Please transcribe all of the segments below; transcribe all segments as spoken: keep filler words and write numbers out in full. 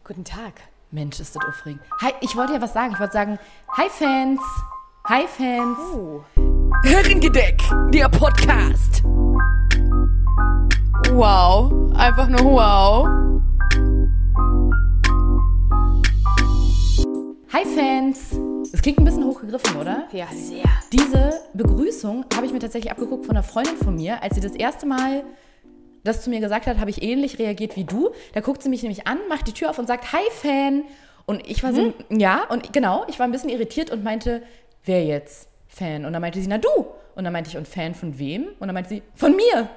Guten Tag. Mensch, ist das aufregend. Hi, ich wollte ja was sagen. Ich wollte sagen, hi Fans. Hi Fans. Oh. Herrengedeck, der Podcast. Wow. Einfach nur wow. Hi Fans. Das klingt ein bisschen hochgegriffen, oder? Ja, sehr. Diese Begrüßung habe ich mir tatsächlich abgeguckt von einer Freundin von mir, als sie das erste Mal das zu mir gesagt hat, habe ich ähnlich reagiert wie du. Da guckt sie mich nämlich an, macht die Tür auf und sagt, hi Fan. Und ich war so, hm? ja, und genau, ich war ein bisschen irritiert und meinte, wer jetzt Fan? Und dann meinte sie, na du. Und dann meinte ich, und Fan von wem? Und dann meinte sie, von mir.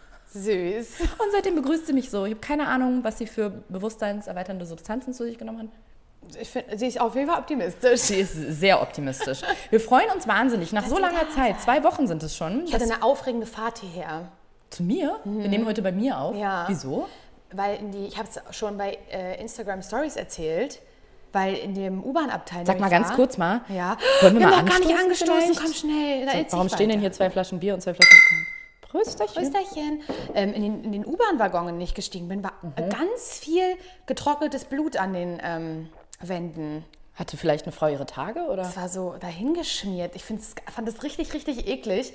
Süß. Und seitdem begrüßt sie mich so. Ich habe keine Ahnung, was sie für bewusstseinserweiternde Substanzen zu sich genommen hat. Ich finde, sie ist auf jeden Fall optimistisch. Sie ist sehr optimistisch. Wir freuen uns wahnsinnig. Nach Dass so sie langer da Zeit, seid. zwei Wochen sind es schon. Ich hatte eine aufregende Fahrt hierher. Zu mir? Mhm. Wir nehmen heute bei mir auf. Ja. Wieso? Weil in die, ich habe es schon bei äh, Instagram Stories erzählt, weil in dem U-Bahn-Abteil. Sag mal ganz war, kurz mal. Ja. Wollen wir, wir mal haben noch gar nicht angestoßen. Vielleicht? Komm schnell. So, warum stehen denn hier zwei Flaschen Bier und zwei Flaschen Wein? Prösterchen. Prösterchen. Ähm, in den, in den U-Bahn-Waggons nicht gestiegen bin, war mhm. ganz viel getrocknetes Blut an den ähm, Wänden. Hatte vielleicht eine Frau ihre Tage, oder? Das war so dahingeschmiert. Ich fand das richtig, richtig eklig.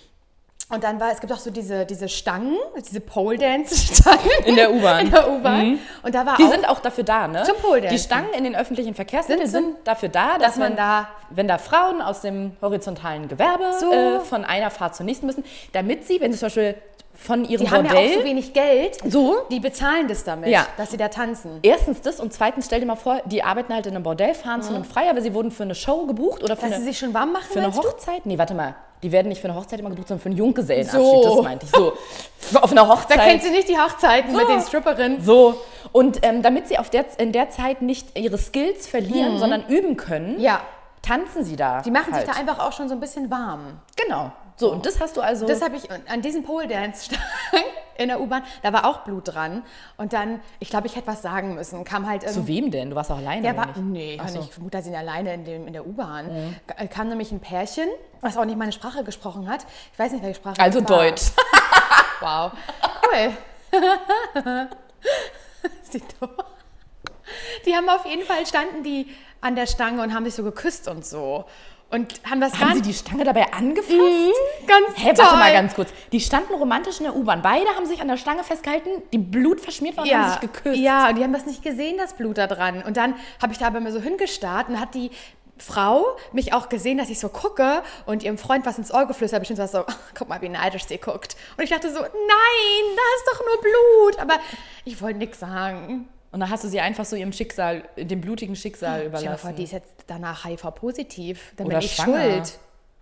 Und dann war, es gibt auch so diese, diese Stangen, diese Pole-Dance-Stangen. In der U-Bahn. In der U-Bahn. Mhm. Und da war die auch sind auch dafür da, ne? Zum Pole-Dance. Die Stangen in den öffentlichen Verkehrsmitteln sind, sind dafür da, dass, dass man man da, wenn da Frauen aus dem horizontalen Gewerbe so äh, von einer Fahrt zur nächsten müssen, damit sie, wenn sie zum Beispiel von ihrem die Bordell... haben ja auch so wenig Geld, so, die bezahlen das damit, ja. dass sie da tanzen. Erstens das und zweitens, stell dir mal vor, die arbeiten halt in einem Bordell, fahren mhm. zu einem Freier, weil sie wurden für eine Show gebucht oder für dass eine, sie sich schon warm machen, für eine Hochzeit. Nee, warte mal. Die werden nicht für eine Hochzeit immer gebucht, sondern für einen Junggesellenabschied, so. das meinte ich. So, auf einer Hochzeit. Da kennt sie nicht die Hochzeiten so. mit den Stripperinnen. So, und ähm, damit sie auf der, in der Zeit nicht ihre Skills verlieren, mhm. sondern üben können, ja. tanzen sie da. Die machen halt. sich da einfach auch schon so ein bisschen warm. Genau. So, und das hast du also... Das habe ich an diesem Pole-Dance-Stangen in der U-Bahn, da war auch Blut dran. Und dann, ich glaube, ich hätte was sagen müssen. Kam halt Zu wem denn? Du warst auch alleine, der oder war, nicht? Nee, so. ich vermute, da sind alleine in, dem, in der U-Bahn. Mhm. Kam nämlich ein Pärchen, was auch nicht meine Sprache gesprochen hat. Ich weiß nicht, welche Sprache Also das war. Deutsch. Wow. Cool. Sieht doch. Die haben auf jeden Fall, standen die an der Stange und haben sich so geküsst und so. Und haben das Haben gar sie die Stange dabei angefasst? Mhm, ganz Hä, toll. warte mal ganz kurz. Die standen romantisch in der U-Bahn. Beide haben sich an der Stange festgehalten, die Blut verschmiert war und ja, haben sich geküsst. Ja, und die haben das nicht gesehen, das Blut da dran. Und dann habe ich da aber mir so hingestarrt und hat die Frau mich auch gesehen, dass ich so gucke und ihrem Freund was ins Ohr geflüstert, bestimmt was so, guck mal, wie neidisch sie guckt. Und ich dachte so, nein, da ist doch nur Blut. Aber ich wollte nichts sagen. Und dann hast du sie einfach so ihrem Schicksal, dem blutigen Schicksal überlassen. Stell dir vor, die ist jetzt danach H I V-positiv. Dann Oder bin ich schwanger. schuld.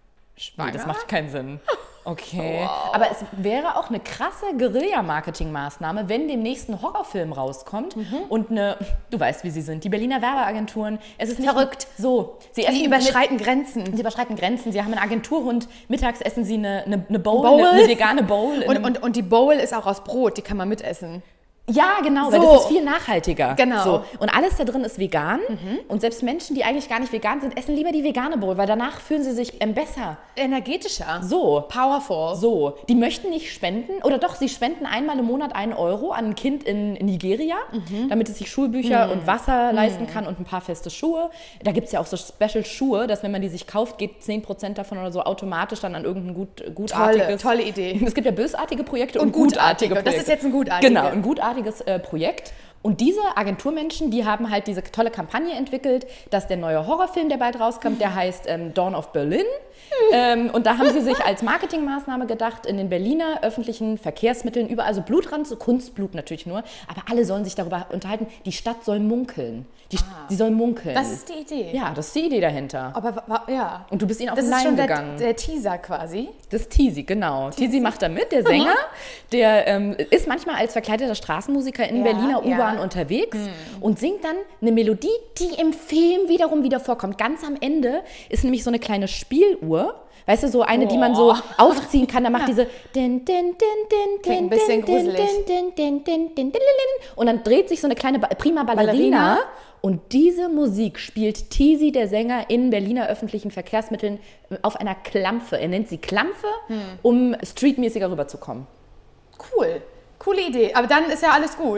Nee, das macht keinen Sinn. Okay. Wow. Aber es wäre auch eine krasse Guerilla-Marketing-Maßnahme, wenn demnächst ein Horrorfilm rauskommt mhm. und eine, du weißt, wie sie sind, die Berliner Werbeagenturen. Es ist nicht verrückt. So. Sie, Sie überschreiten mit, Grenzen. Sie überschreiten Grenzen. Sie haben einen Agenturhund. Mittags essen sie eine, eine, eine Bowl, Bowl? Eine, eine vegane Bowl. Und, und, und die Bowl ist auch aus Brot, die kann man mitessen. Ja, genau, so. weil das ist viel nachhaltiger. Genau. So. Und alles da drin ist vegan. Mhm. Und selbst Menschen, die eigentlich gar nicht vegan sind, essen lieber die vegane Bowl, weil danach fühlen sie sich ähm, besser. Energetischer. So. Powerful. So. Die möchten nicht spenden, oder doch, sie spenden einmal im Monat einen Euro an ein Kind in, in Nigeria, mhm. damit es sich Schulbücher mhm. und Wasser leisten mhm. kann und ein paar feste Schuhe. Da gibt es ja auch so Special-Schuhe, dass wenn man die sich kauft, geht zehn Prozent davon oder so automatisch dann an irgendein gut, gutartiges... Tolle, tolle Idee. Es gibt ja bösartige Projekte und, und gutartige, gutartige Projekte. Das ist jetzt ein gutartiges. Genau, ein gutartiges Äh, Projekt. Und diese Agenturmenschen, die haben halt diese tolle Kampagne entwickelt, dass der neue Horrorfilm, der bald rauskommt, der heißt ähm, Dawn of Berlin. ähm, und da haben sie sich als Marketingmaßnahme gedacht, in den Berliner öffentlichen Verkehrsmitteln überall so Blut ran, so Kunstblut natürlich nur, aber alle sollen sich darüber unterhalten, die Stadt soll munkeln. Die, ah, die soll munkeln. Das ist die Idee. Ja, das ist die Idee dahinter. Aber ja. Und du bist ihnen auf das den Leim Leim schon der, gegangen. der Teaser quasi. Das ist Teasy, genau. Teasy macht da mit, der Sänger. Der ähm, ist manchmal als verkleideter Straßenmusiker in ja, Berliner U-Bahn ja. unterwegs hm. und singt dann eine Melodie, die im Film wiederum wieder vorkommt. Ganz am Ende ist nämlich so eine kleine Spieluhr. Weißt du, so eine, oh. die man so aufziehen kann, da macht diese din, din, din, din, Klingt ein bisschen gruselig. Din, din, din, din, din, und dann dreht sich so eine kleine ba- prima Ballerina, Ballerina und diese Musik spielt Teasy, der Sänger, in Berliner öffentlichen Verkehrsmitteln auf einer Klampfe. Er nennt sie Klampfe, hm. um streetmäßiger rüberzukommen. Cool, coole Idee. Aber dann ist ja alles gut.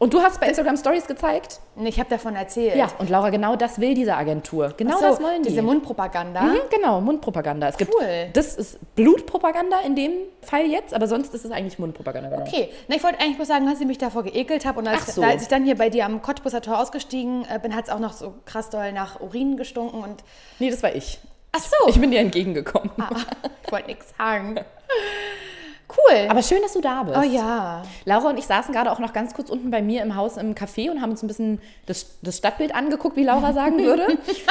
Und du hast bei Instagram Stories gezeigt? Nee, ich habe davon erzählt. Ja, und Laura, genau das will diese Agentur. Genau so, das wollen die. Diese Mundpropaganda. Mhm, genau, Mundpropaganda. Es gibt, Cool. das ist Blutpropaganda in dem Fall jetzt, aber sonst ist es eigentlich Mundpropaganda. Genau. Okay, na, ich wollte eigentlich nur sagen, dass ich mich davor geekelt habe und als, Ach so. da, als ich dann hier bei dir am Cottbuser Tor ausgestiegen äh, bin, hat es auch noch so krass doll nach Urin gestunken und... Nee, das war ich. Ach so. Ich bin dir entgegengekommen. Ah, ich wollte nichts sagen. Cool. Aber schön, dass du da bist. Oh ja. Laura und ich saßen gerade auch noch ganz kurz unten bei mir im Haus im Café und haben uns ein bisschen das, das Stadtbild angeguckt, wie Laura sagen würde.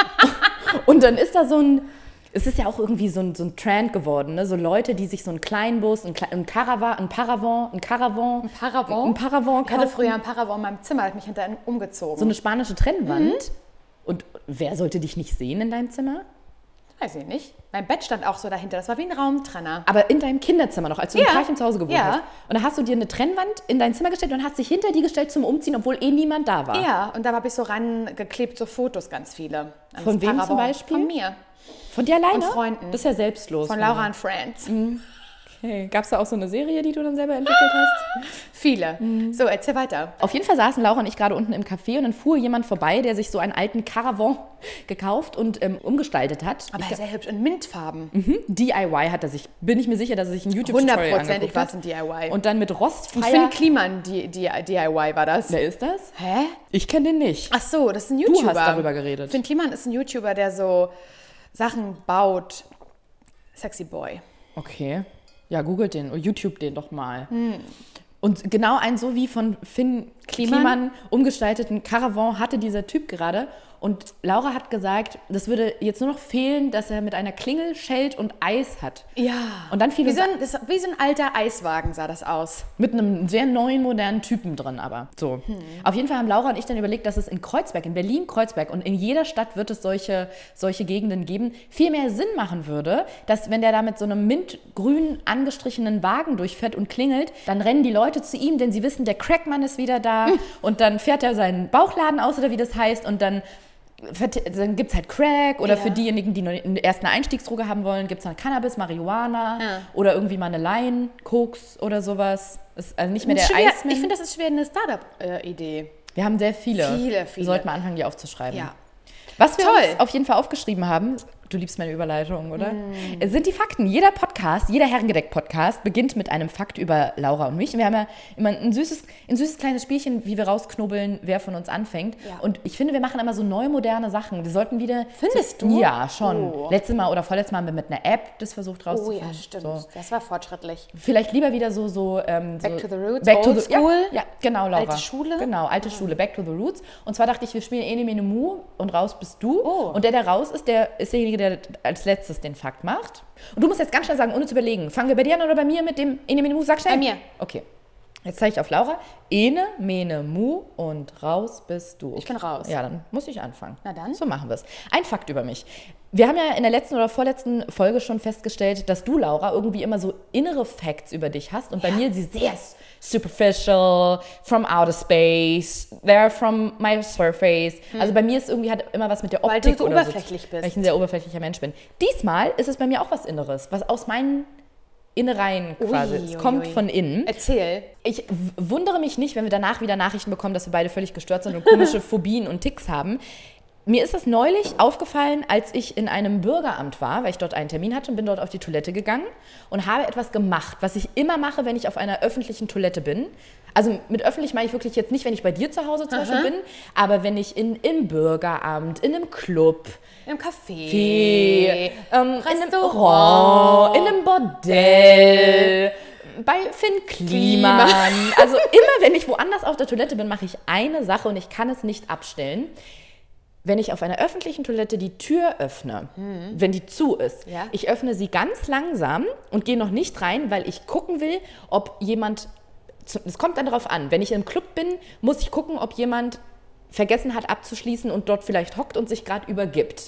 Und dann ist da so ein, es ist ja auch irgendwie so ein, so ein Trend geworden, ne? So Leute, die sich so einen Kleinbus, ein, ein Caravan, ein Paravon, ein Caravan, Ein Paravon? ein Paravon Ich hatte kaufen. früher ein Paravon in meinem Zimmer, hat mich hinterher umgezogen. So eine spanische Trennwand. Und wer sollte dich nicht sehen in deinem Zimmer? Weiß ich nicht. Mein Bett stand auch so dahinter. Das war wie ein Raumtrenner. Aber in deinem Kinderzimmer noch, als du Ja. ein Pärchen zu Hause gewohnt Ja. hast. Und da hast du dir eine Trennwand in dein Zimmer gestellt und hast dich hinter die gestellt zum Umziehen, obwohl eh niemand da war. Ja, und da habe ich so rangeklebt, so Fotos, ganz viele. ans Von wem zum Paravon. Beispiel? Von mir. Von dir alleine? Von Freunden. Das ist ja selbstlos. Von Laura and Friends. Okay. Gab es da auch so eine Serie, die du dann selber entwickelt hast? Viele. So, erzähl weiter. Auf jeden Fall saßen Laura und ich gerade unten im Café und dann fuhr jemand vorbei, der sich so einen alten Caravan gekauft und ähm, umgestaltet hat. Aber ich, sehr hübsch. In Mintfarben. mhm, D I Y hat er sich, bin ich mir sicher, dass er sich ein YouTube-Tutorial Hundertprozentig angeguckt war hat. es ein D I Y. Und dann mit Und rostfreier... Finn Kliman, die, die D I Y war das. Wer ist das? Hä? Ich kenne den nicht. Ach so, das ist ein YouTuber. hast darüber geredet. Finn Kliman ist ein YouTuber, der so Sachen baut. Sexy Boy. Okay. Ja, googelt den, YouTube den doch mal. Und genau einen so wie von Finn Kliman? Kliman umgestalteten Caravan hatte dieser Typ gerade. Und Laura hat gesagt, das würde jetzt nur noch fehlen, dass er mit einer Klingel schellt und Eis hat. Ja. Und dann fiel Wie uns so, ein, das, wie so ein alter Eiswagen sah das aus. mit einem sehr neuen, modernen Typen drin aber. So. Auf jeden Fall haben Laura und ich dann überlegt, dass es in Kreuzberg, in Berlin-Kreuzberg und in jeder Stadt wird es solche, solche Gegenden geben, viel mehr Sinn machen würde, dass wenn der da mit so einem mintgrün angestrichenen Wagen durchfährt und klingelt, dann rennen die Leute zu ihm, denn sie wissen, der Crackmann ist wieder da und dann fährt er seinen Bauchladen aus oder wie das heißt und dann dann gibt es halt Crack oder Ja. für diejenigen, die noch erst eine Einstiegsdroge haben wollen, gibt es dann Cannabis, Marihuana Ja. oder irgendwie mal eine Line, Koks oder sowas. Ist also nicht mehr der Schwer, Eismann. ich finde, das ist schwer eine Startup-Idee. Wir haben sehr viele. Viele, viele. Wir sollten mal anfangen, die aufzuschreiben. Ja. Was wir Toll. uns auf jeden Fall aufgeschrieben haben, du liebst meine Überleitung, oder? Mm. Es sind die Fakten. Jeder Podcast, jeder Herrengedeck-Podcast beginnt mit einem Fakt über Laura und mich. Wir haben ja immer ein süßes, ein süßes kleines Spielchen, wie wir rausknobeln, wer von uns anfängt. Ja. Und ich finde, wir machen immer so neu moderne Sachen. Wir sollten wieder... Findest so, du? Ja, schon. Oh. Letztes Mal oder vorletztes Mal haben wir mit einer App das versucht Oh rauszufinden. ja, stimmt. So. Das war fortschrittlich. Vielleicht lieber wieder so... so, ähm, Back so to the roots, Back to old the, school. Ja, ja, genau, Laura. Alte Schule? Genau, alte Schule, Back to the Roots. Und zwar dachte ich, wir spielen Ene, Mene, Mu und raus bist du. Oh. Und der, der raus ist, der ist derjenige, der als letztes den Fakt macht. Und du musst jetzt ganz schnell sagen, ohne zu überlegen. Fangen wir bei dir an oder bei mir mit dem Ene, Mene, Mu? Sag schnell. Bei mir. Okay. Jetzt zeige ich auf Laura. Ene, Mene, Mu und raus bist du. Ich bin raus. Ja, dann muss ich anfangen. Na dann. So machen wir es. Ein Fakt über mich. Wir haben ja in der letzten oder vorletzten Folge schon festgestellt, dass du, Laura, irgendwie immer so innere Facts über dich hast und bei mir sie sehr superficial, from outer space, they're from my surface. Also bei mir ist irgendwie hat immer was mit der Weil Optik du so oder oberflächlich so, bist. weil ich ein sehr oberflächlicher Mensch bin. Diesmal ist es bei mir auch was Inneres, was aus meinen Innereien quasi. Ui, es ui, kommt ui. von innen. Erzähl. Ich w- wundere mich nicht, wenn wir danach wieder Nachrichten bekommen, dass wir beide völlig gestört sind und komische Phobien und Ticks haben. Mir ist das neulich aufgefallen, als ich in einem Bürgeramt war, weil ich dort einen Termin hatte und bin dort auf die Toilette gegangen und habe etwas gemacht, was ich immer mache, wenn ich auf einer öffentlichen Toilette bin. Also mit öffentlich meine ich wirklich jetzt nicht, wenn ich bei dir zu Hause zum Aha. Beispiel bin, aber wenn ich in, im Bürgeramt, in einem Club, Im Café. Café, ähm, in einem Restaurant. Restaurant, in einem Bordell, bei Finn Kliman. Also immer, wenn ich woanders auf der Toilette bin, mache ich eine Sache und ich kann es nicht abstellen. Wenn ich auf einer öffentlichen Toilette die Tür öffne, wenn die zu ist, Ja. ich öffne sie ganz langsam und gehe noch nicht rein, weil ich gucken will, ob jemand, es kommt dann darauf an, wenn ich im Club bin, muss ich gucken, ob jemand vergessen hat abzuschließen und dort vielleicht hockt und sich gerade übergibt.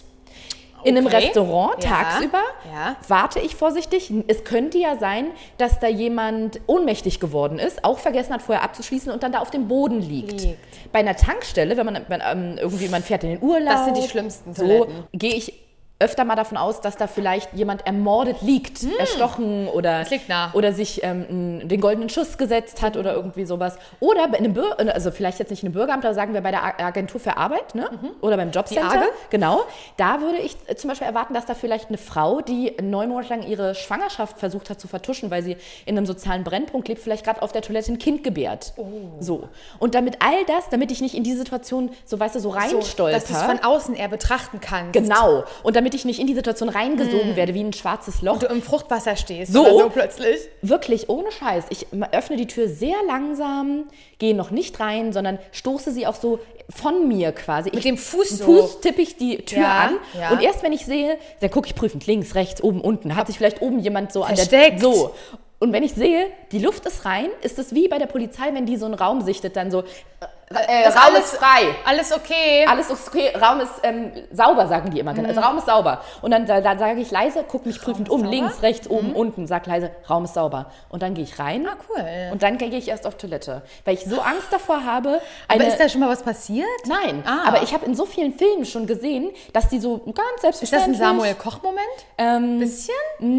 In einem Okay. Restaurant Ja. tagsüber Ja. warte ich vorsichtig. Es könnte ja sein, dass da jemand ohnmächtig geworden ist, auch vergessen hat, vorher abzuschließen und dann da auf dem Boden liegt. Liegt. Bei einer Tankstelle, wenn man, wenn, ähm, irgendwie man fährt in den Urlaub, Das sind die schlimmsten so Toiletten. gehe ich öfter mal davon aus, dass da vielleicht jemand ermordet liegt, hm. erstochen oder, oder sich ähm, den goldenen Schuss gesetzt hat oder irgendwie sowas. Oder bei einem Bür- also vielleicht jetzt nicht in einem Bürgeramt, aber sagen wir bei der Agentur für Arbeit, ne? Mhm. Oder beim Jobcenter. Genau. Da würde ich zum Beispiel erwarten, dass da vielleicht eine Frau, die neun Monate lang ihre Schwangerschaft versucht hat zu vertuschen, weil sie in einem sozialen Brennpunkt lebt, vielleicht gerade auf der Toilette ein Kind gebärt. Oh. So. Und damit all das, damit ich nicht in die Situation so, weißt du, so reinstolper. So, dass du es von außen eher betrachten kannst. Genau. Und damit ich nicht in die Situation reingesogen mm. werde, wie ein schwarzes Loch. Und du im Fruchtwasser stehst so, oder so plötzlich. Wirklich, ohne Scheiß. Ich öffne die Tür sehr langsam, gehe noch nicht rein, sondern stoße sie auch so von mir quasi. Mit ich, dem Fuß so. Fuß tippe ich die Tür ja, an ja. und erst wenn ich sehe, dann gucke ich prüfend links, rechts, oben, unten. Hat sich vielleicht oben jemand so versteckt. An der... So. Und wenn ich sehe, die Luft ist rein, ist es wie bei der Polizei, wenn die so einen Raum sichtet, dann so... Äh, Raum alles, ist frei. Alles okay. Alles ist okay. Raum ist ähm, sauber, sagen die immer. Mhm. Also Raum ist sauber. Und dann, da, dann sage ich leise, guck mich prüfend um, sauber? Links, rechts, oben, mhm. unten, sag leise, Raum ist sauber. Und dann gehe ich rein. Ah, cool. Und dann gehe ich erst auf Toilette. Weil ich so Angst davor habe. Eine, aber ist da schon mal was passiert? Nein. Ah. Aber ich habe in so vielen Filmen schon gesehen, dass die so ganz selbstverständlich... Ist das ein Samuel-Koch-Moment? Ähm, Bisschen?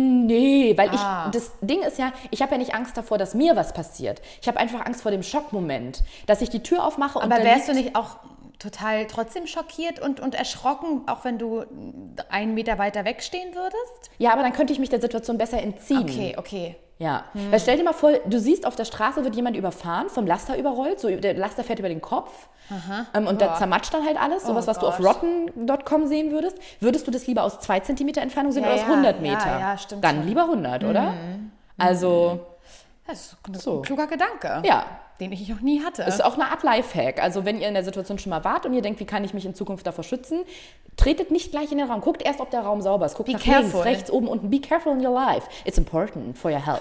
Nee, weil ah. ich... Das Ding ist ja, ich habe ja nicht Angst davor, dass mir was passiert. Ich habe einfach Angst vor dem Schockmoment. Dass ich die Tür aufmache aber und dann... wärst du nicht auch total trotzdem schockiert und, und erschrocken, auch wenn du einen Meter weiter wegstehen würdest? Ja, aber dann könnte ich mich der Situation besser entziehen. Okay, okay. Ja, hm. Weil stell dir mal vor, du siehst, auf der Straße wird jemand überfahren, vom Laster überrollt, so der Laster fährt über den Kopf ähm, und Boah. Da zermatscht dann halt alles, sowas, oh was Gott. Du auf rotten Punkt com sehen würdest. Würdest du das lieber aus zwei Zentimeter Entfernung sehen ja, oder aus hundert Meter? Ja, ja, stimmt. Dann schon. Lieber hundert, oder? Mhm. Also... Das ist so. Ein kluger Gedanke. Ja. Den ich noch nie hatte. Das ist auch eine Art Lifehack. Also wenn ihr in der Situation schon mal wart und ihr denkt, wie kann ich mich in Zukunft davor schützen, tretet nicht gleich in den Raum. Guckt erst, ob der Raum sauber ist. Guckt Be nach careful. links, rechts, oben, unten. Be careful in your life. It's important for your health.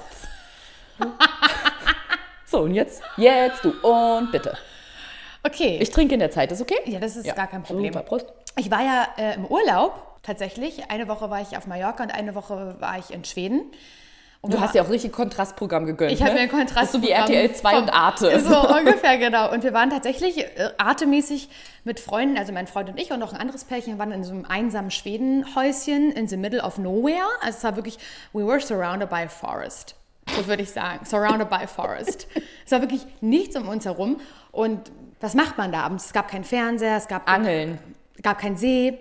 So, und jetzt, jetzt du und bitte. Okay. Ich trinke in der Zeit, ist okay? Ja, das ist ja. gar kein Problem. Super, Prost. Ich war ja äh, im Urlaub, tatsächlich. Eine Woche war ich auf Mallorca und eine Woche war ich in Schweden. Und du hast ja auch richtig Kontrastprogramm gegönnt. Ich habe ne? mir ein Kontrastprogramm. Das ist so wie R T L zwei und Arte. So ungefähr, genau. Und wir waren tatsächlich äh, artemäßig mit Freunden, also mein Freund und ich und noch ein anderes Pärchen, waren in so einem einsamen Schwedenhäuschen in the middle of nowhere. Also es war wirklich, we were surrounded by a forest. So würde ich sagen. Surrounded by a forest. Es war wirklich nichts um uns herum. Und was macht man da abends? Es gab keinen Fernseher, es gab... Angeln. Es gab keinen See.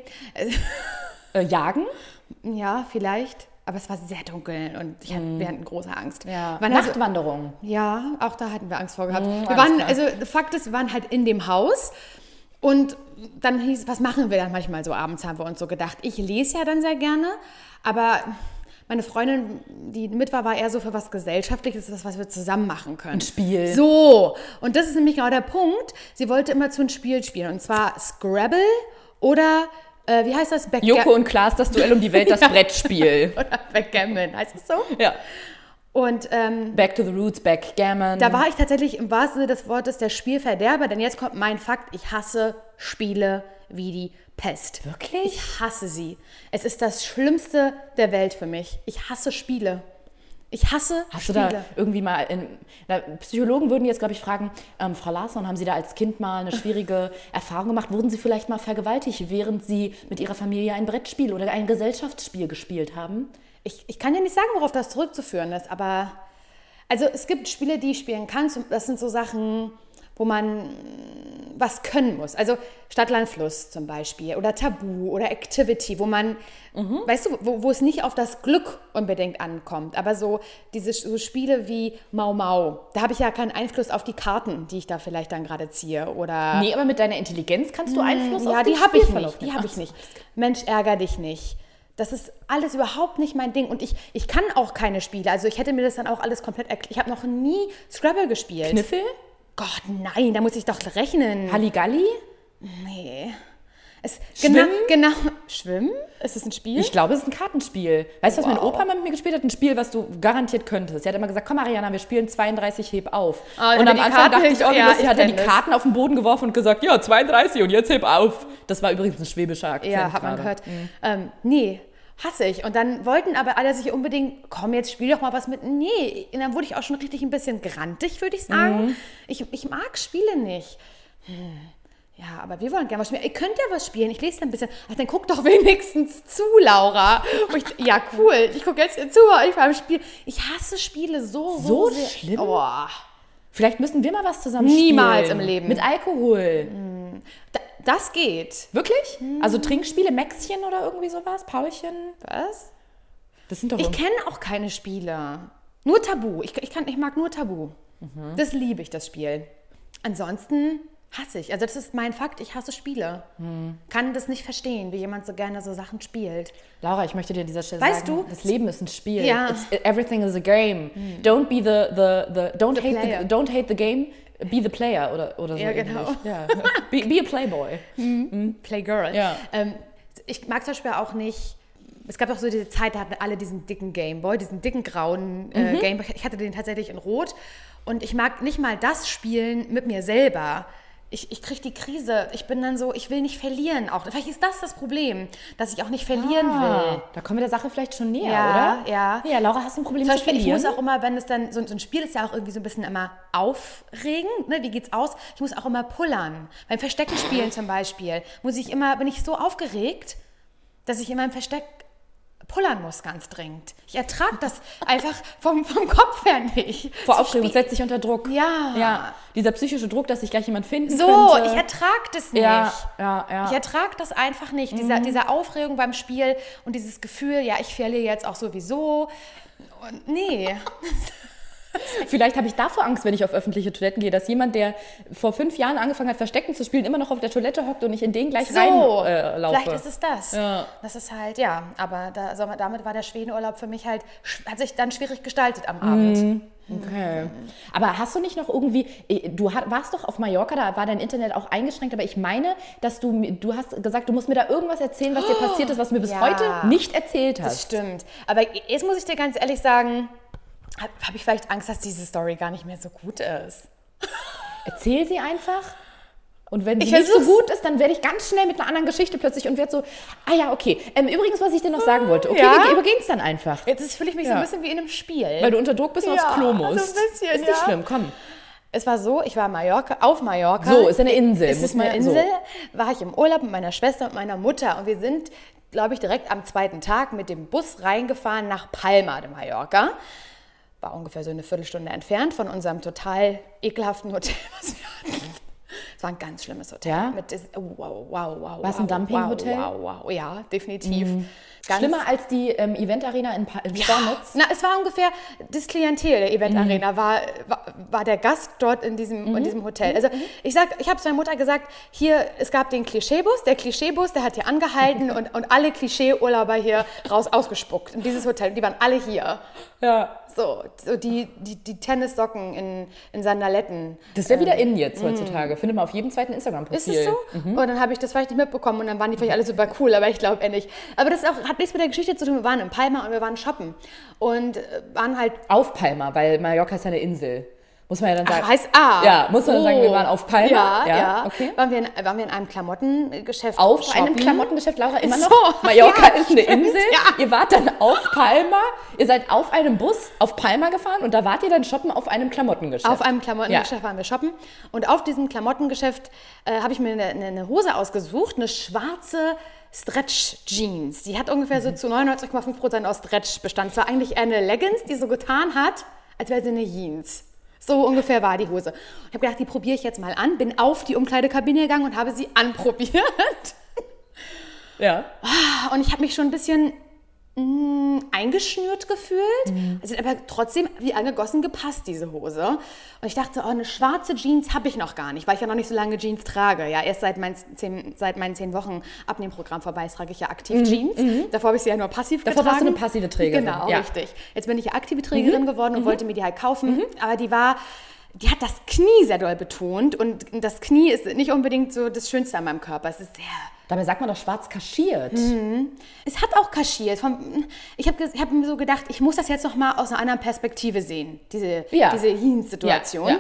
Äh, jagen? Ja, vielleicht. Aber es war sehr dunkel und ich hatte, mm. wir hatten große Angst. Ja. Nachtwanderung. Also, ja, auch da hatten wir Angst vor gehabt. Mm, wir waren, klar. Also Fakt ist, wir waren halt in dem Haus und dann hieß, was machen wir dann manchmal so abends, haben wir uns so gedacht. Ich lese ja dann sehr gerne, aber meine Freundin, die mit war, war eher so für was Gesellschaftliches, was, was wir zusammen machen können. Ein Spiel. So, und das ist nämlich genau der Punkt. Sie wollte immer zu einem Spiel spielen und zwar Scrabble oder... Äh, wie heißt das? Backga- Joko und Klaas, das Duell um die Welt, das ja. Brettspiel. Oder Backgammon, heißt das so? Ja. Und, ähm, Back to the Roots, Backgammon. Da war ich tatsächlich im wahrsten Sinne des Wortes der Spielverderber, denn jetzt kommt mein Fakt, ich hasse Spiele wie die Pest. Wirklich? Ich hasse sie. Es ist das Schlimmste der Welt für mich. Ich hasse Spiele. Ich hasse Hast Spiele. du da irgendwie mal, in, na, Psychologen würden jetzt, glaube ich, fragen, ähm, Frau Larsson, haben Sie da als Kind mal eine schwierige Erfahrung gemacht? Wurden Sie vielleicht mal vergewaltigt, während Sie mit Ihrer Familie ein Brettspiel oder ein Gesellschaftsspiel gespielt haben? Ich, ich kann ja nicht sagen, worauf das zurückzuführen ist, aber also es gibt Spiele, die ich spielen kann. Das sind so Sachen, wo man was können muss. Also Stadt, Land, Fluss zum Beispiel oder Tabu oder Activity, wo man, mhm. weißt du, wo, wo es nicht auf das Glück unbedingt ankommt, aber so diese so Spiele wie Mau Mau, da habe ich ja keinen Einfluss auf die Karten, die ich da vielleicht dann gerade ziehe oder... Nee, aber mit deiner Intelligenz kannst du Einfluss ja, auf die die habe ich Spielverlauf nicht, die habe ich nicht. Mensch, ärger dich nicht. Das ist alles überhaupt nicht mein Ding. Und ich, ich kann auch keine Spiele. Also ich hätte mir das dann auch alles komplett erklärt. Ich habe noch nie Scrabble gespielt. Kniffel? Gott, nein, da muss ich doch rechnen. Halligalli? Nee. Es, Schwimmen? Genau, genau. Schwimmen? Ist das ein Spiel? Ich glaube, es ist ein Kartenspiel. Weißt du, was wow. mein Opa mal mit mir gespielt hat? Ein Spiel, was du garantiert könntest. Er hat immer gesagt, komm Ariana, wir spielen zweiunddreißig, heb auf. Oh, und am Anfang Karten dachte ich, oh, ja, lustig, hat er die das. Karten auf den Boden geworfen und gesagt, ja, zweiunddreißig und jetzt heb auf. Das war übrigens ein schwäbischer Akzent. Ja, hat man gerade. gehört. Mhm. Ähm, nee, hasse ich. Und dann wollten aber alle sich unbedingt, komm, jetzt spiel doch mal was mit. Nee, und dann wurde ich auch schon richtig ein bisschen grantig, würde ich sagen. Mhm. Ich, ich mag Spiele nicht. Hm. Ja, aber wir wollen gerne was spielen. Ihr könnt ja was spielen. Ich lese da ein bisschen. Ach, dann guck doch wenigstens zu, Laura. Und ich, ja, cool. Ich gucke jetzt zu euch beim Spiel. Ich hasse Spiele so, so, So sehr. schlimm? Oh. Vielleicht müssen wir mal was zusammen Niemals spielen. im Leben. Mit Alkohol. Da, das geht. Wirklich? Also Trinkspiele, Mäxchen oder irgendwie sowas? Paulchen? Was? Das sind doch... Ich kenne auch keine Spiele. Nur Tabu. Ich, ich, kann, ich mag nur Tabu. Mhm. Das liebe ich, das Spiel. Ansonsten hasse ich. Also das ist mein Fakt. Ich hasse Spiele. Mhm. Kann das nicht verstehen, wie jemand so gerne so Sachen spielt. Laura, ich möchte dir an dieser Stelle Weißt sagen, du? das Leben ist ein Spiel. Ja. It's, everything is a game. Mhm. Don't be the, the, the, don't, The hate the, don't hate the game, be the player oder, oder so. Ja, genau. Ja. Be, be a playboy. Mhm. Playgirl. Ja. Ähm, ich mag zum Beispiel auch nicht... Es gab auch so diese Zeit, da hatten alle diesen dicken Gameboy, diesen dicken grauen äh, mhm. Gameboy. Ich hatte den tatsächlich in Rot. Und ich mag nicht mal das spielen mit mir selber. Ich, ich kriege die Krise. Ich bin dann so, ich will nicht verlieren auch. Vielleicht ist das das Problem, dass ich auch nicht verlieren ah, will. Da kommen wir der Sache vielleicht schon näher, ja, oder? Ja, ja. Laura, hast du ein Problem Zum zu Beispiel, verlieren? ich muss auch immer, wenn es dann, so, so ein Spiel ist ja auch irgendwie so ein bisschen immer aufregend, ne? Wie geht's aus? Ich muss auch immer pullern. Beim Versteckenspielen zum Beispiel muss ich immer, bin ich so aufgeregt, dass ich immer im Versteck pullern muss, ganz dringend. Ich ertrage das einfach vom, vom Kopf her nicht. Vor Aufregung setzt sich unter Druck. Ja. ja. Dieser psychische Druck, dass sich gleich jemand finden so, könnte. So, ich ertrage das nicht. Ja, ja, ja. Ich ertrage das einfach nicht. Mhm. Dieser, diese Aufregung beim Spiel und dieses Gefühl, ja, ich verliere jetzt auch sowieso. Und nee. Vielleicht habe ich davor Angst, wenn ich auf öffentliche Toiletten gehe, dass jemand, der vor fünf Jahren angefangen hat, Verstecken zu spielen, immer noch auf der Toilette hockt und ich in den gleich so, reinlaufe. Äh, vielleicht ist es das. Ja. Das ist halt, ja, aber da, also damit war der Schwedenurlaub für mich halt, hat sich dann schwierig gestaltet am Abend. Mm. Okay. Aber hast du nicht noch irgendwie, du warst doch auf Mallorca, da war dein Internet auch eingeschränkt, aber ich meine, dass du, du hast gesagt, du musst mir da irgendwas erzählen, was dir passiert ist, was du mir bis ja, heute nicht erzählt hast. Das stimmt. Aber jetzt muss ich dir ganz ehrlich sagen, habe hab ich vielleicht Angst, dass diese Story gar nicht mehr so gut ist. Erzähl sie einfach. Und wenn sie ich nicht so gut ist, dann werde ich ganz schnell mit einer anderen Geschichte plötzlich und werde so, ah ja, okay. Ähm, übrigens, was ich dir noch sagen wollte. Okay, ja? wir übergehen es dann einfach. Jetzt fühle ich mich ja. so ein bisschen wie in einem Spiel. Weil du unter Druck bist und ja, aufs Klo musst. So ein bisschen, ist nicht ja. schlimm, komm. Es war so, ich war Mallorca, auf Mallorca. So, ist eine Insel. Es ist eine Insel. So. War ich im Urlaub mit meiner Schwester und meiner Mutter. Und wir sind, glaube ich, direkt am zweiten Tag mit dem Bus reingefahren nach Palma de Mallorca. War ungefähr so eine Viertelstunde entfernt von unserem total ekelhaften Hotel, was wir hatten. Es war ein ganz schlimmes Hotel. Ja? Mit, oh, wow, wow, wow. War es ein Dumping-Hotel? Wow, wow, wow, ja, definitiv. Mhm. Ganz Schlimmer als die ähm, Event-Arena in, pa- in ja. Stornitz? Na, es war ungefähr das Klientel der Event-Arena, mhm. war, war, war der Gast dort in diesem, mhm. in diesem Hotel. Also ich sag, ich habe zu meiner Mutter gesagt, hier, es gab den Klischeebus, der Klischeebus, der hat hier angehalten und, und alle Klischee-Urlauber hier raus ausgespuckt in dieses Hotel. Die waren alle hier. Ja. So, so die, die, die Tennissocken in, in Sandaletten. Das ist ja wieder in jetzt heutzutage. Findet man auf jedem zweiten Instagram-Profil. Ist es so? Mhm. Und dann habe ich das vielleicht nicht mitbekommen und dann waren die vielleicht alle super cool, aber ich glaube eher nicht. Aber das auch, hat nichts mit der Geschichte zu tun. Wir waren in Palma und wir waren shoppen und waren halt... Auf Palma, weil Mallorca ist ja eine Insel. Muss man ja dann sagen. Ach, heißt A. Ja, muss man dann oh. sagen, wir waren auf Palma. Ja, ja. ja. Okay. Waren wir, in, waren wir in einem Klamottengeschäft. Auf shoppen. einem Klamottengeschäft, Laura, immer noch. So, Mallorca ja, ist eine stimmt, Insel. Ja. Ihr wart dann auf Palma. Ihr seid auf einem Bus auf Palma gefahren und da wart ihr dann shoppen auf einem Klamottengeschäft. Auf einem Klamottengeschäft ja. waren wir shoppen. Und auf diesem Klamottengeschäft äh, habe ich mir eine, eine, eine Hose ausgesucht, eine schwarze Stretch-Jeans. Die hat ungefähr mhm. so zu neunundneunzig Komma fünf Prozent aus Stretch bestanden. Es war eigentlich eher eine Leggings, die so getan hat, als wäre sie eine Jeans. So ungefähr war die Hose. Ich habe gedacht, die probiere ich jetzt mal an. Bin auf die Umkleidekabine gegangen und habe sie anprobiert. Ja. Und ich habe mich schon ein bisschen mh, eingeschnürt gefühlt. Mhm. Es hat aber trotzdem wie angegossen gepasst, diese Hose. Und ich dachte, oh, eine schwarze Jeans habe ich noch gar nicht, weil ich ja noch nicht so lange Jeans trage. Ja, erst seit, mein zehn, seit meinen zehn Wochen Abnehmprogramm vorbei ist, trage ich ja aktiv mhm. Jeans. Mhm. Davor habe ich sie ja nur passiv Davor getragen. warst du eine passive Trägerin. Genau, ja. richtig. Jetzt bin ich ja aktive Trägerin mhm. geworden und mhm. wollte mir die halt kaufen. Mhm. Aber die war... Die hat das Knie sehr doll betont und das Knie ist nicht unbedingt so das Schönste an meinem Körper. Es ist sehr... Dabei sagt man doch schwarz kaschiert. Mhm. Es hat auch kaschiert. Ich habe ich hab mir so gedacht, ich muss das jetzt noch mal aus einer anderen Perspektive sehen, diese, ja. diese Jeans-Situation. Ja. Ja.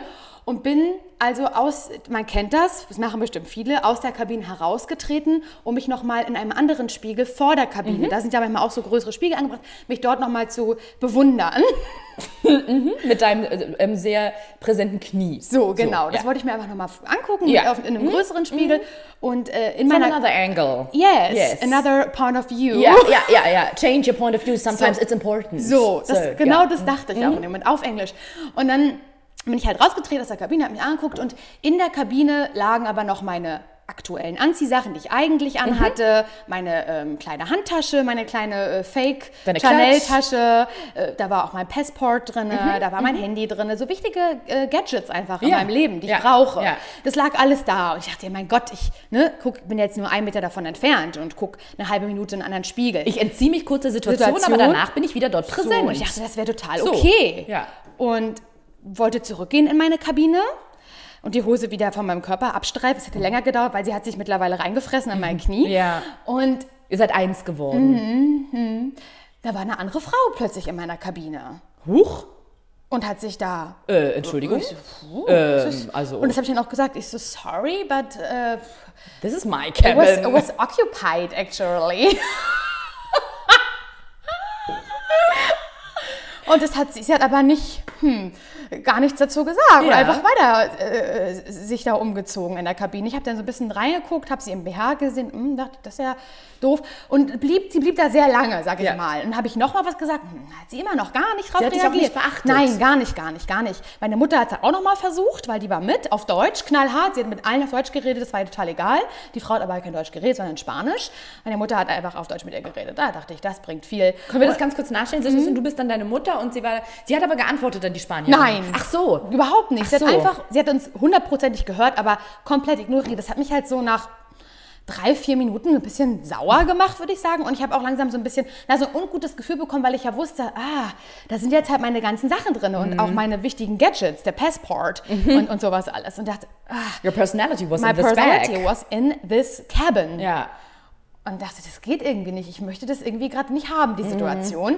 und bin also aus, man kennt das, das machen bestimmt viele, aus der Kabine herausgetreten, um mich nochmal in einem anderen Spiegel vor der Kabine, mhm. da sind ja manchmal auch so größere Spiegel angebracht, mich dort nochmal zu bewundern. Mit deinem ähm, sehr präsenten Knie. So, genau. So, das ja. wollte ich mir einfach nochmal angucken, ja. auf, in einem mhm. größeren Spiegel. Mhm. Und äh, in From meiner... another angle. Yes, yes, another point of view. Ja, ja, ja, ja. Change your point of view, sometimes so. It's important. So, das, so genau ja. das dachte ich mhm. auch in dem Moment, auf Englisch. Und dann bin ich halt rausgetreten aus der Kabine, habe mich angeguckt und in der Kabine lagen aber noch meine aktuellen Anziehsachen, die ich eigentlich anhatte, mhm. meine ähm, kleine Handtasche, meine kleine äh, Fake-Chanel-Tasche, äh, da war auch mein Passport drin, mhm. da war mein mhm. Handy drin, so wichtige äh, Gadgets einfach in ja. meinem Leben, die ja. ich brauche. Ja. Das lag alles da und ich dachte, mein Gott, ich ne, guck, bin jetzt nur einen Meter davon entfernt und gucke eine halbe Minute in einen anderen Spiegel. Ich entziehe mich kurz der Situation, Situation, aber danach bin ich wieder dort präsent. So, ich dachte, das wäre total so. okay. Ja. Und wollte zurückgehen in meine Kabine und die Hose wieder von meinem Körper abstreifen. Es hätte länger gedauert, weil sie hat sich mittlerweile reingefressen an mein Knie. Ja. Und ihr seid eins geworden. Mhm, mhm. Da war eine andere Frau plötzlich in meiner Kabine. Huch. Und hat sich da... Äh, Entschuldigung? Ich so, puh, ähm, ist, also. Und das habe ich dann auch gesagt. Ich so, sorry, but... Uh, This is my cabin. It was, it was occupied, actually. Und das hat, sie hat aber nicht... Hm, gar nichts dazu gesagt ja. oder einfach weiter äh, sich da umgezogen in der Kabine. Ich habe dann so ein bisschen reingeguckt, habe sie im B H gesehen, hm, dachte, das ist ja doof und blieb, sie blieb da sehr lange, sag ich ja. mal. Und habe ich noch mal was gesagt, hm, hat sie immer noch gar nicht drauf sie hat reagiert. Dich auch nicht beachtet. Nein, gar nicht, gar nicht, gar nicht. Meine Mutter hat es auch noch mal versucht, weil die war mit auf Deutsch, knallhart. Sie hat mit allen auf Deutsch geredet, das war ihr total egal. Die Frau hat aber kein Deutsch geredet, sondern Spanisch. Meine Mutter hat einfach auf Deutsch mit ihr geredet. Da dachte ich, das bringt viel. Können wir das ganz kurz nachstellen? Mhm. Du bist dann deine Mutter und sie war, sie hat aber geantwortet an die Spanierin. Nein. Ach so. Überhaupt nicht. Ach sie so. hat einfach, sie hat uns hundertprozentig gehört, aber komplett ignoriert. Das hat mich halt so nach drei, vier Minuten ein bisschen sauer gemacht, würde ich sagen. Und ich habe auch langsam so ein bisschen, na, so ein ungutes Gefühl bekommen, weil ich ja wusste, ah, da sind jetzt halt meine ganzen Sachen drin und mhm. auch meine wichtigen Gadgets, der Passport mhm. und, und sowas alles. Und dachte, ah, Your personality was my in this personality bag. was in this cabin. Ja. Und dachte, das geht irgendwie nicht. Ich möchte das irgendwie gerade nicht haben, die Situation. Mhm.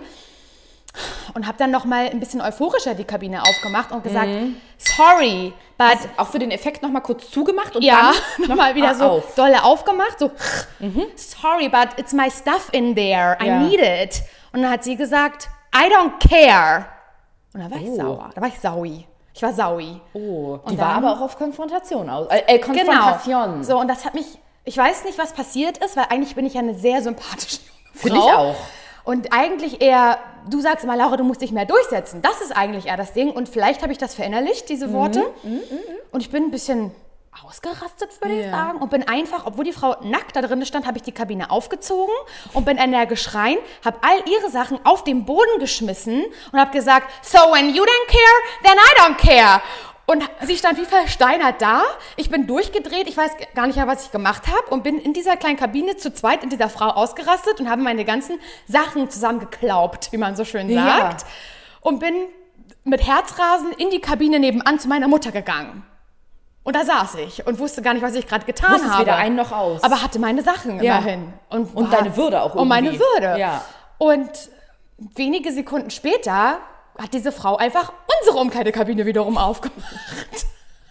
Und habe dann noch mal ein bisschen euphorischer die Kabine aufgemacht und gesagt, mhm. sorry, but... Hast auch für den Effekt noch mal kurz zugemacht und ja, dann noch mal wieder ah, so auf. dolle aufgemacht, so, mhm. sorry, but it's my stuff in there, I ja. need it. Und dann hat sie gesagt, I don't care. Und dann war ich oh. sauer, da war ich saui. Ich war saui. Oh, und die dann, war aber auch auf Konfrontation aus. Äh, äh Konfrontation. Genau. So, und das hat mich, ich weiß nicht, was passiert ist, weil eigentlich bin ich ja eine sehr sympathische Frau. Finde ich auch. Und eigentlich eher, du sagst immer, Laura, du musst dich mehr durchsetzen. Das ist eigentlich eher das Ding. Und vielleicht habe ich das verinnerlicht, diese Worte. Mm, mm, mm. Und ich bin ein bisschen ausgerastet, würde yeah. ich sagen. Und bin einfach, obwohl die Frau nackt da drin stand, habe ich die Kabine aufgezogen und bin energisch geschreien, habe all ihre Sachen auf den Boden geschmissen und habe gesagt, so when you don't care, then I don't care. Und sie stand wie versteinert da. Ich bin durchgedreht, ich weiß gar nicht mehr, was ich gemacht habe und bin in dieser kleinen Kabine zu zweit in dieser Frau ausgerastet und habe meine ganzen Sachen zusammengeklaubt, wie man so schön sagt. Ja. Und bin mit Herzrasen in die Kabine nebenan zu meiner Mutter gegangen. Und da saß ich und wusste gar nicht, was ich gerade getan Wusstest habe. weder ein noch aus. Aber hatte meine Sachen ja. immerhin. Und, und deine Würde auch irgendwie. Und meine Würde. Ja. Und wenige Sekunden später hat diese Frau einfach unsere Umkleidekabine wiederum aufgemacht.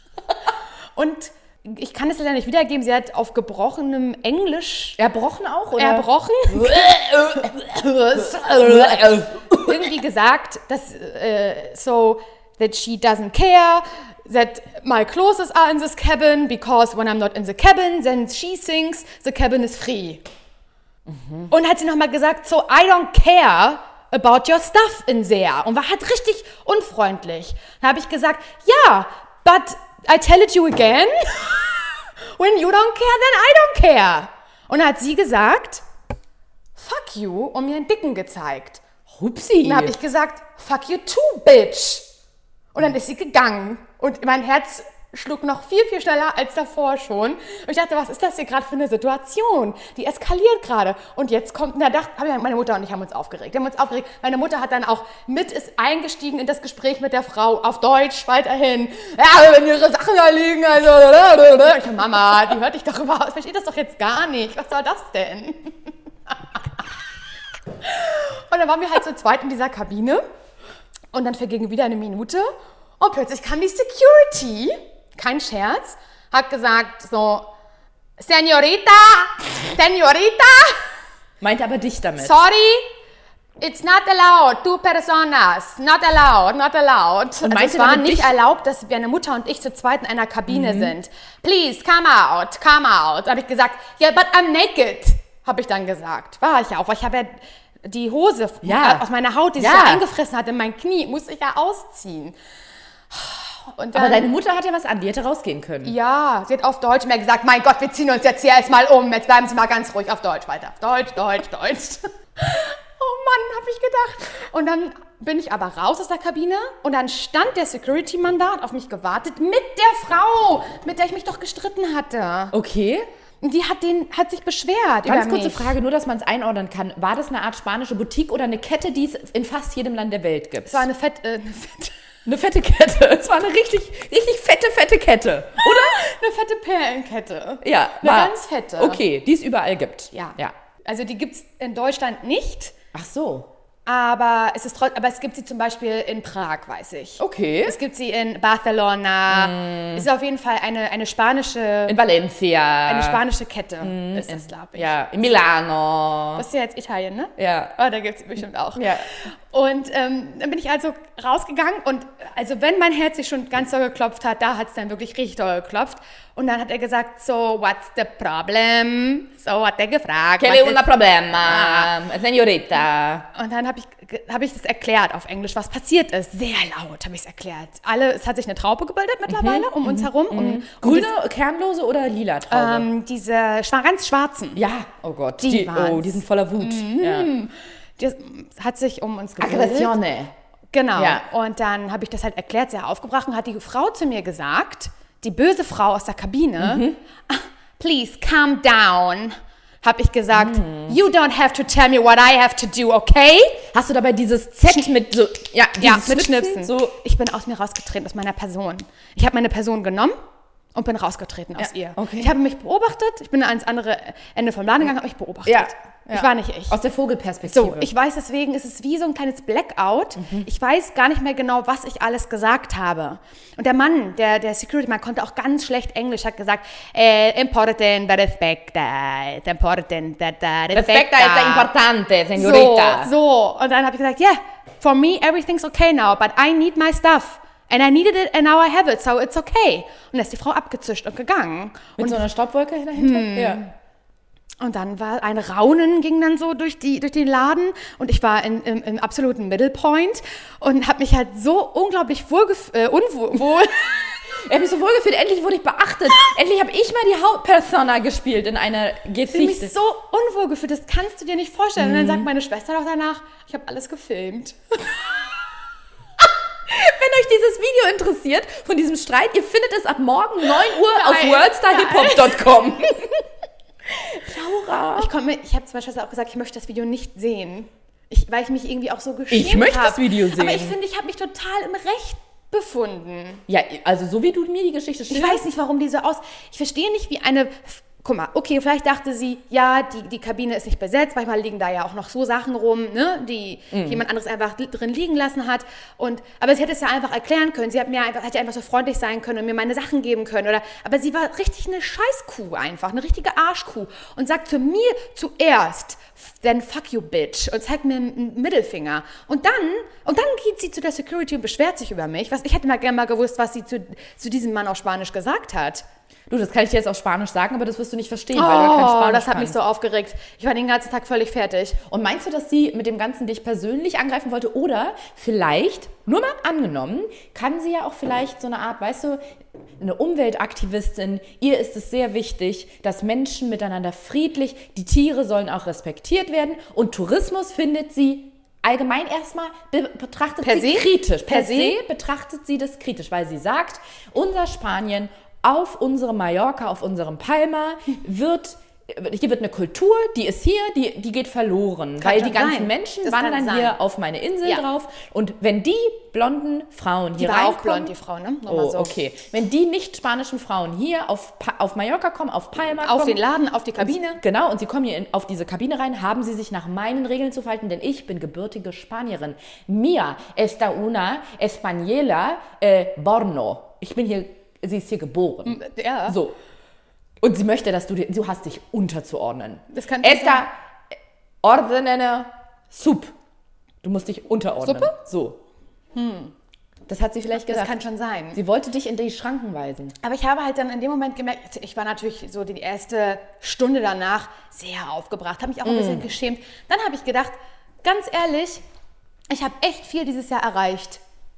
Und ich kann es leider nicht wiedergeben, sie hat auf gebrochenem Englisch... Erbrochen auch, oder? Erbrochen. irgendwie gesagt, dass, uh, so, that she doesn't care, that my clothes are in this cabin, because when I'm not in the cabin, then she thinks the cabin is free. Mhm. Und hat sie nochmal gesagt, so, I don't care about your stuff in there. Und war halt richtig unfreundlich. Dann habe ich gesagt, ja, but I tell it you again. When you don't care, then I don't care. Und dann hat sie gesagt, fuck you, und mir einen Dicken gezeigt. Hupsi. Dann habe ich gesagt, fuck you too, bitch. Und dann ist sie gegangen. Und mein Herz schlug noch viel, viel schneller als davor schon. Und ich dachte, was ist das hier gerade für eine Situation? Die eskaliert gerade. Und jetzt kommt, na, da haben meine Mutter und ich haben uns aufgeregt. Wir haben uns aufgeregt. Meine Mutter hat dann auch mit, ist eingestiegen in das Gespräch mit der Frau auf Deutsch weiterhin. Ja, wenn ihre Sachen da liegen, also, ich dachte, Mama, die hört dich doch überhaupt, ich verstehe das doch jetzt gar nicht. Was soll das denn? Und dann waren wir halt zu zweit in dieser Kabine. Und dann verging wieder eine Minute. Und plötzlich kam die Security, kein Scherz, hat gesagt so, Senorita, Senorita. Meinte aber dich damit. Sorry, it's not allowed, two personas, not allowed, not allowed. Und also es war nicht dich? erlaubt, dass wir eine Mutter und ich zu zweit in einer Kabine mhm. sind. Please, come out, come out. Da habe ich gesagt, yeah, but I'm naked, habe ich dann gesagt. War ich ja auch, weil ich habe ja die Hose ja. aus meiner Haut, die sich ja. ja eingefressen hat in mein Knie, musste ich ja ausziehen. Und dann, aber deine Mutter hat ja was an, die hätte rausgehen können. Ja, sie hat auf Deutsch mir gesagt, mein Gott, wir ziehen uns jetzt hier erstmal um, jetzt bleiben Sie mal ganz ruhig auf Deutsch weiter. Auf Deutsch, Deutsch, Deutsch. Oh Mann, habe ich gedacht. Und dann bin ich aber raus aus der Kabine und dann stand der Security-Mann da, hat auf mich gewartet mit der Frau, mit der ich mich doch gestritten hatte. Okay. Und die hat, den, hat sich beschwert. Ganz über kurze mich. Frage, nur dass man es einordnen kann. War das eine Art spanische Boutique oder eine Kette, die es in fast jedem Land der Welt gibt? Es war eine fette... Äh, eine fette Eine fette Kette. Es war eine richtig, richtig fette, fette Kette, oder? Eine fette Perlenkette. Ja. Eine war, ganz fette. Okay, die es überall gibt. Ja. ja. Also die gibt es in Deutschland nicht. Ach so. Aber es ist trotz, aber es gibt sie zum Beispiel in Prag, weiß ich. Okay. Es gibt sie in Barcelona. Mm. Es ist auf jeden Fall eine, eine spanische... In Valencia. Eine spanische Kette mm. ist das, glaube ich. Ja, in Milano. Das ist ja jetzt Italien, ne? Ja. Oh, da gibt es sie bestimmt auch. Ja. Und ähm, dann bin ich also rausgegangen und also wenn mein Herz sich schon ganz doll geklopft hat, da hat es dann wirklich richtig doll geklopft. Und dann hat er gesagt, so, what's the problem? So hat er gefragt. Que le una problema, ah. Senorita. Und dann habe ich, hab ich das erklärt auf Englisch, was passiert ist. Sehr laut habe ich es erklärt. Alle, es hat sich eine Traube gebildet mittlerweile mhm. um uns mhm. herum. Mhm. Und, Grüne, und das, kernlose oder lila Traube? Ähm, diese ganz schwarzen. Ja, oh Gott. Die, die, oh, die sind voller Wut. Mhm. Ja. Das hat sich um uns gebildet. Aggressione. Genau. Ja. Und dann habe ich das halt erklärt, sehr aufgebracht und hat die Frau zu mir gesagt, die böse Frau aus der Kabine, mhm. please calm down, habe ich gesagt, mhm. you don't have to tell me what I have to do, okay? Hast du dabei dieses Z mit so, ja, ja mit Schnipsen? Schnipsen? So, ich bin aus mir rausgetreten, aus meiner Person. Ich habe meine Person genommen und bin rausgetreten aus ja, ihr. Okay. Ich habe mich beobachtet, ich bin ans andere Ende vom Laden gegangen, habe mich beobachtet. Ja. Ich ja. war nicht ich. Aus der Vogelperspektive. So, ich weiß deswegen, ist es wie so ein kleines Blackout. Mhm. Ich weiß gar nicht mehr genau, was ich alles gesagt habe. Und der Mann, der, der Security-Mann, konnte auch ganz schlecht Englisch, hat gesagt, eh, important, the respect, uh, important, that the respect. Respect ist importante, señorita. So, so. Und dann habe ich gesagt, yeah, for me everything's okay now, but I need my stuff. And I needed it and now I have it, so it's okay. Und dann ist die Frau abgezischt und gegangen. Mit und, so einer Staubwolke dahinter? Hm. Ja. Und dann war ein Raunen, ging dann so durch, die, durch den Laden und ich war in, im, im absoluten Middlepoint und habe mich halt so unglaublich wohlgef- äh, unwohl... Ich habe mich so wohlgefühlt, endlich wurde ich beachtet. Endlich habe ich mal die Hauptpersona gespielt in einer Geschichte. Ich habe mich so unwohl gefühlt, das kannst du dir nicht vorstellen. Mhm. Und dann sagt meine Schwester doch danach, ich habe alles gefilmt. Wenn euch dieses Video interessiert, von diesem Streit, ihr findet es ab morgen neun Uhr nein, auf worldstar hip hop dot com. Laura. Ich, mir, ich habe zum Beispiel auch gesagt, ich möchte das Video nicht sehen. Ich, weil ich mich irgendwie auch so geschämt habe. Ich möchte hab. das Video sehen. Aber ich finde, ich habe mich total im Recht befunden. Ja, also so wie du mir die Geschichte schilderst. Ich weiß nicht, warum die so aus... Ich verstehe nicht, wie eine... Guck mal, okay, vielleicht dachte sie, ja, die, die Kabine ist nicht besetzt, manchmal liegen da ja auch noch so Sachen rum, ne, die mhm. jemand anderes einfach drin liegen lassen hat. Und, aber sie hätte es ja einfach erklären können, sie hat mir einfach, hätte einfach so freundlich sein können und mir meine Sachen geben können. Oder, aber sie war richtig eine Scheißkuh einfach, eine richtige Arschkuh und sagt zu mir zuerst, then fuck you, bitch, und zeigt mir einen Mittelfinger. Und dann, und dann geht sie zu der Security und beschwert sich über mich. Was, ich hätte mal gerne mal gewusst, was sie zu, zu diesem Mann auf Spanisch gesagt hat. Du, das kann ich dir jetzt auf Spanisch sagen, aber das wirst du nicht verstehen, oh, weil du ja kein Spanisch das hat kannst. mich so aufgeregt. Ich war den ganzen Tag völlig fertig. Und meinst du, dass sie mit dem Ganzen dich persönlich angreifen wollte? Oder vielleicht, nur mal angenommen, kann sie ja auch vielleicht so eine Art, weißt du, eine Umweltaktivistin, ihr ist es sehr wichtig, dass Menschen miteinander friedlich, die Tiere sollen auch respektiert werden und Tourismus findet sie allgemein erstmal be- betrachtet per sie se? kritisch. Per, per se? se betrachtet sie das kritisch, weil sie sagt, unser Spanien auf unserem Mallorca, auf unserem Palma wird hier wird eine Kultur, die ist hier, die, die geht verloren. Kann weil schon die ganzen sein. Menschen Das kann wandern sein. hier auf meine Insel Ja. drauf. Und wenn die blonden Frauen Die hier war reinkommen... auch blond, die Frau, ne? Nochmal Oh, so. okay. Wenn die nicht spanischen Frauen hier auf, Pa- auf Mallorca kommen, auf Palma Auf kommen... den Laden, auf die Kabine. Genau, und sie kommen hier in, auf diese Kabine rein, haben sie sich nach meinen Regeln zu verhalten, denn ich bin gebürtige Spanierin. Mia está una española eh, Borno. Ich bin hier, sie ist hier geboren. Ja. So. Und sie möchte, dass du, dir- du hast dich unterzuordnen. Das kann schon Esta ordene sub. Du musst dich unterordnen. Suppe? So. Das hat sie vielleicht Das gesagt. kann schon sein. Sie wollte dich in die Schranken weisen. Aber ich habe halt dann in dem Moment gemerkt, ich war natürlich so die erste Stunde danach sehr aufgebracht, habe mich auch ein bisschen geschämt. Dann habe ich gedacht, ganz ehrlich, ich habe echt viel dieses Jahr erreicht.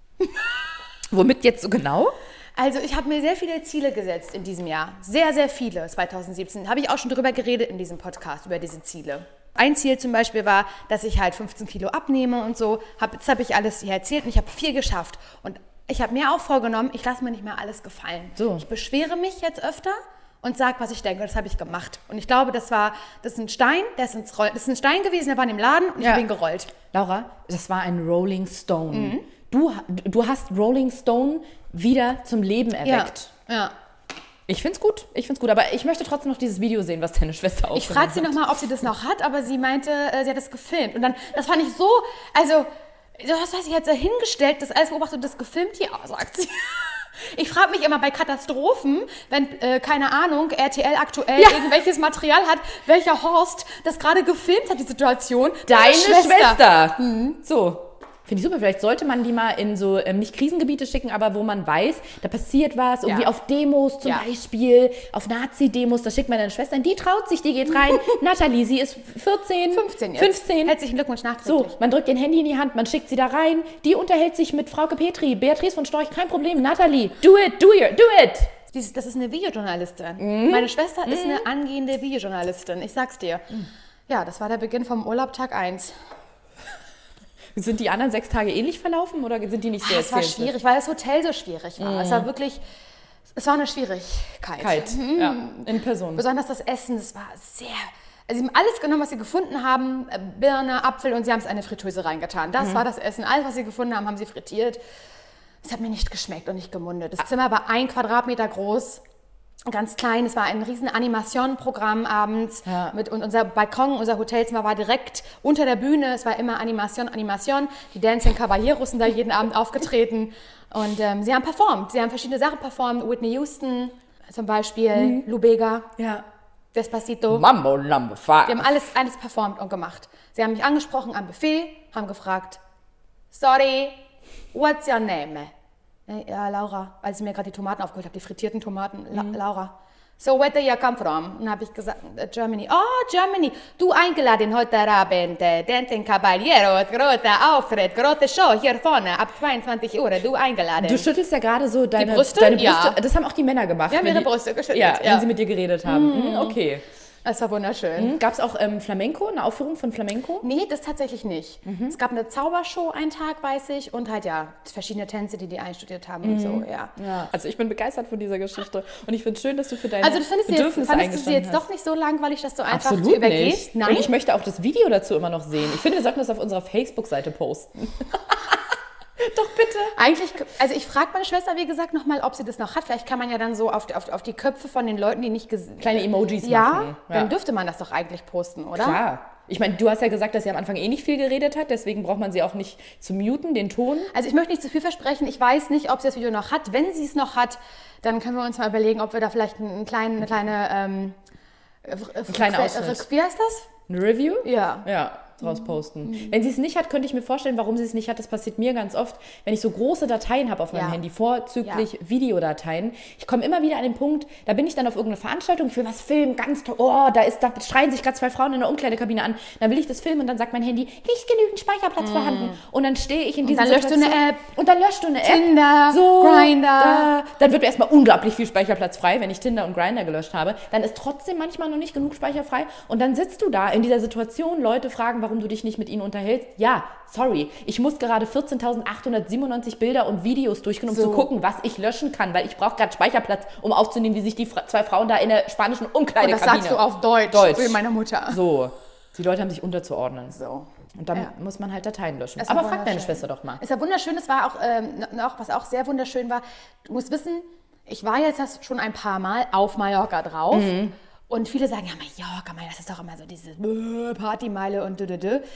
Womit jetzt so genau? Also ich habe mir sehr viele Ziele gesetzt in diesem Jahr. Sehr, sehr viele, zwanzig siebzehn. Habe ich auch schon drüber geredet in diesem Podcast, über diese Ziele. Ein Ziel zum Beispiel war, dass ich halt fünfzehn Kilo abnehme und so. Hab, das habe ich alles hier erzählt und ich habe viel geschafft. Und ich habe mir auch vorgenommen, ich lasse mir nicht mehr alles gefallen. So. Ich beschwere mich jetzt öfter und sage, was ich denke. Und das habe ich gemacht. Und ich glaube, das war, das ist ein Stein, der ist ins Rollen. Das ist ein Stein gewesen, der war in dem Laden und ich Ja. habe ihn gerollt. Laura, das war ein Rolling Stone. Mhm. Du, du hast Rolling Stone wieder zum Leben erweckt. Ja, ja. Ich find's gut, ich find's gut, aber ich möchte trotzdem noch dieses Video sehen, was deine Schwester aufgenommen Ich frage sie hat. nochmal, ob sie das noch hat, aber sie meinte, äh, sie hat das gefilmt. Und dann, das fand ich so, also, du hast sich jetzt da hingestellt, das alles beobachtet, das gefilmt hier, sagt sie. Ich frage mich immer bei Katastrophen, wenn, äh, keine Ahnung, R T L aktuell Ja. irgendwelches Material hat, welcher Horst das gerade gefilmt hat, die Situation. Deine Meine Schwester. So. Finde ich super. Vielleicht sollte man die mal in so, ähm, nicht Krisengebiete schicken, aber wo man weiß, da passiert was, irgendwie Ja. auf Demos zum Ja. Beispiel, auf Nazi-Demos, da schickt man deine Schwester, die traut sich, die geht rein. Nathalie, sie ist vierzehn, fünfzehn jetzt. fünfzehn. Herzlichen Glückwunsch nachträglich. So, man drückt ihr Handy in die Hand, man schickt sie da rein, die unterhält sich mit Frauke Petri, Beatrice von Storch, kein Problem. Nathalie, do it, do it, do it. Dies- Das ist eine Videojournalistin. Mhm. Meine Schwester ist eine angehende Videojournalistin, ich sag's dir. Ja, das war der Beginn vom Urlaub Tag eins. Sind die anderen sechs Tage ähnlich verlaufen oder sind die nicht sehr Ah, es war erzählenswert? schwierig, weil das Hotel so schwierig war. Es war wirklich, es war eine Schwierigkeit. Kalt, ja, in Person. Besonders das Essen, das war sehr... Also sie haben alles genommen, was sie gefunden haben, äh, Birne, Apfel und sie haben es in eine Fritteuse reingetan. Das war das Essen. Alles, was sie gefunden haben, haben sie frittiert. Es hat mir nicht geschmeckt und nicht gemundet. Das Zimmer war ein Quadratmeter groß, ganz klein. Es war ein riesen Animation-Programm abends. Ja. Mit, und unser Balkon, unser Hotelzimmer war direkt unter der Bühne. Es war immer Animation, Animation. Die Dancing Caballeros sind da jeden Abend aufgetreten. Und ähm, sie haben performt. Sie haben verschiedene Sachen performt. Whitney Houston zum Beispiel, Lou Bega, Ja. Despacito. Mambo Number Five. Die haben alles, alles performt und gemacht. Sie haben mich angesprochen am Buffet, haben gefragt, sorry, what's your name? Äh, Ja, Laura, als ich mir gerade die Tomaten aufgeholt habe, die frittierten Tomaten, La Laura. So, where do you come from? Und dann habe ich gesagt, äh, Germany. Oh, Germany. Du eingeladen heute Abend, äh, Dancing Caballeros, großer Auftritt, große Show hier vorne, ab zweiundzwanzig Uhr, du eingeladen. Du schüttelst ja gerade so deine Brüste? Deine Brüste. Ja. Das haben auch die Männer gemacht. Die haben wenn ihre die, Brüste geschüttelt, Ja, ja. wenn sie mit dir geredet haben. Mhm, okay. Das war wunderschön. Gab es auch ähm, Flamenco, eine Aufführung von Flamenco? Nee, das tatsächlich nicht. Es gab eine Zaubershow einen Tag, weiß ich, und halt ja, verschiedene Tänze, die die einstudiert haben und so, ja. Ja, also ich bin begeistert von dieser Geschichte und ich finde es schön, dass du für deine Also du findest, sie jetzt, Bedürfnisse fandest du sie jetzt eingestanden doch nicht so langweilig, dass du einfach Absolut sie übergehst? nicht. Nein? Und ich möchte auch das Video dazu immer noch sehen. Ich finde, wir sollten das auf unserer Facebook-Seite posten. Doch bitte. Eigentlich, also ich frage meine Schwester, wie gesagt, nochmal, ob sie das noch hat. Vielleicht kann man ja dann so auf, auf, auf die Köpfe von den Leuten, die nicht gesehen Kleine Emojis ja, machen. dann dürfte man das doch eigentlich posten, oder? Klar. Ich meine, du hast ja gesagt, dass sie am Anfang eh nicht viel geredet hat, deswegen braucht man sie auch nicht zu muten, den Ton. Also ich möchte nicht zu viel versprechen. Ich weiß nicht, ob sie das Video noch hat. Wenn sie es noch hat, dann können wir uns mal überlegen, ob wir da vielleicht einen kleinen, eine kleine, ähm, Ein kleiner Ausschnitt. Wie heißt das? Eine Review? Ja. Ja, draus posten. Wenn sie es nicht hat, könnte ich mir vorstellen, warum sie es nicht hat. Das passiert mir ganz oft, wenn ich so große Dateien habe auf meinem Ja. Handy, vorzüglich Videodateien. Ich komme immer wieder an den Punkt, da bin ich dann auf irgendeine Veranstaltung, ich will was filmen, ganz toll. Oh, da, ist, da schreien sich gerade zwei Frauen in der Umkleidekabine an. Dann will ich das filmen und dann sagt mein Handy, nicht genügend Speicherplatz vorhanden. Und dann stehe ich in dieser dann löscht du eine App. Und dann löscht du eine App. Tinder, so, Grindr. Da. Dann wird mir erstmal unglaublich viel Speicherplatz frei, wenn ich Tinder und Grindr gelöscht habe. Dann ist trotzdem manchmal noch nicht genug Speicher frei. Und dann sitzt du da in dieser Situation, Leute fragen, warum du dich nicht mit ihnen unterhältst. Ja, sorry, ich muss gerade vierzehntausendachthundertsiebenundneunzig Bilder und Videos durchgehen, um So. zu gucken, was ich löschen kann, weil ich brauche gerade Speicherplatz, um aufzunehmen, wie sich die Fra- zwei Frauen da in der spanischen Und Umkleidekabine... das sagst du auf Deutsch, Deutsch. wie meine Mutter. So, die Leute haben sich unterzuordnen. So. Und dann Ja. muss man halt Dateien löschen. Es war Aber frag deine wunderschön. Schwester doch mal. Es war wunderschön, es war auch, ähm, noch, was auch sehr wunderschön war, du musst wissen, ich war jetzt das schon ein paar Mal auf Mallorca drauf und viele sagen, ja Mallorca, Mallorca, das ist doch immer so diese äh, Partymeile und dü, dü, dü.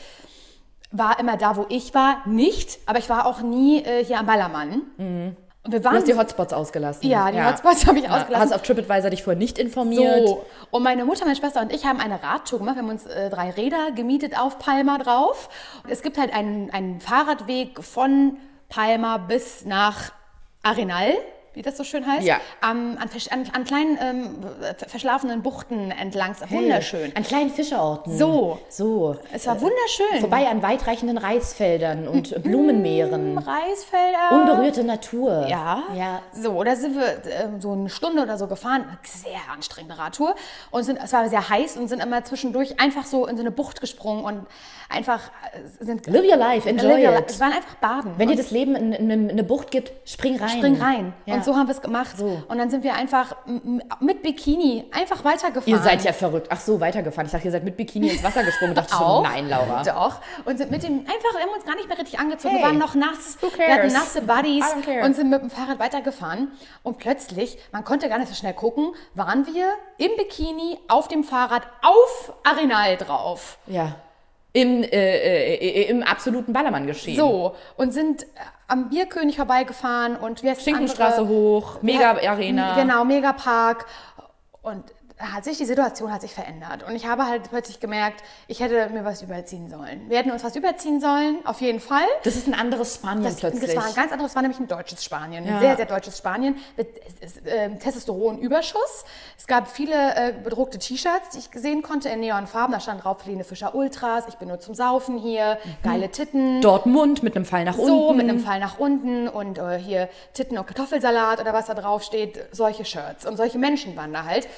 War immer da, wo ich war, nicht, aber ich war auch nie äh, hier am Ballermann. Und wir Du waren hast die Hotspots ausgelassen. Ja, die Hotspots habe ich Ja. ausgelassen. Hast auf TripAdvisor dich vorher nicht informiert. So, und meine Mutter, meine Schwester und ich haben eine Radtour gemacht. Wir haben uns äh, drei Räder gemietet auf Palma drauf. Und es gibt halt einen, einen Fahrradweg von Palma bis nach Arenal, wie das so schön heißt. Ja. Am- an, versch- an, an kleinen ähm, verschlafenen Buchten entlang. Wunderschön. An kleinen Fischerorten. So. So. Es war wunderschön. Vorbei an weitreichenden Reisfeldern und Blumenmeeren. Reisfelder. Unberührte Natur. Ja. Ja. So, da sind wir ähm, so eine Stunde oder so gefahren. Sehr anstrengende Radtour. Und sind, es war sehr heiß und sind immer zwischendurch einfach so in so eine Bucht gesprungen und einfach äh, sind. Live your life, enjoy Live your it. life. Es waren einfach baden. Wenn und dir das Leben in, in, in eine Bucht gibt, spring rein. spring rein. Ja. Und so haben wir es gemacht. So. Und dann sind wir einfach m- m- mit Bikini einfach weitergefahren. Ihr seid ja verrückt. Ach so, weitergefahren. Ich dachte, ihr seid mit Bikini ins Wasser gesprungen. Ich dachte schon, Auch. nein, Laura. Doch. Und sind mit dem, einfach, wir haben uns gar nicht mehr richtig angezogen. Hey, wir waren noch nass. who Wir hatten cares? nasse Buddies I don't care. und sind mit dem Fahrrad weitergefahren. Und plötzlich, man konnte gar nicht so schnell gucken, waren wir im Bikini auf dem Fahrrad auf Arenal drauf. Ja. Im, äh, äh, im absoluten Ballermann-Geschehen. So. Und sind äh, am Bierkönig vorbeigefahren und wie heißt das Schinkenstraße andere? hoch, Mega-Arena. Genau, Megapark. Und da hat sich die Situation hat sich verändert. Und ich habe halt plötzlich gemerkt, ich hätte mir was überziehen sollen. Wir hätten uns was überziehen sollen, auf jeden Fall. Das ist ein anderes Spanien Das, plötzlich. das war ein ganz anderes, war nämlich ein deutsches Spanien. Ein Ja. sehr, sehr deutsches Spanien mit äh, Testosteronüberschuss. Es gab viele äh, bedruckte T-Shirts, die ich gesehen konnte in Neonfarben. Da stand drauf, Helene Fischer Ultras, ich bin nur zum Saufen hier, geile Titten. Dortmund mit einem Fall nach unten. So, mit einem Fall nach unten und äh, hier Titten und Kartoffelsalat oder was da drauf steht. Solche Shirts. Und solche Menschen waren da halt.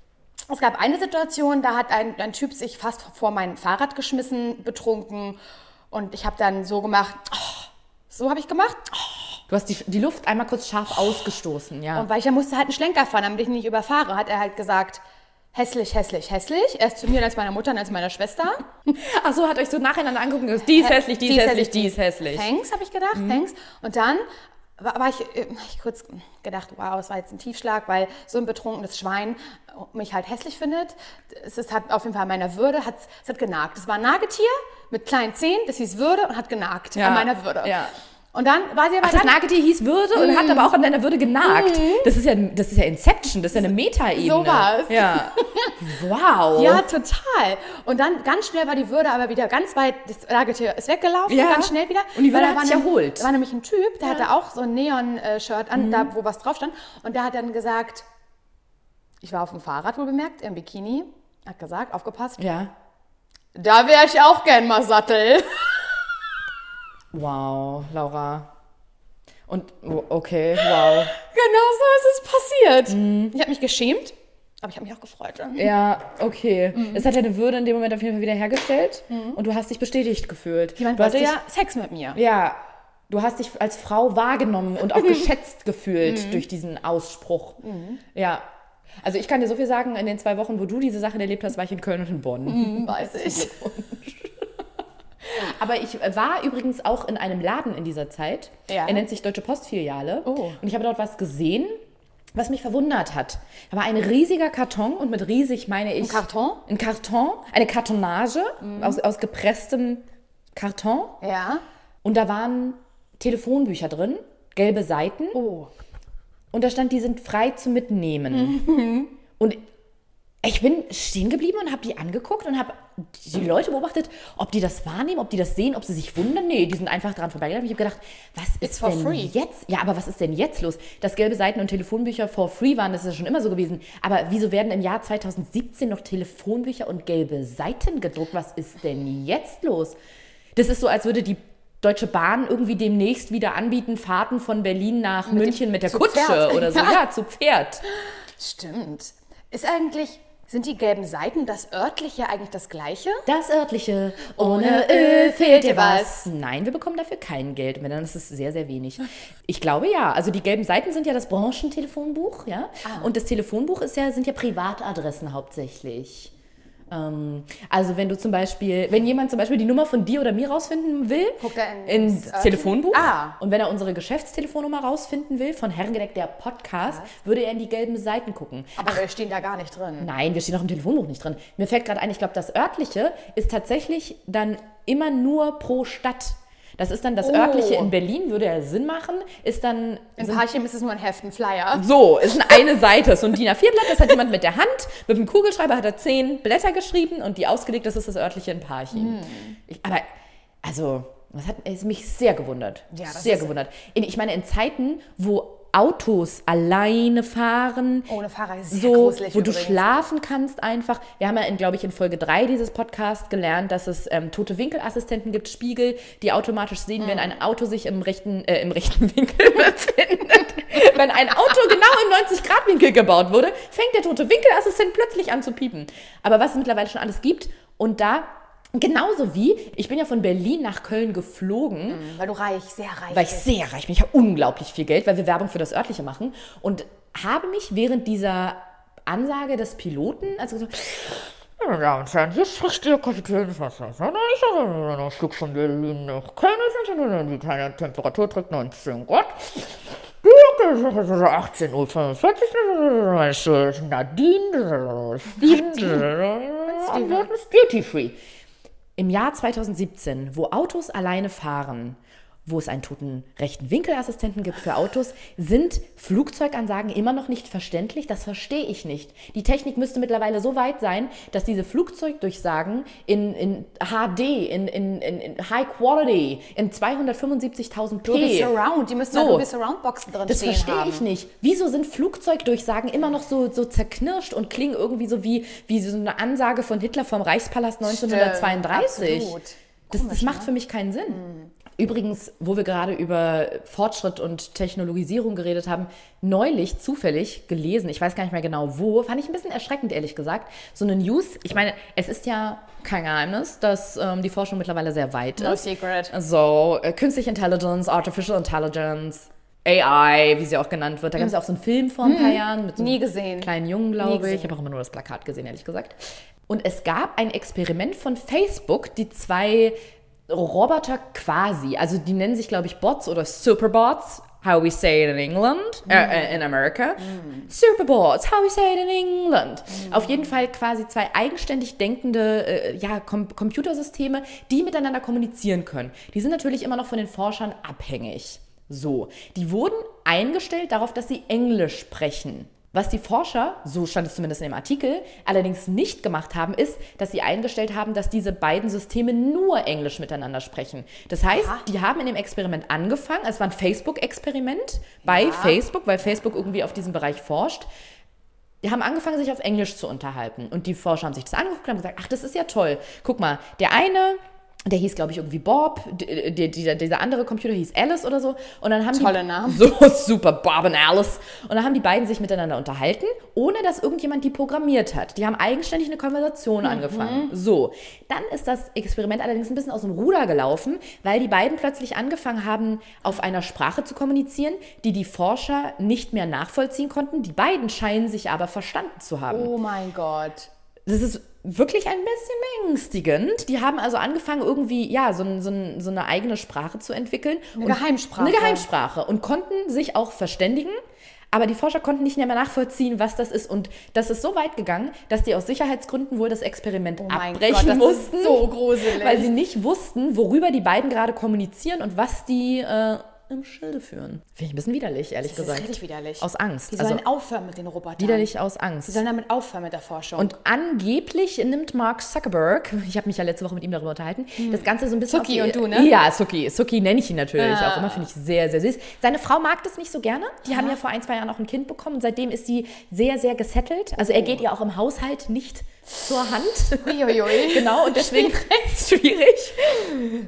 Es gab eine Situation, da hat ein, ein Typ sich fast vor mein Fahrrad geschmissen, betrunken. Und ich habe dann so gemacht, oh, so habe ich gemacht. Du hast die, die Luft einmal kurz scharf ausgestoßen, ja. Und weil ich ja musste halt einen Schlenker fahren, damit ich ihn nicht überfahre, hat er halt gesagt, hässlich, hässlich, hässlich. Erst zu mir, dann zu meiner Mutter, dann zu meiner Schwester. Ach so, hat euch so nacheinander angucken und gesagt, die ist hässlich, die, ist hässlich, die ist hässlich. Thanks, habe ich gedacht, thanks. Und dann war, war ich, äh, hab ich kurz gedacht, wow, es war jetzt ein Tiefschlag, weil so ein betrunkenes Schwein mich halt hässlich findet. Es ist, hat auf jeden Fall an meiner Würde, hat, es hat genagt. Es war ein Nagetier mit kleinen Zähnen, das hieß Würde und hat genagt Ja, an meiner Würde. ja. Und dann war sie aber Ach, das ganz- Nagetier hieß Würde und hat aber auch an deiner Würde genagt. Das ist ja, das ist ja Inception, das ist ja eine Metaebene. So war's. Ja. Wow. Ja, total. Und dann ganz schnell war die Würde aber wieder ganz weit, das Nagetier ist weggelaufen, Ja. ganz schnell wieder. Und die Würde Weil da hat war sich nem- erholt. Da war nämlich ein Typ, der hatte auch so ein Neon-Shirt an, da, wo was drauf stand. Und der hat dann gesagt, ich war auf dem Fahrrad wohl bemerkt, im Bikini, hat gesagt, aufgepasst, Ja. da wäre ich auch gern mal Sattel. Wow, Laura. Und, oh, okay, wow. Genau so ist es passiert. Ich habe mich geschämt, aber ich habe mich auch gefreut. Ja, okay. Es hat deine Würde in dem Moment auf jeden Fall wieder hergestellt und du hast dich bestätigt gefühlt. Jemand du hast wollte dich, ja Sex mit mir. Ja, du hast dich als Frau wahrgenommen und auch geschätzt gefühlt durch diesen Ausspruch. Ja. Also ich kann dir so viel sagen, in den zwei Wochen, wo du diese Sachen erlebt hast, war ich in Köln und in Bonn. Weiß ich. Aber ich war übrigens auch in einem Laden in dieser Zeit. Ja. Er nennt sich Deutsche Postfiliale. Oh. Und ich habe dort was gesehen, was mich verwundert hat. Da war ein riesiger Karton und mit riesig meine ich... Ein Karton? Ein Karton, eine Kartonage aus, aus gepresstem Karton. Ja. Und da waren Telefonbücher drin, gelbe Seiten. Oh. Und da stand, die sind frei zu mitnehmen. Und ich bin stehen geblieben und habe die angeguckt und habe die Leute beobachtet, ob die das wahrnehmen, ob die das sehen, ob sie sich wundern. Nee, die sind einfach dran vorbeigelaufen. Ich habe gedacht, was It's ist for denn free. jetzt? Ja, aber was ist denn jetzt los? Dass gelbe Seiten und Telefonbücher for free waren, das ist ja schon immer so gewesen. Aber wieso werden im Jahr zweitausendsiebzehn noch Telefonbücher und gelbe Seiten gedruckt? Was ist denn jetzt los? Das ist so, als würde die Deutsche Bahn irgendwie demnächst wieder anbieten, Fahrten von Berlin nach Mit München dem- mit der zu Kutsche Pferd. oder so. Ja. Ja, zu Pferd. Stimmt. Ist eigentlich Sind die gelben Seiten, das örtliche eigentlich das gleiche? Das örtliche, ohne Ö fehlt dir was. Nein, wir bekommen dafür kein Geld, wenn dann ist es sehr, sehr wenig. Ich glaube ja, also die gelben Seiten sind ja das Branchentelefonbuch, ja. Ah. Und das Telefonbuch ist ja, sind ja Privatadressen hauptsächlich. Ähm, also wenn du zum Beispiel, wenn jemand zum Beispiel die Nummer von dir oder mir rausfinden will, guckt er in, ins Telefonbuch. Ah. Und wenn er unsere Geschäftstelefonnummer rausfinden will, von Herrengedeck der Podcast, was? würde er in die gelben Seiten gucken. Aber Ach, wir stehen da gar nicht drin. Nein, wir stehen auch im Telefonbuch nicht drin. Mir fällt gerade ein, ich glaube, das örtliche ist tatsächlich dann immer nur pro Stadt. Das ist dann das oh. örtliche in Berlin, würde ja Sinn machen, ist dann... In Parchim ist es nur ein Heft, ein Flyer. So, ist eine Seite, so ein D I N A vier Blatt, das hat jemand mit der Hand, mit dem Kugelschreiber hat er zehn Blätter geschrieben und die ausgelegt, das ist das örtliche in Parchim. Hm. Ich, aber, also, das hat es mich sehr gewundert, ja, das sehr ist gewundert. In, ich meine, in Zeiten, wo Autos alleine fahren. Ohne Fahrer ist sehr so, gruselig wo übrigens. du schlafen kannst einfach. Wir haben ja, in, glaube ich, in Folge drei dieses Podcasts gelernt, dass es ähm, tote Winkelassistenten gibt, Spiegel, die automatisch sehen, mm. wenn ein Auto sich im rechten, äh, im rechten Winkel befindet. Wenn ein Auto genau im neunzig Grad Winkel gebaut wurde, fängt der tote Winkelassistent plötzlich an zu piepen. Aber was es mittlerweile schon alles gibt und da genauso wie, ich bin ja von Berlin nach Köln geflogen. Mhm, weil du reich, sehr reich Weil ich bist. sehr reich bin. Ich habe unglaublich viel Geld, weil wir Werbung für das Örtliche machen. Und habe mich während dieser Ansage des Piloten, also so, meine Damen und Herren, hier spricht der Kapitän des Wassers. Ich habe ein Stück von Berlin nach Köln. Die kleine Temperatur trägt neunzehn Grad. achtzehn Uhr fünfundvierzig. Nadine, Steven, Antworten ist Duty Free. Im Jahr zweitausendsiebzehn, wo Autos alleine fahren, wo es einen toten rechten Winkelassistenten gibt für Autos, sind Flugzeugansagen immer noch nicht verständlich? Das verstehe ich nicht. Die Technik müsste mittlerweile so weit sein, dass diese Flugzeugdurchsagen in, in H D, in, in, in High Quality, in zweihundertfünfundsiebzigtausend p... Dolby Surround, die müssten so, Dolby Surround Boxen drin das stehen verstehe haben. ich nicht. Wieso sind Flugzeugdurchsagen immer noch so, so zerknirscht und klingen irgendwie so wie, wie so eine Ansage von Hitler vom Reichspalast neunzehnhundertzweiunddreißig? Stimmt, das, Komisch, das macht ne? für mich keinen Sinn. Hm. Übrigens, wo wir gerade über Fortschritt und Technologisierung geredet haben, neulich zufällig gelesen, ich weiß gar nicht mehr genau wo, fand ich ein bisschen erschreckend, ehrlich gesagt, so eine News. Ich meine, es ist ja kein Geheimnis, dass ähm, die Forschung mittlerweile sehr weit no ist. No secret. So, äh, Künstliche Intelligence, Artificial Intelligence, A I, wie sie auch genannt wird. Da gab es ja auch so einen Film vor ein paar hm. Jahren mit so Nie einem gesehen. kleinen Jungen, glaube ich. Ich habe auch immer nur das Plakat gesehen, ehrlich gesagt. Und es gab ein Experiment von Facebook, die zwei Roboter quasi, also die nennen sich, glaube ich, Bots oder Superbots, how we say it in England, mm. äh, in America. Mm. Superbots, how we say it in England. Mm. Auf jeden Fall quasi zwei eigenständig denkende äh, ja, Com- Computersysteme, die miteinander kommunizieren können. Die sind natürlich immer noch von den Forschern abhängig. So, die wurden eingestellt darauf, dass sie Englisch sprechen. Was die Forscher, so stand es zumindest in dem Artikel, allerdings nicht gemacht haben, ist, dass sie eingestellt haben, dass diese beiden Systeme nur Englisch miteinander sprechen. Das heißt, Aha. die haben in dem Experiment angefangen, es war ein Facebook-Experiment bei ja. Facebook, weil Facebook irgendwie auf diesem Bereich forscht. Die haben angefangen, sich auf Englisch zu unterhalten. Und die Forscher haben sich das angeguckt und haben gesagt, ach, das ist ja toll. Guck mal, der eine... Der hieß, glaube ich, irgendwie Bob, die, die, die, dieser andere Computer hieß Alice oder so. Und dann haben Tolle die, Namen. So super, Bob und Alice. Und dann haben die beiden sich miteinander unterhalten, ohne dass irgendjemand die programmiert hat. Die haben eigenständig eine Konversation mhm. angefangen. So, dann ist das Experiment allerdings ein bisschen aus dem Ruder gelaufen, weil die beiden plötzlich angefangen haben, auf einer Sprache zu kommunizieren, die die Forscher nicht mehr nachvollziehen konnten. Die beiden scheinen sich aber verstanden zu haben. Oh mein Gott. Das ist wirklich ein bisschen beängstigend. Die haben also angefangen, irgendwie ja, so, so, so eine eigene Sprache zu entwickeln. Eine Geheimsprache. Eine Geheimsprache. Und konnten sich auch verständigen. Aber die Forscher konnten nicht mehr nachvollziehen, was das ist. Und das ist so weit gegangen, dass die aus Sicherheitsgründen wohl das Experiment oh mein abbrechen Gott, das mussten. Ist so gruselig. Weil sie nicht wussten, worüber die beiden gerade kommunizieren und was die... Äh, im Schilde führen. Finde ich ein bisschen widerlich, ehrlich das gesagt. Das ist richtig widerlich. Aus Angst. Die sollen also, aufhören mit den Robotern. Widerlich aus Angst. Die sollen damit aufhören mit der Forschung. Und angeblich nimmt Mark Zuckerberg, ich habe mich ja letzte Woche mit ihm darüber unterhalten, hm. das Ganze so ein bisschen... Suki die, und du, ne? Ja, Suki. Suki nenne ich ihn natürlich ja. auch immer, finde ich sehr, sehr süß. Seine Frau mag das nicht so gerne. Die ja. haben ja vor ein, zwei Jahren auch ein Kind bekommen und seitdem ist sie sehr, sehr gesettelt. Also er geht ihr auch im Haushalt nicht zur Hand. Uiuiui. Genau, und deswegen... Schwierig. Schwierig.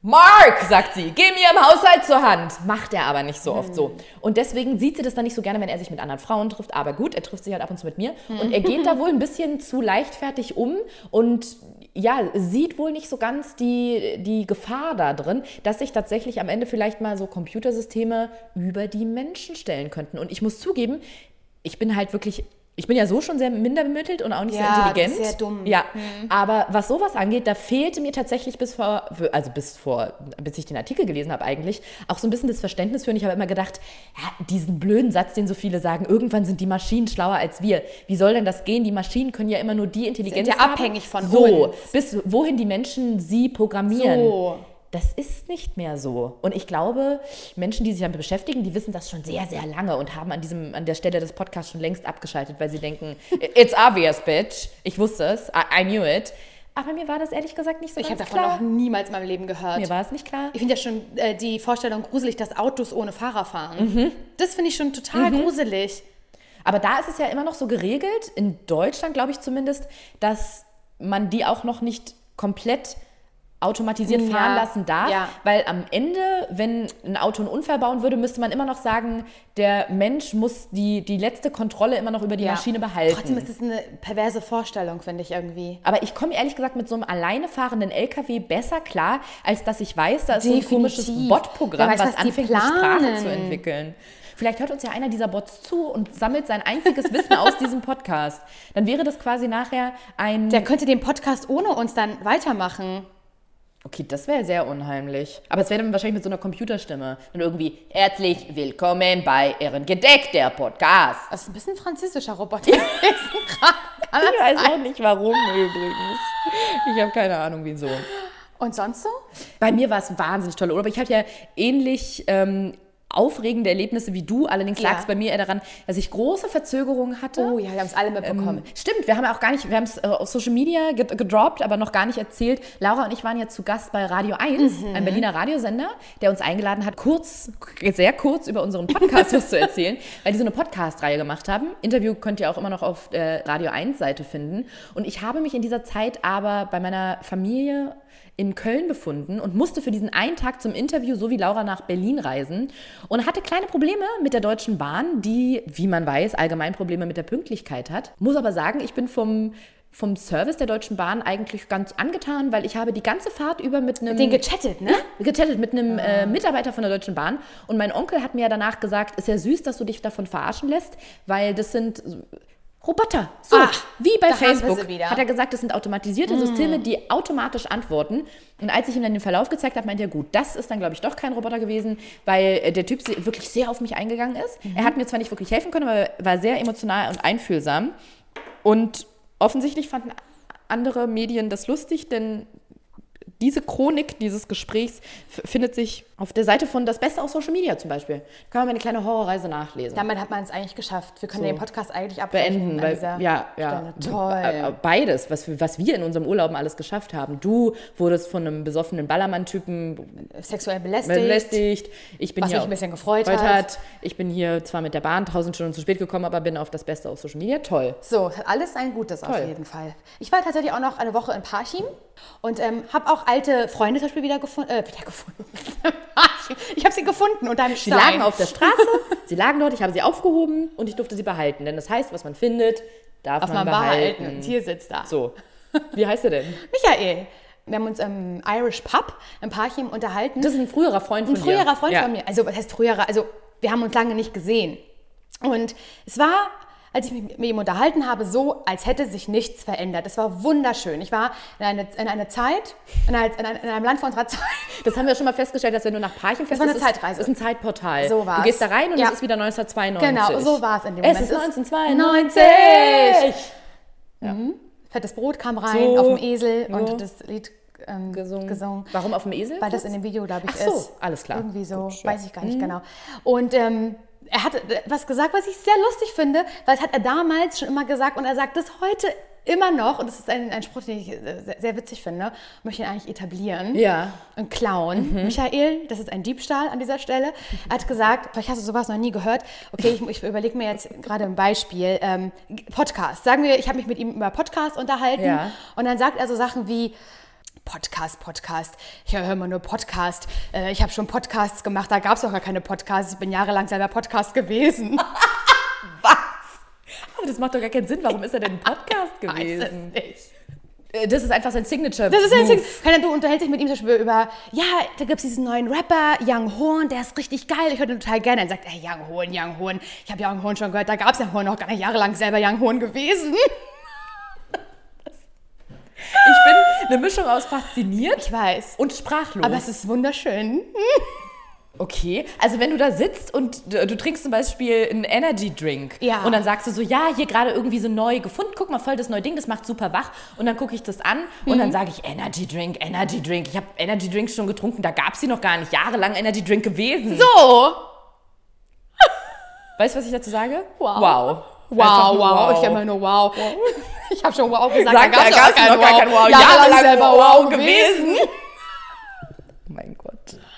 Mark, sagt sie, geh mir im Haushalt zur Hand. Macht er aber nicht so oft so. Und deswegen sieht sie das dann nicht so gerne, wenn er sich mit anderen Frauen trifft. Aber gut, er trifft sich halt ab und zu mit mir. Und er geht da wohl ein bisschen zu leichtfertig um und ja, sieht wohl nicht so ganz die, die Gefahr da drin, dass sich tatsächlich am Ende vielleicht mal so Computersysteme über die Menschen stellen könnten. Und ich muss zugeben, ich bin halt wirklich... Ich bin ja so schon sehr minder bemittelt und auch nicht ja, sehr intelligent. Das ist sehr dumm. Ja, mhm. Aber was sowas angeht, da fehlte mir tatsächlich bis vor, also bis vor, bis ich den Artikel gelesen habe eigentlich, auch so ein bisschen das Verständnis für. Und ich habe immer gedacht, ja, diesen blöden Satz, den so viele sagen, irgendwann sind die Maschinen schlauer als wir. Wie soll denn das gehen? Die Maschinen können ja immer nur die Intelligenz sind ja haben. abhängig von so, uns. Bis wohin die Menschen sie programmieren. So. Das ist nicht mehr so. Und ich glaube, Menschen, die sich damit beschäftigen, die wissen das schon sehr, sehr lange und haben an, diesem, an der Stelle des Podcasts schon längst abgeschaltet, weil sie denken, it's obvious, bitch. Ich wusste es, I, I knew it. Aber mir war das ehrlich gesagt nicht so ich ganz klar. Ich habe davon klar. noch niemals in meinem Leben gehört. Mir war es nicht klar. Ich finde ja schon äh, die Vorstellung gruselig, dass Autos ohne Fahrer fahren. Mhm. Das finde ich schon total mhm. gruselig. Aber da ist es ja immer noch so geregelt, in Deutschland glaube ich zumindest, dass man die auch noch nicht komplett automatisiert ja, fahren lassen darf, ja. weil am Ende, wenn ein Auto einen Unfall bauen würde, müsste man immer noch sagen, der Mensch muss die, die letzte Kontrolle immer noch über die ja. Maschine behalten. Trotzdem ist das eine perverse Vorstellung, finde ich irgendwie. Aber ich komme ehrlich gesagt mit so einem alleine fahrenden L K W besser klar, als dass ich weiß, da ist Definitiv. so ein komisches Bot-Programm, weiß, was, was anfängt, eine Sprache zu entwickeln. Vielleicht hört uns ja einer dieser Bots zu und sammelt sein einziges Wissen aus diesem Podcast. Dann wäre das quasi nachher ein... Der könnte den Podcast ohne uns dann weitermachen. Okay, das wäre sehr unheimlich. Aber es wäre dann wahrscheinlich mit so einer Computerstimme. Und irgendwie, herzlich willkommen bei Ehrengedeck, der Podcast. Das ist ein bisschen französischer Roboter. Ja. Ich weiß auch nicht, warum übrigens. Ich habe keine Ahnung, wieso. Und sonst so? Bei mir war es wahnsinnig toll. Aber ich habe ja ähnlich... Ähm, aufregende Erlebnisse wie du. Allerdings ja. lag es bei mir eher daran, dass ich große Verzögerungen hatte. Oh ja, wir haben es alle mitbekommen. Ähm, stimmt, wir haben auch gar nicht, wir haben es äh, auf Social Media gedroppt, aber noch gar nicht erzählt. Laura und ich waren ja zu Gast bei Radio eins, mhm. ein Berliner Radiosender, der uns eingeladen hat, kurz, sehr kurz über unseren Podcast was zu erzählen, weil die so eine Podcast-Reihe gemacht haben. Interview könnt ihr auch immer noch auf der Radio eins Seite finden. Und ich habe mich in dieser Zeit aber bei meiner Familie in Köln befunden und musste für diesen einen Tag zum Interview, so wie Laura, nach Berlin reisen und hatte kleine Probleme mit der Deutschen Bahn, die, wie man weiß, allgemein Probleme mit der Pünktlichkeit hat. Muss aber sagen, ich bin vom, vom Service der Deutschen Bahn eigentlich ganz angetan, weil ich habe die ganze Fahrt über mit einem... Mit denen gechattet, ne? Ja, gechattet mit einem ah. äh, Mitarbeiter von der Deutschen Bahn und mein Onkel hat mir ja danach gesagt, ist ja süß, dass du dich davon verarschen lässt, weil das sind... Roboter, so Ach, wie bei da Facebook, haben wir sie wieder. hat er gesagt, das sind automatisierte mm. Systeme, die automatisch antworten. Und als ich ihm dann den Verlauf gezeigt habe, meinte er, gut, das ist dann, glaube ich, doch kein Roboter gewesen, weil der Typ wirklich sehr auf mich eingegangen ist. Mhm. Er hat mir zwar nicht wirklich helfen können, aber er war sehr emotional und einfühlsam. Und offensichtlich fanden andere Medien das lustig, denn diese Chronik dieses Gesprächs f- findet sich auf der Seite von Das Beste aus Social Media zum Beispiel. Da kann man eine kleine Horrorreise nachlesen. Damit hat man es eigentlich geschafft. Wir können so. den Podcast eigentlich beenden. Weil, ja, ja. Toll. Beides, was, was wir in unserem Urlauben alles geschafft haben. Du wurdest von einem besoffenen Ballermann-Typen sexuell belästigt. belästigt. Ich bin was hier mich ein bisschen gefreut hat. hat. Ich bin hier zwar mit der Bahn tausend Stunden zu spät gekommen, aber bin auf Das Beste aus Social Media. Toll. So, alles ein Gutes Toll. Auf jeden Fall. Ich war tatsächlich auch noch eine Woche in Parchim und ähm, habe auch alte Freunde zum Beispiel wieder gefunden. Äh, wieder gefunden. Ich habe sie gefunden unter einem Stein. Sie lagen auf der Straße, sie lagen dort, ich habe sie aufgehoben und ich durfte sie behalten. Denn das heißt, was man findet, darf, darf man, man behalten. behalten. Und hier sitzt da. So, wie heißt er denn? Michael. Wir haben uns im Irish Pub in Parchim unterhalten. Das ist ein früherer Freund von dir. Ein früherer dir. Freund ja. von mir. Also, was heißt früherer? Also, wir haben uns lange nicht gesehen. Und es war, als ich mich mit ihm unterhalten habe, so, als hätte sich nichts verändert. Es war wunderschön. Ich war in eine, in eine Zeit, in, eine, in, einem Land vor unserer Zeit. Das haben wir schon mal festgestellt, dass wenn du nach Parchim fährst, das war eine Zeitreise. Das ist ein Zeitportal. So war's. Du gehst da rein und ja. es ist wieder neunzehnhundertzweiundneunzig. Genau, so war es in dem Moment. Es ist neunzehnhundertzweiundneunzig. Ja. Mhm. Fettes Brot kam rein, so. Auf dem Esel und so. Das Lied ähm, gesungen. gesungen. Warum auf dem Esel? Weil das in dem Video, glaube ich, Ach so, ist. alles klar. Irgendwie so, Gut, weiß ich gar nicht mhm. genau. Und ähm, er hat was gesagt, was ich sehr lustig finde, weil das hat er damals schon immer gesagt und er sagt das heute immer noch, und das ist ein, ein Spruch, den ich sehr, sehr witzig finde, möchte ihn eigentlich etablieren ja. und klauen. Mhm. Michael, das ist ein Diebstahl an dieser Stelle, er hat gesagt, vielleicht hast du sowas noch nie gehört, okay, ich, ich überlege mir jetzt gerade ein Beispiel, ähm, Podcast, sagen wir, ich habe mich mit ihm über Podcast unterhalten ja. und dann sagt er so Sachen wie, Podcast, Podcast. Ich höre immer nur Podcast. Äh, ich habe schon Podcasts gemacht, da gab es auch gar keine Podcasts. Ich bin jahrelang selber Podcast gewesen. Was? Aber das macht doch gar keinen Sinn. Warum ist er denn ein Podcast gewesen? Weiß es nicht. Das ist einfach sein Signature. Das ist ein Signature. Du unterhältst dich mit ihm zum Beispiel über, ja, da gibt es diesen neuen Rapper, Young Horn, der ist richtig geil, ich höre den total gerne. Dann sagt er, hey, Young Horn, Young Horn. Ich habe Young Horn schon gehört, da gab es Young Horn noch gar nicht jahrelang selber Young Horn gewesen. Ich bin eine Mischung aus fasziniert Ich weiß. und sprachlos. Aber es ist wunderschön. Okay, also wenn du da sitzt und du, du trinkst zum Beispiel einen Energy Drink Ja. und dann sagst du so, ja, hier gerade irgendwie so neu gefunden, guck mal, voll das neue Ding, das macht super wach und dann gucke ich das an und Mhm. dann sage ich Energy Drink, Energy Drink. Ich habe Energy Drinks schon getrunken, da gab es sie noch gar nicht, jahrelang Energy Drink gewesen. So. Weißt du, was ich dazu sage? Wow. Wow. Wow, Einfach nur wow, ich habe immer nur wow. Ich habe schon wow gesagt, Sag, da gab da es gab's kein noch gar kein Wow. Jahrelang Jahrelang selber wow wow gewesen. gewesen. Oh mein Gott.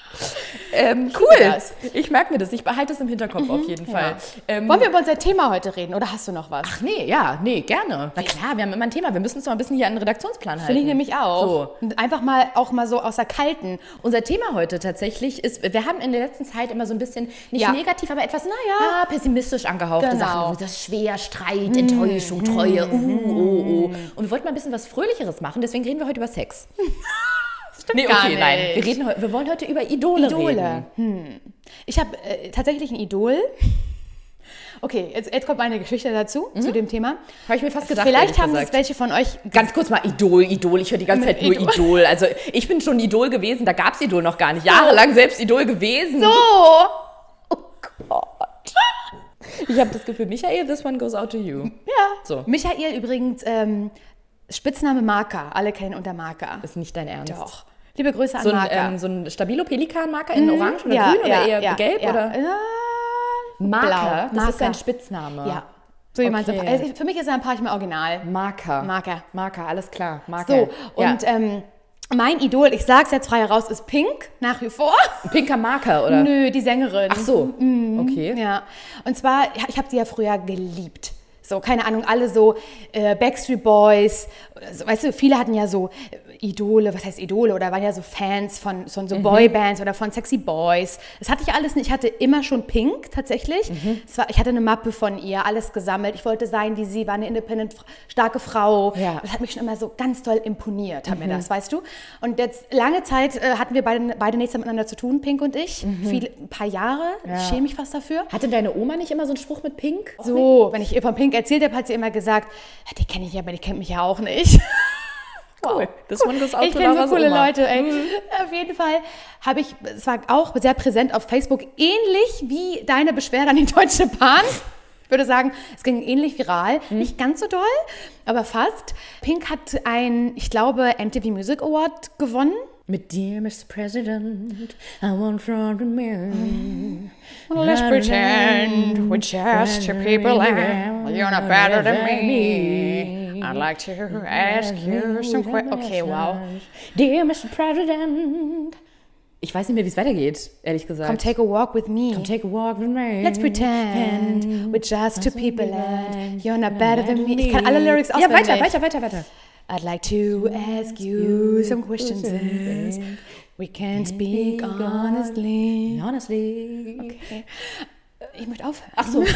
Ähm, liebe cool. das. Ich merke mir das. Ich behalte es im Hinterkopf auf jeden Fall. Ähm, Wollen wir über unser Thema heute reden oder hast du noch was? Ach nee, ja, nee, gerne. Na klar, wir haben immer ein Thema. Wir müssen uns mal ein bisschen hier an den Redaktionsplan halten. Finde ich nämlich auch. So. Und einfach mal auch mal so aus der Kalten. Unser Thema heute tatsächlich ist, wir haben in der letzten Zeit immer so ein bisschen, nicht Ja. negativ, aber etwas, naja, Ja. pessimistisch angehauchte Genau. Sachen. Das ist schwer, Streit, Enttäuschung, Treue, uh, oh, oh. Und wir wollten mal ein bisschen was Fröhlicheres machen, deswegen reden wir heute über Sex. Stimmt Nee, gar okay, nicht. nein. Wir, reden, heu- wir wollen heute über Idole, Idole. reden. Hm. Ich habe äh, tatsächlich ein Idol. Okay, jetzt, jetzt kommt meine Geschichte dazu, zu dem Thema. Habe ich mir fast gedacht, Vielleicht ehrlich haben das gesagt. welche von euch... Ganz kurz mal Idol, Idol. Ich höre die ganze Zeit nur Idol. Idol. Also ich bin schon Idol gewesen, da gab es Idol noch gar nicht. Jahrelang selbst Idol gewesen. So! Oh Gott. Ich habe das Gefühl, Michael, this one goes out to you. Ja. So. Michael übrigens, ähm, Spitzname Marker. Alle kennen unter Marker. Ist nicht dein Ernst. Doch. Liebe Grüße an So ein, Marker. ähm, so ein Stabilo-Pelikan-Marker in Orange oder ja, Grün oder ja, eher ja, gelb? ja. Oder? Ja, Marker, blau. das Marker. ist dein Spitzname. Ja. So jemand. Okay. Also für mich ist er ein paar Mal original. Marker. Marker. Marker, alles klar. Marker. So, und ja. ähm, mein Idol, ich sag's jetzt frei heraus, ist Pink, nach wie vor. Pinker Marker, oder? Nö, die Sängerin. Ach so, okay. Ja. Und zwar, ja, ich habe sie ja früher geliebt. So, keine Ahnung, alle so äh, Backstreet Boys, so, weißt du, viele hatten ja so äh, Idole, was heißt Idole, oder waren ja so Fans von, von so Boybands oder von Sexy Boys. Das hatte ich alles nicht. Ich hatte immer schon Pink, tatsächlich. Es war, ich hatte eine Mappe von ihr, alles gesammelt. Ich wollte sein wie sie, war eine independent, starke Frau. Ja. Das hat mich schon immer so ganz doll imponiert, hat mir das, weißt du. Und jetzt, lange Zeit äh, hatten wir beide, beide nichts miteinander zu tun, Pink und ich. Viele, ein paar Jahre, ich schäme mich fast dafür. Hatte deine Oma nicht immer so einen Spruch mit Pink? So, wenn ich ihr von Pink erzählt habe, hat sie immer gesagt, ja, die kenne ich ja, aber die kennt mich ja auch nicht. Cool. Das one goes out Ich to kenne Laura's so coole Oma. Leute, ey. Auf jeden Fall habe ich, es war auch sehr präsent auf Facebook, ähnlich wie deine Beschwerde an die Deutsche Bahn. Ich würde sagen, es ging ähnlich viral. Nicht ganz so doll, aber fast. Pink hat ein, ich glaube, M T V Music Award gewonnen. Mit dir, Mister President, I want front and mirror. Let's pretend we're just two people and you're not better than me. I'd like to ask you some questions. Okay, wow. Dear Mister President. Ich weiß nicht mehr, wie es weitergeht, ehrlich gesagt. Come take a walk with me. Come take a walk with me. Let's pretend we're just two people and you're not better than me. Ich kann alle Lyrics Ja, auswendig. weiter, weiter, weiter, weiter. I'd like to ask you some questions and we can speak honestly. Honestly. Okay. Ich möchte aufhören. Ach so.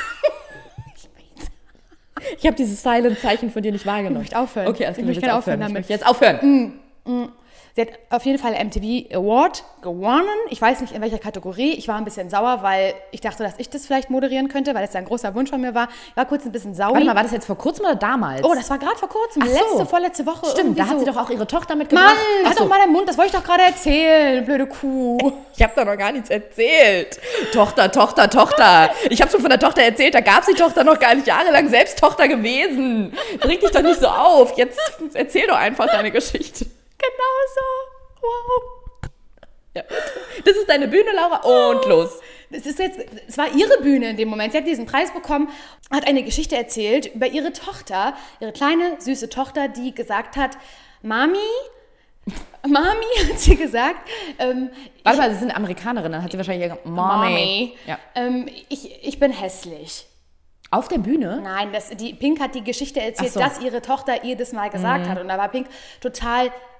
Ich habe dieses Silent-Zeichen von dir nicht wahrgenommen. Ich möchte aufhören. Okay, also Ich du möchte willst gerne aufhören. aufhören Ich damit. möchte jetzt aufhören. Sie hat auf jeden Fall M T V Award gewonnen. Ich weiß nicht, in welcher Kategorie. Ich war ein bisschen sauer, weil ich dachte, dass ich das vielleicht moderieren könnte, weil es ein großer Wunsch von mir war. Ich war kurz ein bisschen sauer. Warte mal, war das jetzt vor kurzem oder damals? Oh, das war gerade vor kurzem. Ach so. Letzte, vorletzte Woche. Stimmt, irgendwie da hat so. sie doch auch ihre Tochter mitgebracht. Mann, Ach halt so. doch mal den Mund, das wollte ich doch gerade erzählen, blöde Kuh. Ich habe da noch gar nichts erzählt. Tochter, Tochter, Tochter. Ich habe schon von der Tochter erzählt, da gab es die Tochter noch gar nicht jahrelang selbst Tochter gewesen. Reg dich doch nicht so auf. Jetzt erzähl doch einfach deine Geschichte. Genau so. Wow. Ja. Das ist deine Bühne, Laura, und los. Es ist jetzt, es war ihre Bühne in dem Moment. Sie hat diesen Preis bekommen, hat eine Geschichte erzählt über ihre Tochter, ihre kleine, süße Tochter, die gesagt hat, Mami, Mami, hat sie gesagt, ähm, Warte mal, sie sind Amerikanerin, dann hat sie wahrscheinlich gesagt, Mommy. Mami, Ja. ähm, ich, ich bin hässlich. Auf der Bühne? Nein, das, die, Pink hat die Geschichte erzählt, Ach so. dass ihre Tochter ihr das mal gesagt hat. Und da war Pink total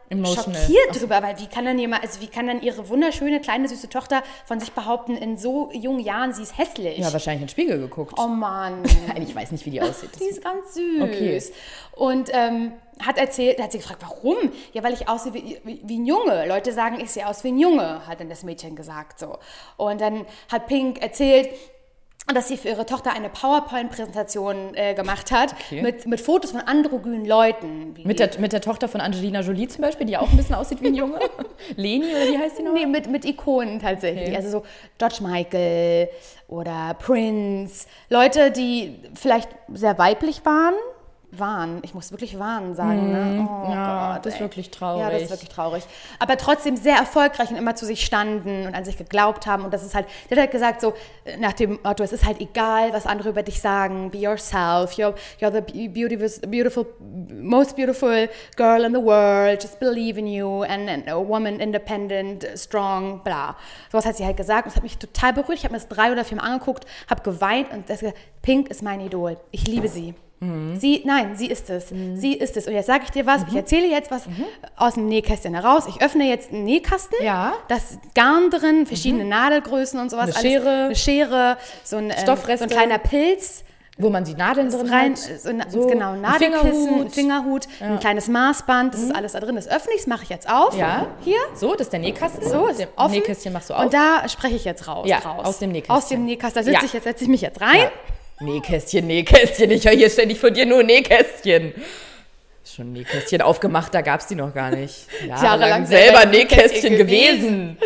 Emotional. schockiert drüber, weil wie kann dann jemand, also wie kann dann ihre wunderschöne, kleine, süße Tochter von sich behaupten, in so jungen Jahren, sie ist hässlich. Ja, wahrscheinlich in den Spiegel geguckt. Oh Mann. Ich weiß nicht, wie die aussieht. Die ist ganz süß. Okay. Und ähm, hat erzählt, hat sie gefragt, warum? Ja, weil ich aussehe wie, wie, wie ein Junge. Leute sagen, ich sehe aus wie ein Junge, hat dann das Mädchen gesagt. So. Und dann hat Pink erzählt, dass sie für ihre Tochter eine PowerPoint-Präsentation äh, gemacht hat, Okay. mit, mit Fotos von androgynen Leuten. Wie Mit der, mit der Tochter von Angelina Jolie zum Beispiel, die auch ein bisschen aussieht wie ein Junge. Leni, oder wie heißt die noch? Nee, mit, mit Ikonen tatsächlich. Okay. Also so George Michael oder Prince. Leute, die vielleicht sehr weiblich waren. Waren. Ich muss wirklich waren sagen. Ne? Oh ja, Gott, das ist ey. wirklich traurig. Ja, das ist wirklich traurig. Aber trotzdem sehr erfolgreich und immer zu sich standen und an sich geglaubt haben. Und das ist halt, der hat halt gesagt so, nach dem Motto, es ist halt egal, was andere über dich sagen. Be yourself. You're, you're the beautiful, beautiful, most beautiful girl in the world. Just believe in you. And, and a woman, independent, strong, bla. Sowas hat sie halt gesagt. Und das hat mich total beruhigt. Ich habe mir das drei oder vier Mal angeguckt, habe geweint und das gesagt, Pink ist mein Idol. Ich liebe sie. Mhm. Sie, nein, sie ist es. Mhm. Sie ist es. Und jetzt sage ich dir was, mhm. ich erzähle jetzt was mhm. aus dem Nähkästchen heraus. Ich öffne jetzt einen Nähkasten, Ja. da ist Garn drin, verschiedene mhm. Nadelgrößen und sowas. Eine Schere. Alles, eine Schere, so ein, ähm, Stoffreste. so ein kleiner Pilz. Wo man die Nadeln drin Rein, hat. so, ein- So, genau, ein Nadelkissen, Fingerhut. ein Fingerhut, Ja. ein kleines Maßband, das ist alles da drin. Das öffne ich, das mache ich jetzt auf. Ja. Hier. So, das ist der Nähkasten. So, ist das offen. Nähkästchen machst du auf. Und da spreche ich jetzt raus. Ja, raus. aus dem Nähkästchen. Aus dem Nähkasten. Da sitze Ja. ich jetzt, setze ich mich jetzt rein. Ja. Nähkästchen, Nähkästchen. Ich höre hier ständig von dir nur Nähkästchen. Ist schon ein Nähkästchen aufgemacht, da gab es die noch gar nicht. Jahrelang, Jahrelang selber selber Nähkästchen Nähkästchen gewesen.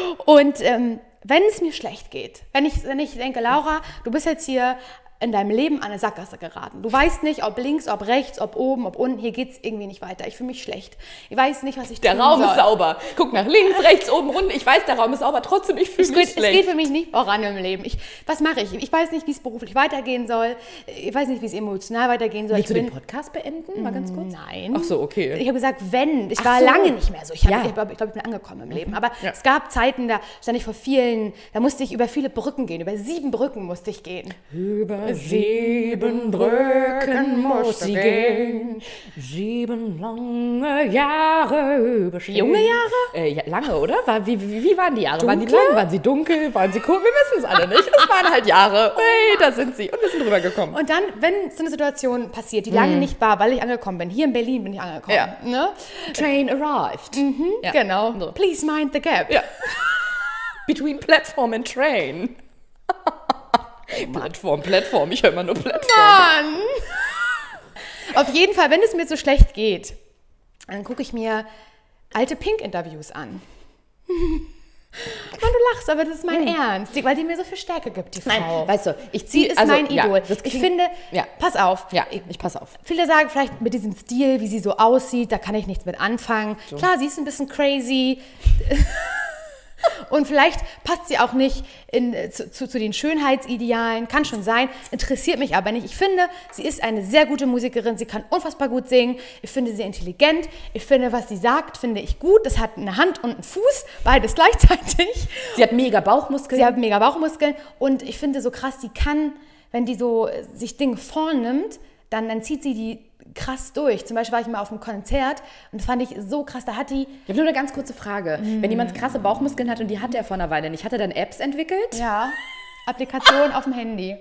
Und ähm, wenn es mir schlecht geht, wenn ich, wenn ich denke, Laura, du bist jetzt hier in deinem Leben an eine Sackgasse geraten. Du weißt nicht, ob links, ob rechts, ob oben, ob unten. Hier geht es irgendwie nicht weiter. Ich fühle mich schlecht. Ich weiß nicht, was ich Der tun Raum soll. ist sauber. Guck nach links, rechts, oben, unten. Ich weiß, der Raum ist sauber. Trotzdem, ich fühle Es mich geht, schlecht. es geht für mich nicht voran im Leben. Ich, was mache ich? Ich weiß nicht, wie es beruflich weitergehen soll. Ich weiß nicht, wie es emotional weitergehen soll. Willst du ich den Podcast beenden? Mal ganz kurz. Nein. Ach so, okay. Ich habe gesagt, wenn. Ich Ach war so. lange nicht mehr so. Ich, hab, Ja. ich glaube, ich, glaub, ich bin angekommen im Leben. Aber Ja. es gab Zeiten, da stand ich vor vielen, da musste ich über viele Brücken gehen. Über sieben Brücken musste ich gehen. Über sieben Brücken muss sie gehen, sieben lange Jahre überstehen. Junge Jahre? Äh, ja, lange, oder? War, wie, wie, wie waren die Jahre? Waren die Dunkle? lang? Waren sie dunkel? Waren sie kurz? Wir wissen es alle nicht. Es waren halt Jahre. Hey, da sind sie. Und wir sind drüber gekommen. Und dann, wenn so eine Situation passiert, die lange nicht war, weil ich angekommen bin, hier in Berlin bin ich angekommen. Ja. Ne? Train arrived. Ja. Genau. So. Please mind the gap. Ja. Between platform and train. Plattform, Plattform. Ich höre immer nur Plattform. Mann! Auf jeden Fall, wenn es mir so schlecht geht, dann gucke ich mir alte Pink-Interviews an. Mann, du lachst, aber das ist mein Ernst, die- weil die mir so viel Stärke gibt, die Frau. Nein, weißt du, ich Sie ziehe... ist also, mein ja, Idol. das ich klingt- finde, Ja. pass auf, Ja, ich pass auf. viele sagen vielleicht mit diesem Stil, wie sie so aussieht, da kann ich nichts mit anfangen. Klar, sie ist ein bisschen crazy. Und vielleicht passt sie auch nicht in, zu, zu, zu den Schönheitsidealen, kann schon sein, interessiert mich aber nicht. Ich finde, sie ist eine sehr gute Musikerin, sie kann unfassbar gut singen, ich finde sie intelligent, ich finde, was sie sagt, finde ich gut. Das hat eine Hand und einen Fuß, beides gleichzeitig. Sie hat mega Bauchmuskeln. Sie hat mega Bauchmuskeln und ich finde so krass, die kann, wenn die so äh, sich Dinge vornimmt, dann, dann zieht sie die krass durch. Zum Beispiel war ich mal auf einem Konzert und das fand ich so krass, da hat die... Ich habe nur eine ganz kurze Frage. Wenn jemand krasse Bauchmuskeln hat und die hat er vor einer Weile nicht, hat er dann Apps entwickelt? Ja, Applikation auf dem Handy.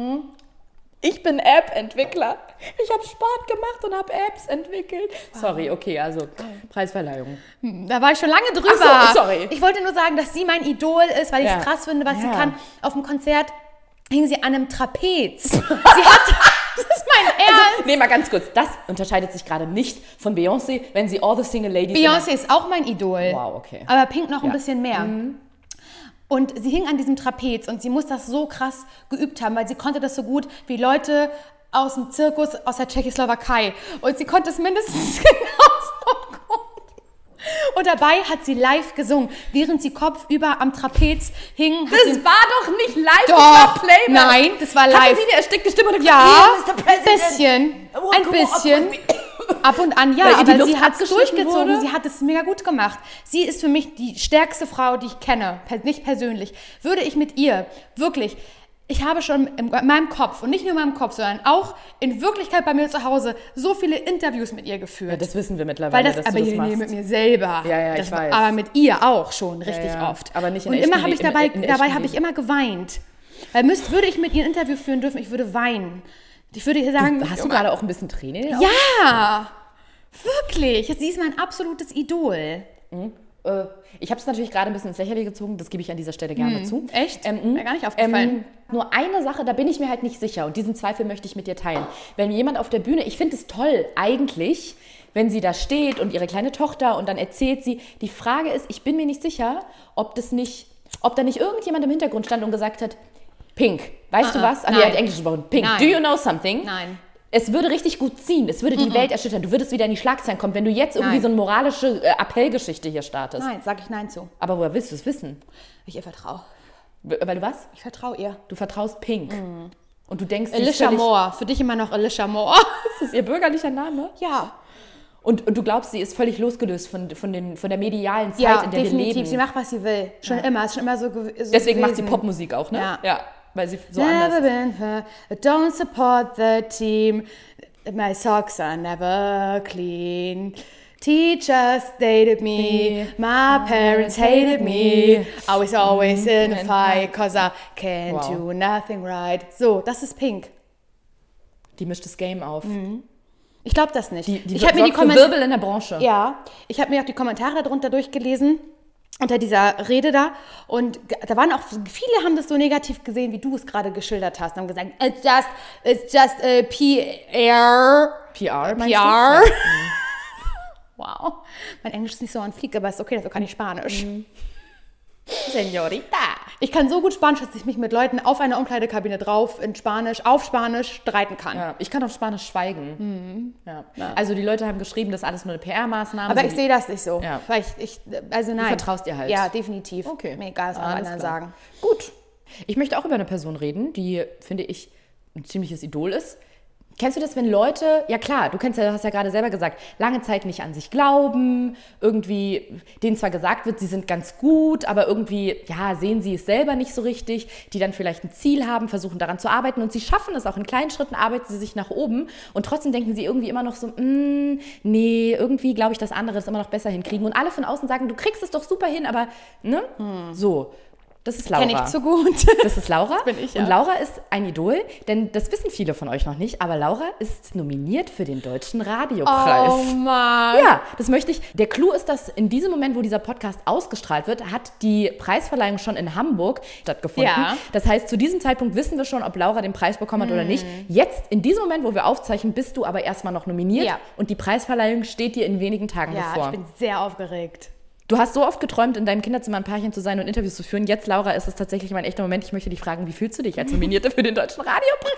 Ich bin App-Entwickler. Ich habe Sport gemacht und habe Apps entwickelt. Sorry, okay, also Preisverleihung. Da war ich schon lange drüber. Ach so, sorry. Ich wollte nur sagen, dass sie mein Idol ist, weil ich es Ja. krass finde, was sie Ja. kann. Auf dem Konzert hing sie an einem Trapez. Sie hat... Das ist mein Ernst. Nee, mal ganz kurz. Das unterscheidet sich gerade nicht von Beyoncé, wenn sie All the Single Ladies... Beyoncé ist auch mein Idol. Wow, okay. Aber Pink noch ein Ja. bisschen mehr. Und sie hing an diesem Trapez und sie muss das so krass geübt haben, weil sie konnte das so gut wie Leute aus dem Zirkus aus der Tschechoslowakei. Und sie konnte es mindestens genauso gut. Und dabei hat sie live gesungen, während sie kopfüber am Trapez hing. Hat Das sie, war doch nicht live, Doch, das war Playback. nein, das war Hatte live. sie eine erstickte Stimme und Ja, gesagt, ein "Mister President, bisschen, I wanna ein come up bisschen. with me." Ab und an, ja, Weil ihr die aber Luft sie hat es abgeschnitten durchgezogen. wurde? Sie hat es mega gut gemacht. Sie ist für mich die stärkste Frau, die ich kenne. Per- Nicht persönlich. Würde ich mit ihr wirklich Ich habe schon in meinem Kopf und nicht nur in meinem Kopf, sondern auch in Wirklichkeit bei mir zu Hause so viele Interviews mit ihr geführt. Ja, das wissen wir mittlerweile, Weil das, dass aber du das nee, machst. mit mir selber. Ja, ja, ich das, weiß. Aber mit ihr auch schon richtig Ja, ja. oft. Aber nicht in und echten immer habe ich Le- dabei, in- in dabei echten habe ich Leben. immer geweint. Weil müsst, würde ich mit ihr ein Interview führen dürfen, ich würde weinen. Ich würde ihr sagen, Hast du gerade auch ein bisschen Tränen in den Augen? ja, wirklich. Sie ist mein absolutes Idol. Äh, Ich habe es natürlich gerade ein bisschen ins Lächerliche gezogen, das gebe ich an dieser Stelle gerne zu. Echt? Ähm, Mir gar nicht aufgefallen. Ähm, nur eine Sache, da bin ich mir halt nicht sicher und diesen Zweifel möchte ich mit dir teilen. Wenn jemand auf der Bühne, ich finde es toll eigentlich, wenn sie da steht und ihre kleine Tochter und dann erzählt sie, die Frage ist, ich bin mir nicht sicher, ob das nicht, ob da nicht irgendjemand im Hintergrund stand und gesagt hat, Pink, weißt Ah, du was? Ah, nein. die hat Englisch gesprochen. Pink, Nein. do you know something? Nein. Es würde richtig gut ziehen, es würde die Welt erschüttern, du würdest wieder in die Schlagzeilen kommen, wenn du jetzt irgendwie Nein. so eine moralische äh, Appellgeschichte hier startest. Nein, sage ich Nein zu. Aber woher willst du es wissen? Ich ihr vertraue. W- Weil du was? Ich vertraue ihr. Du vertraust Pink. Und du denkst, sie ist Alicia völlig, Moore. Für dich immer noch Alicia Moore. ist das ihr bürgerlicher Name? Ja. Und, und du glaubst, sie ist völlig losgelöst von, von, den, von der medialen Zeit, Ja, in der wir definitiv. leben. Sie macht, was sie will. Schon immer. Ist schon immer so, gew- so Deswegen macht sie gewesen. Popmusik auch, ne? Ja. ja weil sie so Never anders ist. been her. Don't support the team. My socks are never clean. Teachers dated me. My parents hated me. I was always in a fight cause I can't Wow. do nothing right. So, das ist Pink. Die mischt das Game auf. Ich glaube das nicht. Die, die ich habe mir die sorgt für Kommentare... Wirbel in der Branche. Ja, ich habe mir auch die Kommentare darunter durchgelesen, unter dieser Rede da. Und g- da waren auch, viele haben das so negativ gesehen, wie du es gerade geschildert hast. Und haben gesagt, it's just, it's just a P R. P R, meinst P R. du? Ja. Wow. Mein Englisch ist nicht so an Flieg, aber ist okay, dafür kann ich Spanisch. Senorita. Ich kann so gut Spanisch, dass ich mich mit Leuten auf einer Umkleidekabine drauf in Spanisch, auf Spanisch streiten kann. Ja, ich kann auf Spanisch schweigen. Ja. Also die Leute haben geschrieben, das ist alles nur eine P R-Maßnahme. Aber so ich die- sehe das nicht so. Ja. Weil ich, ich, also nein. vertraust ihr halt. Ja, definitiv. Okay. Mir egal, was alle Alles anderen klar. sagen. Gut. Ich möchte auch über eine Person reden, die, finde ich, ein ziemliches Idol ist. Kennst du das, wenn Leute, ja klar, du kennst ja, hast ja gerade selber gesagt, lange Zeit nicht an sich glauben, irgendwie, denen zwar gesagt wird, sie sind ganz gut, aber irgendwie, ja, sehen sie es selber nicht so richtig, die dann vielleicht ein Ziel haben, versuchen daran zu arbeiten und sie schaffen es auch, in kleinen Schritten arbeiten sie sich nach oben und trotzdem denken sie irgendwie immer noch so, mm, nee, irgendwie glaube ich, dass andere es immer noch besser hinkriegen und alle von außen sagen, du kriegst es doch super hin, aber, ne, so. Das ist Laura. Kenn ich zu gut. Das ist Laura. Das bin ich, ja. Und Laura ist ein Idol, denn das wissen viele von euch noch nicht, aber Laura ist nominiert für den Deutschen Radiopreis. Oh Mann. Ja, das möchte ich. Der Clou ist, dass in diesem Moment, wo dieser Podcast ausgestrahlt wird, hat die Preisverleihung schon in Hamburg stattgefunden. Ja. Das heißt, zu diesem Zeitpunkt wissen wir schon, ob Laura den Preis bekommen hat oder nicht. Jetzt, in diesem Moment, wo wir aufzeichnen, bist du aber erstmal noch nominiert Ja. und die Preisverleihung steht dir in wenigen Tagen Ja, bevor. ich bin sehr aufgeregt. Du hast so oft geträumt, in deinem Kinderzimmer ein Pärchen zu sein und Interviews zu führen. Jetzt, Laura, ist es tatsächlich mein echter Moment. Ich möchte dich fragen, wie fühlst du dich als Nominierte für den Deutschen Radiopreis?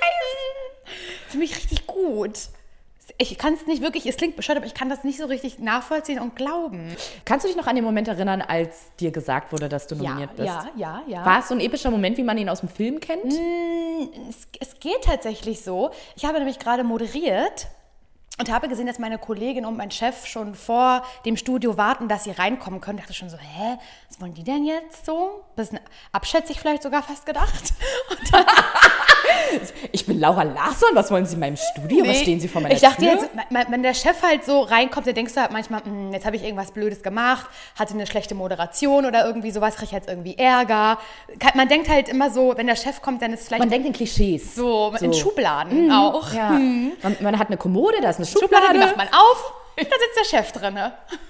Für mich richtig gut. Ich kann es nicht wirklich, es klingt bescheuert, aber ich kann das nicht so richtig nachvollziehen und glauben. Kannst du dich noch an den Moment erinnern, als dir gesagt wurde, dass du nominiert bist? ja, ja, ja. War es so ein epischer Moment, wie man ihn aus dem Film kennt? Es, es geht tatsächlich so. Ich habe nämlich gerade moderiert und habe gesehen, dass meine Kollegin und mein Chef schon vor dem Studio warten, dass sie reinkommen können. Ich dachte schon so, hä, was wollen die denn jetzt so? Bisschen abschätzig vielleicht sogar fast gedacht. Und dann, Ich bin Laura Larsson, was wollen Sie in meinem Studio? Was Nee, stehen Sie vor meiner ich dachte Tür? jetzt, wenn- wenn der Chef halt so reinkommt, dann denkst du halt manchmal, "Hm, jetzt habe ich irgendwas Blödes gemacht, hatte eine schlechte Moderation oder irgendwie sowas, kriege ich jetzt irgendwie Ärger. Kann- Man denkt halt immer so, wenn der Chef kommt, dann ist es vielleicht Man denkt in Klischees. so, in Schubladen auch. Ja. Man, man hat eine Kommode, da ist eine Schublade, Schublade. die macht man auf, da sitzt der Chef drin.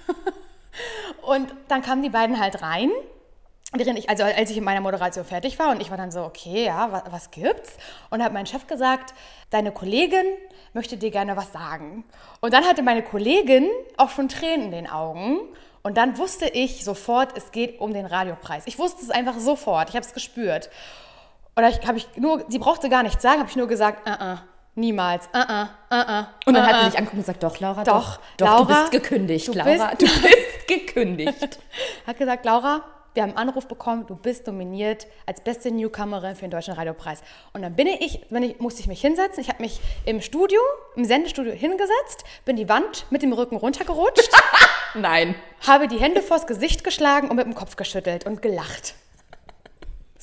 Und dann kamen die beiden halt rein. Während ich, also als ich in meiner Moderation fertig war und ich war dann so, okay, ja, was, was gibt's? Und hat mein Chef gesagt, deine Kollegin möchte dir gerne was sagen. Und dann hatte meine Kollegin auch schon Tränen in den Augen. Und dann wusste ich sofort, es geht um den Radiopreis. Ich wusste es einfach sofort, ich habe es gespürt. Und da habe ich nur, sie brauchte gar nichts sagen, habe ich nur gesagt, uh -uh, niemals, uh -uh, uh -uh, Und dann uh hat -uh. sie dich angeguckt und gesagt, doch, Laura, Doch, doch, doch Laura, du bist gekündigt, du Laura, bist- du bist gekündigt. Hat gesagt, Laura, wir haben einen Anruf bekommen, du bist nominiert als beste Newcomerin für den Deutschen Radiopreis. Und dann bin ich, bin ich musste ich mich hinsetzen. Ich habe mich im Studio, im Sendestudio hingesetzt, bin die Wand mit dem Rücken runtergerutscht, Nein. habe die Hände vors Gesicht geschlagen und mit dem Kopf geschüttelt und gelacht.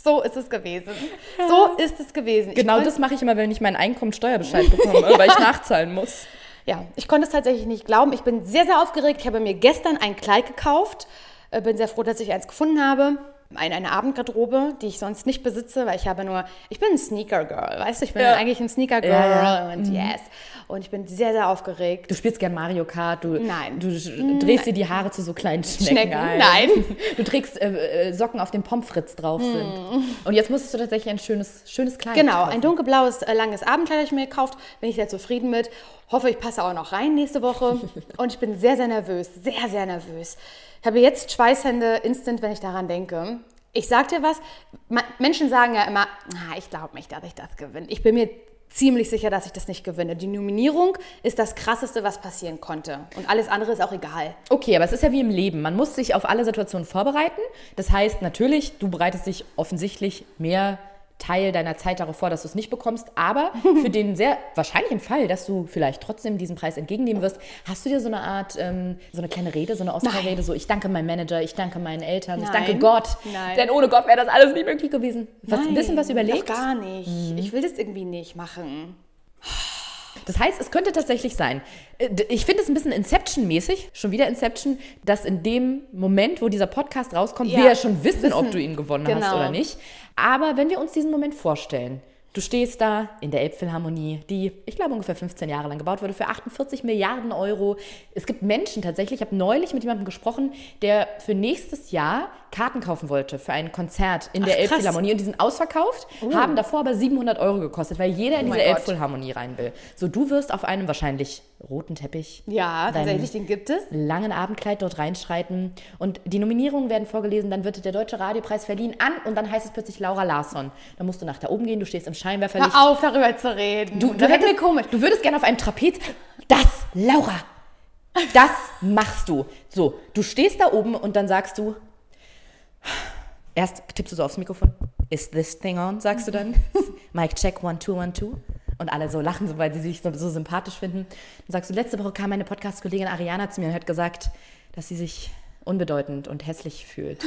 So ist es gewesen. So ist es gewesen. Genau das mache ich immer, wenn ich meinen Einkommensteuerbescheid bekomme, weil ich nachzahlen muss. Ja, ich konnte es tatsächlich nicht glauben. Ich bin sehr, sehr aufgeregt. Ich habe mir gestern ein Kleid gekauft. Bin sehr froh, dass ich eins gefunden habe. Eine, eine Abendgarderobe, die ich sonst nicht besitze, weil ich habe nur, ich bin ein Sneaker-Girl, weißt du, ich bin ja. eigentlich ein Sneaker-Girl ja. und mhm. yes. Und ich bin sehr, sehr aufgeregt. Du spielst gern Mario Kart, du, Nein. du drehst dir die Haare zu so kleinen Schnecken, Schnecken ein. Nein. Du trägst äh, Socken, auf dem Pommes frites drauf sind. Mm. Und jetzt musstest du tatsächlich ein schönes, schönes Kleid Genau, kaufen. Ein dunkelblaues, äh, langes Abendkleid habe ich mir gekauft, bin ich sehr zufrieden mit. Hoffe, ich passe auch noch rein nächste Woche. Und ich bin sehr, sehr nervös, sehr, sehr nervös. Ich habe jetzt Schweißhände instant, wenn ich daran denke. Ich sag dir was, Menschen sagen ja immer, ah, ich glaube nicht, dass ich das gewinne. Ich bin mir ziemlich sicher, dass ich das nicht gewinne. Die Nominierung ist das Krasseste, was passieren konnte. Und alles andere ist auch egal. Okay, aber es ist ja wie im Leben. Man muss sich auf alle Situationen vorbereiten. Das heißt natürlich, du bereitest dich offensichtlich mehr Teil deiner Zeit darauf vor, dass du es nicht bekommst. Aber für den sehr wahrscheinlichen Fall, dass du vielleicht trotzdem diesen Preis entgegennehmen wirst, hast du dir so eine Art, ähm, so eine kleine Rede, so eine Oscar-Rede, so ich danke meinem Manager, ich danke meinen Eltern, Nein. ich danke Gott. Nein. Denn ohne Gott wäre das alles nicht möglich gewesen. Was, Nein, ein bisschen was überlegt? Doch gar nicht. Mhm. Ich will das irgendwie nicht machen. Das heißt, es könnte tatsächlich sein, ich finde es ein bisschen Inception-mäßig, schon wieder Inception, dass in dem Moment, wo dieser Podcast rauskommt, ja, wir ja schon wissen, wissen, ob du ihn gewonnen genau. hast oder nicht. Aber wenn wir uns diesen Moment vorstellen, du stehst da in der Elbphilharmonie, die, ich glaube, ungefähr fünfzehn Jahre lang gebaut wurde, für achtundvierzig Milliarden Euro. Es gibt Menschen tatsächlich, ich habe neulich mit jemandem gesprochen, der für nächstes Jahr Karten kaufen wollte für ein Konzert in Ach, der Elbphilharmonie. Und die sind ausverkauft, oh. haben davor aber siebenhundert Euro gekostet, weil jeder in oh diese Elbphilharmonie rein will. So, du wirst auf einem wahrscheinlich roten Teppich, ja, tatsächlich, den gibt es, langen Abendkleid dort reinschreiten und die Nominierungen werden vorgelesen, dann wird der Deutsche Radiopreis verliehen an und dann heißt es plötzlich Laura Larsson. Dann musst du nach da oben gehen, du stehst im Scheinwerferlicht. Hör auf, darüber zu reden. Du, du, hättest, mir komisch. Du würdest gerne auf einem Trapez, das, Laura, das machst du. So, du stehst da oben und dann sagst du, erst tippst du so aufs Mikrofon, is this thing on, sagst du dann. Mic check, one, two, one, two. Und alle so lachen, weil sie sich so, so sympathisch finden. Dann sagst du, letzte Woche kam meine Podcast-Kollegin Ariana zu mir und hat gesagt, dass sie sich unbedeutend und hässlich fühlt.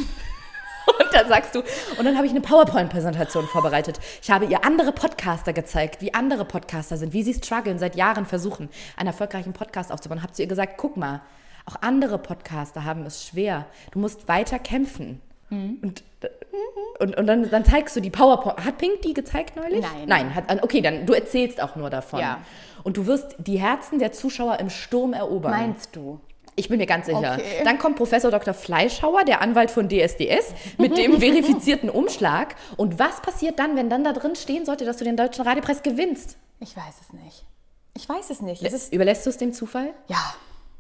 Und dann sagst du, und dann habe ich eine PowerPoint-Präsentation vorbereitet. Ich habe ihr andere Podcaster gezeigt, wie andere Podcaster sind, wie sie strugglen, seit Jahren versuchen, einen erfolgreichen Podcast aufzubauen. Habe zu ihr gesagt, guck mal, auch andere Podcaster haben es schwer. Du musst weiter kämpfen. Mhm. Und, und, und dann, dann zeigst du die PowerPoint. Hat Pink die gezeigt neulich? Nein. Nein, hat, okay, dann du erzählst auch nur davon. Ja. Und du wirst die Herzen der Zuschauer im Sturm erobern. Meinst du? Ich bin mir ganz sicher. Okay. Dann kommt Professor Doktor Fleischhauer, der Anwalt von D S D S, mit dem verifizierten Umschlag. Und was passiert dann, wenn dann da drin stehen sollte, dass du den Deutschen Radiopreis gewinnst? Ich weiß es nicht. Ich weiß es nicht. Es ist Überlässt du es dem Zufall? Ja.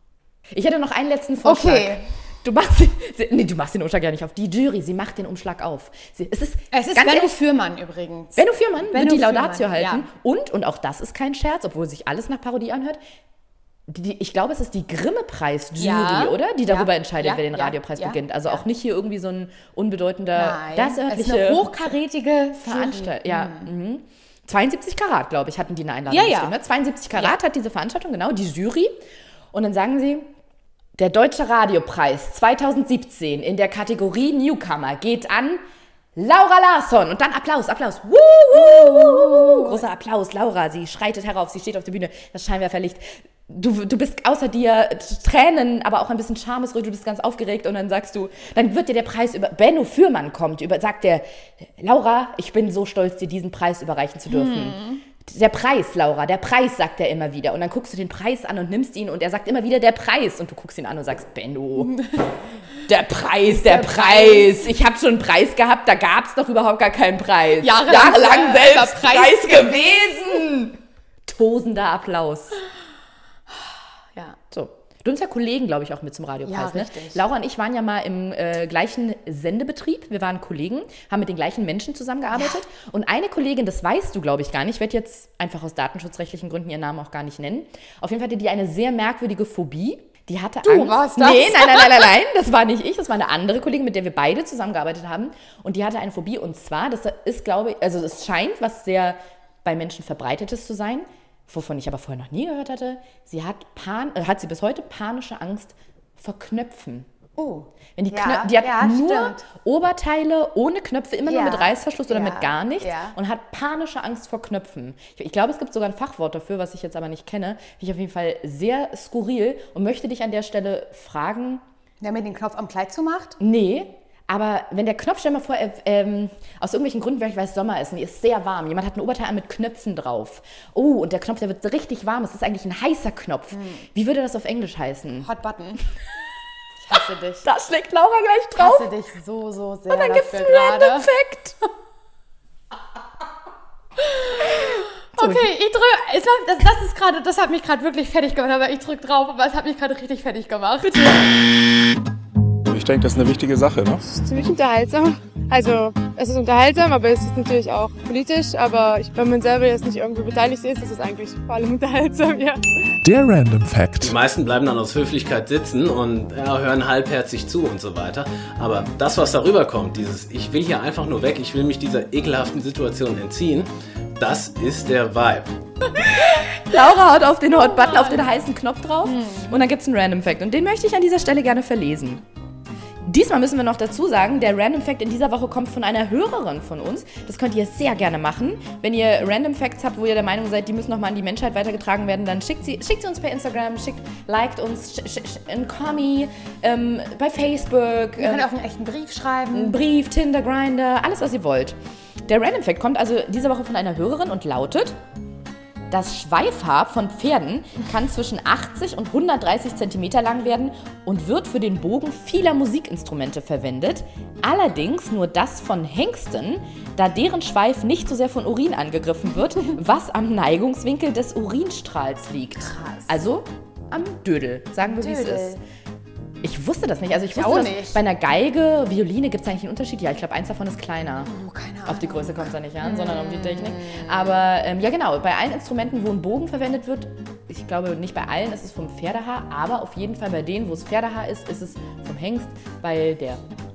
Ich hätte noch einen letzten Vorschlag. Okay. Du machst, den, nee, du machst den Umschlag ja nicht auf. Die Jury, sie macht den Umschlag auf. Sie, es ist, es ist ganz Benno ehrlich, Fürmann übrigens. Benno Fürmann Benno wird die Fürmann, Laudatio halten. Ja. Und, und auch das ist kein Scherz, obwohl sich alles nach Parodie anhört, die, die, ich glaube, es ist die Grimme-Preis-Jury, ja. oder? Die darüber ja. entscheidet, ja. wer den ja. Radiopreis ja. beginnt. Also ja. auch nicht hier irgendwie so ein unbedeutender, Nein. das örtliche... Es ist eine hochkarätige Veranstaltung. Ja, mhm. zweiundsiebzig Karat, glaube ich, hatten die eine Einladung ja, ja. bestimmt. Ne? zweiundsiebzig Karat ja. hat diese Veranstaltung, genau, die Jury. Und dann sagen sie... Der Deutsche Radiopreis zweitausendsiebzehn in der Kategorie Newcomer geht an Laura Larsson. Und dann Applaus, Applaus. Woo, woo, woo. Großer Applaus. Laura, sie schreitet herauf, sie steht auf der Bühne, das Scheinwerferlicht. Du, du bist außer dir Tränen, aber auch ein bisschen Schamesröte, du bist ganz aufgeregt und dann sagst du, dann wird dir der Preis über, Benno Fürmann kommt, über, sagt der, Laura, ich bin so stolz, dir diesen Preis überreichen zu dürfen. Hm. Der Preis, Laura, der Preis, sagt er immer wieder. Und dann guckst du den Preis an und nimmst ihn und er sagt immer wieder, der Preis. Und du guckst ihn an und sagst, Benno, der Preis, der, der Preis. Preis. Ich habe schon einen Preis gehabt, da gab es doch überhaupt gar keinen Preis. Jahrelang, Jahrelang selbst Preis, Preis gewesen. Tosender Applaus. Ja. So. Du hast ja Kollegen, glaube ich, auch mit zum Radiopreis. Ja, ne? richtig. Laura und ich waren ja mal im äh, gleichen Sendebetrieb. Wir waren Kollegen, haben mit den gleichen Menschen zusammengearbeitet. Ja. Und eine Kollegin, das weißt du, glaube ich, gar nicht, ich werde jetzt einfach aus datenschutzrechtlichen Gründen ihren Namen auch gar nicht nennen. Auf jeden Fall hatte die eine sehr merkwürdige Phobie. Die hatte du Angst. warst das? Nee, nein, nein, nein, nein, nein, das war nicht ich, das war eine andere Kollegin, mit der wir beide zusammengearbeitet haben. Und die hatte eine Phobie und zwar, das ist, glaube ich, also es scheint was sehr bei Menschen Verbreitetes zu sein, wovon ich aber vorher noch nie gehört hatte. Sie hat, Pan, äh, hat sie bis heute panische Angst vor Knöpfen. Oh. Wenn die, Ja, Knö- die hat ja, nur stimmt. Oberteile ohne Knöpfe, immer Ja. nur mit Reißverschluss oder Ja. mit gar nichts Ja. und hat panische Angst vor Knöpfen. Ich, ich glaube, es gibt sogar ein Fachwort dafür, was ich jetzt aber nicht kenne. Finde ich auf jeden Fall sehr skurril und möchte dich an der Stelle fragen, Wer mir den Knopf am Kleid zumacht? nee, aber wenn der Knopf, stell dir mal vor, äh, ähm, aus irgendwelchen Gründen, weil ich weiß, Sommer ist und die ist sehr warm. Jemand hat ein Oberteil an mit Knöpfen drauf. Oh, und der Knopf, der wird so richtig warm. Es ist eigentlich ein heißer Knopf. Hm. Wie würde das auf Englisch heißen? Hot Button. Ich hasse dich. Da schlägt Laura gleich Ich drauf. hasse dich so, so sehr Und dann gibt es dafür einen gerade. Random Fact. Okay, ich drücke. Das, das ist gerade, das hat mich gerade wirklich fertig gemacht, aber ich drücke drauf, aber es hat mich gerade richtig fertig gemacht. Bitte. Ich denke, das ist eine wichtige Sache, ne? Ziemlich unterhaltsam. Also es ist unterhaltsam, aber es ist natürlich auch politisch. Aber ich, wenn man selber jetzt nicht irgendwie beteiligt ist, ist es eigentlich vor allem unterhaltsam, ja. Der Random Die Fact. meisten bleiben dann aus Höflichkeit sitzen und ja, hören halbherzig zu und so weiter. Aber das, was darüber kommt, dieses ich will hier einfach nur weg, ich will mich dieser ekelhaften Situation entziehen, das ist der Vibe. Laura haut auf den Hot Button, auf den heißen Knopf drauf und dann gibt es einen Random Fact. Und den möchte ich an dieser Stelle gerne verlesen. Diesmal müssen wir noch dazu sagen, der Random Fact in dieser Woche kommt von einer Hörerin von uns. Das könnt ihr sehr gerne machen. Wenn ihr Random Facts habt, wo ihr der Meinung seid, die müssen nochmal an die Menschheit weitergetragen werden, dann schickt sie, schickt sie uns per Instagram, schickt, liked uns, sch, sch, sch, ein Kommi, ähm, bei Facebook, Ihr könnt ähm, auch einen echten Brief schreiben. einen Brief, Tinder, Grindr, alles was ihr wollt. Der Random Fact kommt also diese Woche von einer Hörerin und lautet: Das Schweifhaar von Pferden kann zwischen achtzig und hundertdreißig Zentimeter lang werden und wird für den Bogen vieler Musikinstrumente verwendet. Allerdings nur das von Hengsten, da deren Schweif nicht so sehr von Urin angegriffen wird, was am Neigungswinkel des Urinstrahls liegt. Krass. Also am Dödel, sagen wir, wie es Dödel. ist. Ich wusste das nicht. Also ich Ich wusste, auch dass nicht. bei einer Geige, Violine gibt es eigentlich einen Unterschied. Ja, ich glaube, eins davon ist kleiner. Oh, keine Ahnung. Auf die Größe kommt es da nicht an, sondern um die Technik. Aber ähm, ja genau, bei allen Instrumenten, wo ein Bogen verwendet wird, ich glaube nicht bei allen ist es vom Pferdehaar, aber auf jeden Fall bei denen, wo es Pferdehaar ist, ist es vom Hengst, weil der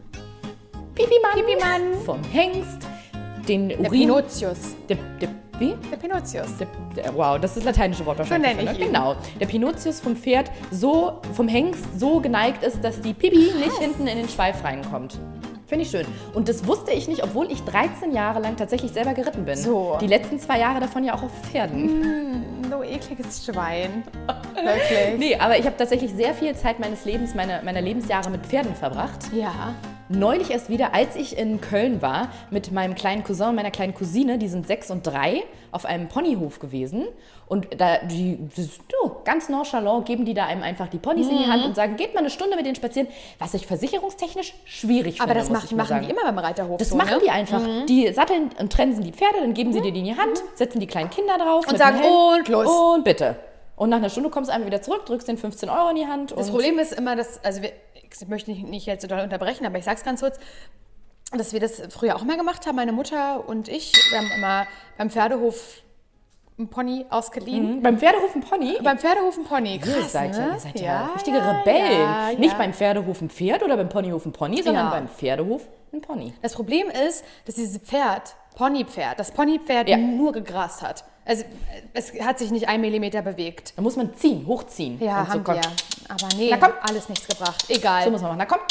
Pipimann, Pipimann. vom Hengst den Der Urin... Pinocchius. Der, der, wie? Der Pinocchius. Der, der, wow, das ist das lateinische Wort wahrscheinlich. So nenne ich ne? ihn. Genau. Der Pinocchius vom Pferd so, vom Hengst so geneigt ist, dass die Pipi nicht hinten in den Schweif reinkommt. Finde ich schön. Und das wusste ich nicht, obwohl ich dreizehn Jahre lang tatsächlich selber geritten bin. So. Die letzten zwei Jahre davon ja auch auf Pferden. So ekliges Schwein. Wirklich. Nee, aber ich habe tatsächlich sehr viel Zeit meines Lebens, meine, meiner Lebensjahre mit Pferden verbracht. Ja. Neulich erst wieder, als ich in Köln war, mit meinem kleinen Cousin und meiner kleinen Cousine, die sind sechs und drei, auf einem Ponyhof gewesen. Und da, die, das, du, ganz nonchalant geben die da einem einfach die Ponys in die Hand und sagen, geht mal eine Stunde mit denen spazieren, was ich versicherungstechnisch schwierig Aber finde, das muss machen, ich mal machen sagen. die immer beim Reiterhof Das so, machen ne? die einfach. Die satteln und trennen die Pferde, dann geben sie dir die in die Hand, setzen die kleinen Kinder drauf. Und mit sagen, dem Helm und los. Und bitte. Und nach einer Stunde kommst du einfach wieder zurück, drückst den fünfzehn Euro in die Hand. Das und Problem ist immer, dass, also wir, ich möchte nicht, nicht jetzt so doll unterbrechen, aber ich sag's ganz kurz, dass wir das früher auch mal gemacht haben, meine Mutter und ich. Wir haben immer beim Pferdehof einen Pony ausgeliehen. Mhm. Beim Pferdehof ein Pony? Beim Pferdehof ein Pony. Ihr Krass, seid ja, ne? ihr seid ja, richtige Rebellen. ja, ja. Nicht beim Pferdehof ein Pferd oder beim Ponyhof ein Pony, sondern Ja. beim Pferdehof ein Pony. Das Problem ist, dass dieses Pferd, Ponypferd, das Ponypferd Ja. nur gegrast hat. Also es hat sich nicht ein Millimeter bewegt. Da muss man ziehen, hochziehen. Ja, Und so, haben komm. wir. Aber nee, Na komm. alles nichts gebracht. Egal. So muss man machen. Na komm.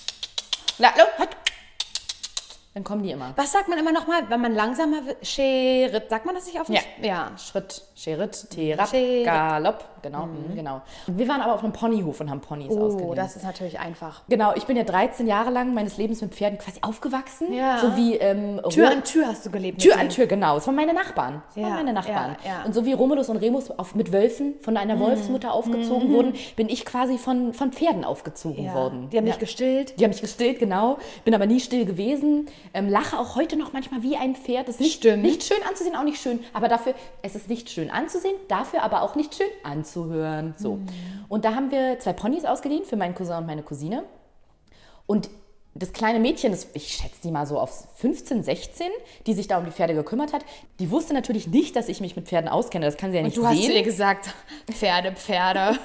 Na, lo, halt. Dann kommen die immer. Was sagt man immer noch mal, wenn man langsamer wird? Schritt. Sagt man das nicht auf Ja. Ja. Schritt, Schritt, Terab, Schritt. Galopp. Genau, mhm. genau. Und wir waren aber auf einem Ponyhof und haben Ponys Oh, ausgeliehen. das ist natürlich einfach. Genau, ich bin ja dreizehn Jahre lang meines Lebens mit Pferden quasi aufgewachsen. Ja. So wie ähm, Tür Ro- an Tür hast du gelebt. Tür mit an denen. Tür, genau. Es waren meine Nachbarn. Es Ja, waren meine Nachbarn. ja, ja. Und so wie Romulus und Remus auf, mit Wölfen von einer Wolfsmutter aufgezogen wurden, bin ich quasi von, von Pferden aufgezogen Ja. worden. Die haben ja. dich gestillt. Die haben mich gestillt, genau. Bin aber nie still gewesen. Ähm, lache auch heute noch manchmal wie ein Pferd. Das ist nicht, Stimmt. nicht schön anzusehen, auch nicht schön. Aber dafür, es ist nicht schön anzusehen, dafür aber auch nicht schön anzuhören. So. Mhm. Und da haben wir zwei Ponys ausgeliehen für meinen Cousin und meine Cousine. Und das kleine Mädchen, das, ich schätze die mal so auf fünfzehn, sechzehn, die sich da um die Pferde gekümmert hat, die wusste natürlich nicht, dass ich mich mit Pferden auskenne. Das kann sie ja nicht Du hast zu sehen. ihr gesagt, Pferde, Pferde.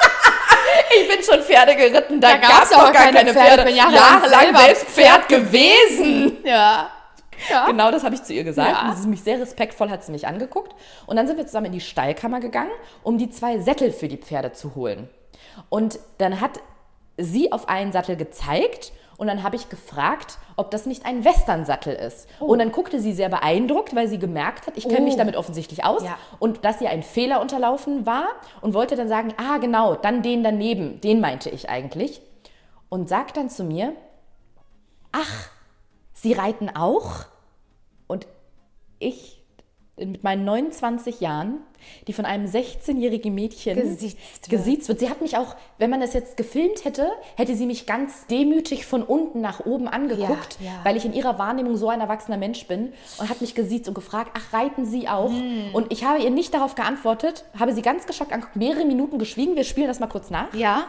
Ich bin schon Pferde geritten, da, Da gab gab's es auch noch gar keine keine Pferde. Pferde. Ich bin jahrelang selber selbst Pferd Pferd gewesen. Ja. Ja. Genau, das habe ich zu ihr gesagt. Ja. Und sie ist mich sehr respektvoll, hat sie mich angeguckt. Und dann sind wir zusammen in die Stallkammer gegangen, um die zwei Sättel für die Pferde zu holen. Und dann hat sie auf einen Sattel gezeigt und dann habe ich gefragt, ob das nicht ein Western-Sattel ist. Oh. Und dann guckte sie sehr beeindruckt, weil sie gemerkt hat, ich kenne oh. mich damit offensichtlich aus ja. und dass ihr ein Fehler unterlaufen war und wollte dann sagen, ah genau, dann den daneben, den meinte ich eigentlich. Und sagt dann zu mir, ach, Sie reiten auch? Und ich mit meinen neunundzwanzig Jahren, die von einem sechzehnjährigen Mädchen gesiezt wird. gesiezt wird. Sie hat mich auch, wenn man das jetzt gefilmt hätte, hätte sie mich ganz demütig von unten nach oben angeguckt, ja, ja. weil ich in ihrer Wahrnehmung so ein erwachsener Mensch bin und hat mich gesiezt und gefragt, ach, reiten Sie auch? Hm. Und ich habe ihr nicht darauf geantwortet, habe sie ganz geschockt angeguckt, mehrere Minuten geschwiegen. Wir spielen das mal kurz nach. Ja.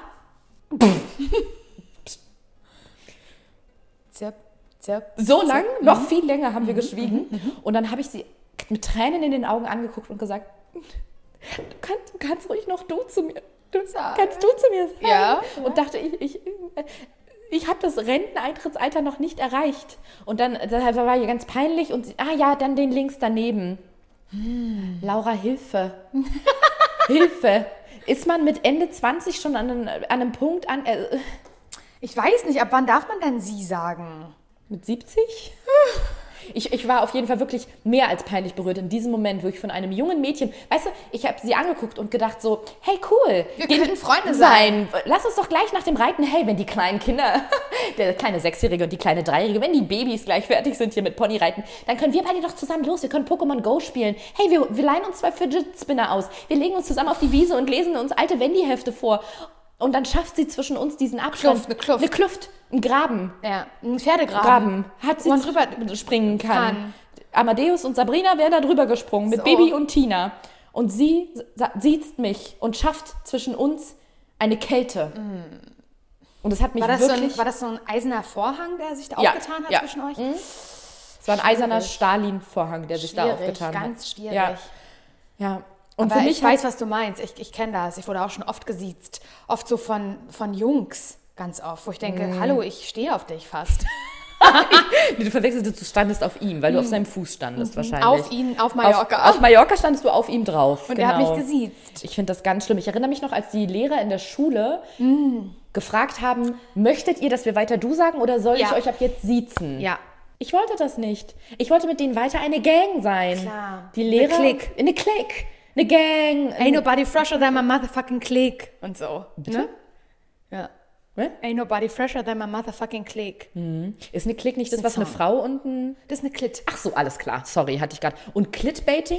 zirp, zirp, so lang, zirp. noch viel länger haben wir Mhm. geschwiegen. Mhm. Und dann habe ich sie mit Tränen in den Augen angeguckt und gesagt, du kannst, du kannst ruhig noch du zu mir, du kannst du zu mir sagen. Ja. Und dachte, ich, ich, ich habe das Renteneintrittsalter noch nicht erreicht. Und dann das war ihr ganz peinlich und sie, ah ja, dann den links daneben. Hm. Laura, Hilfe. Hilfe. Ist man mit Ende zwanzig schon an einem, an einem Punkt an... Äh, Ich weiß nicht, ab wann darf man denn Sie sagen? Mit siebzig? Ich, ich war auf jeden Fall wirklich mehr als peinlich berührt in diesem Moment, wo ich von einem jungen Mädchen, weißt du, ich habe sie angeguckt und gedacht so, hey cool, wir könnten Freunde sein. Lass uns doch gleich nach dem Reiten, hey, wenn die kleinen Kinder, der kleine Sechsjährige und die kleine Dreijährige, wenn die Babys gleich fertig sind hier mit Ponyreiten, dann können wir beide doch zusammen los, wir können Pokémon Go spielen. Hey, wir, wir leihen uns zwei Fidget Spinner aus, wir legen uns zusammen auf die Wiese und lesen uns alte Wendy-Hefte vor. Und dann schafft sie zwischen uns diesen Abstand. Kluft, eine Kluft. Eine Kluft, ein Graben. Ja, ein Pferdegraben. Graben. Hat sie wo man drüber drüber springen kann. kann. Amadeus und Sabrina wären da drüber gesprungen mit So. Bibi und Tina. Und sie sa- sieht mich und schafft zwischen uns eine Kälte. Und das hat mich War das, so wirklich... ein, war das so ein eiserner Vorhang, der sich da Ja, aufgetan hat ja. zwischen euch? Es war ein eiserner Schwierig. Stalin-Vorhang, der sich da Schwierig, aufgetan hat. ganz schwierig. Ja. ja. Und Aber für mich ich weiß, was du meinst. Ich, ich kenne das. Ich wurde auch schon oft gesiezt. Oft so von, von Jungs, ganz oft. Wo ich denke, Mhm. hallo, ich stehe auf dich fast. Nee, du verwechselst, du standest auf ihm, weil du auf seinem Fuß standest wahrscheinlich. Auf ihn, auf Mallorca. Auf, auf Mallorca standest du auf ihm drauf. Und genau. er hat mich gesiezt. Ich finde das ganz schlimm. Ich erinnere mich noch, als die Lehrer in der Schule gefragt haben, möchtet ihr, dass wir weiter du sagen oder soll Ja. ich euch ab jetzt siezen? Ja. Ich wollte das nicht. Ich wollte mit denen weiter eine Gang sein. Klar. Die Eine Lehrer. Clique. Eine Clique. Eine Gang. Ain't nobody fresher than my motherfucking clique. Und so. Bitte? Ne? Ja. Ne? Ain't nobody fresher than my motherfucking clique. Ist eine Clique nicht das, Ist ein was eine Song. Frau und ein... Das ist eine Clit. Ach so, alles klar. Sorry, hatte ich gerade. Und Clitbaiting?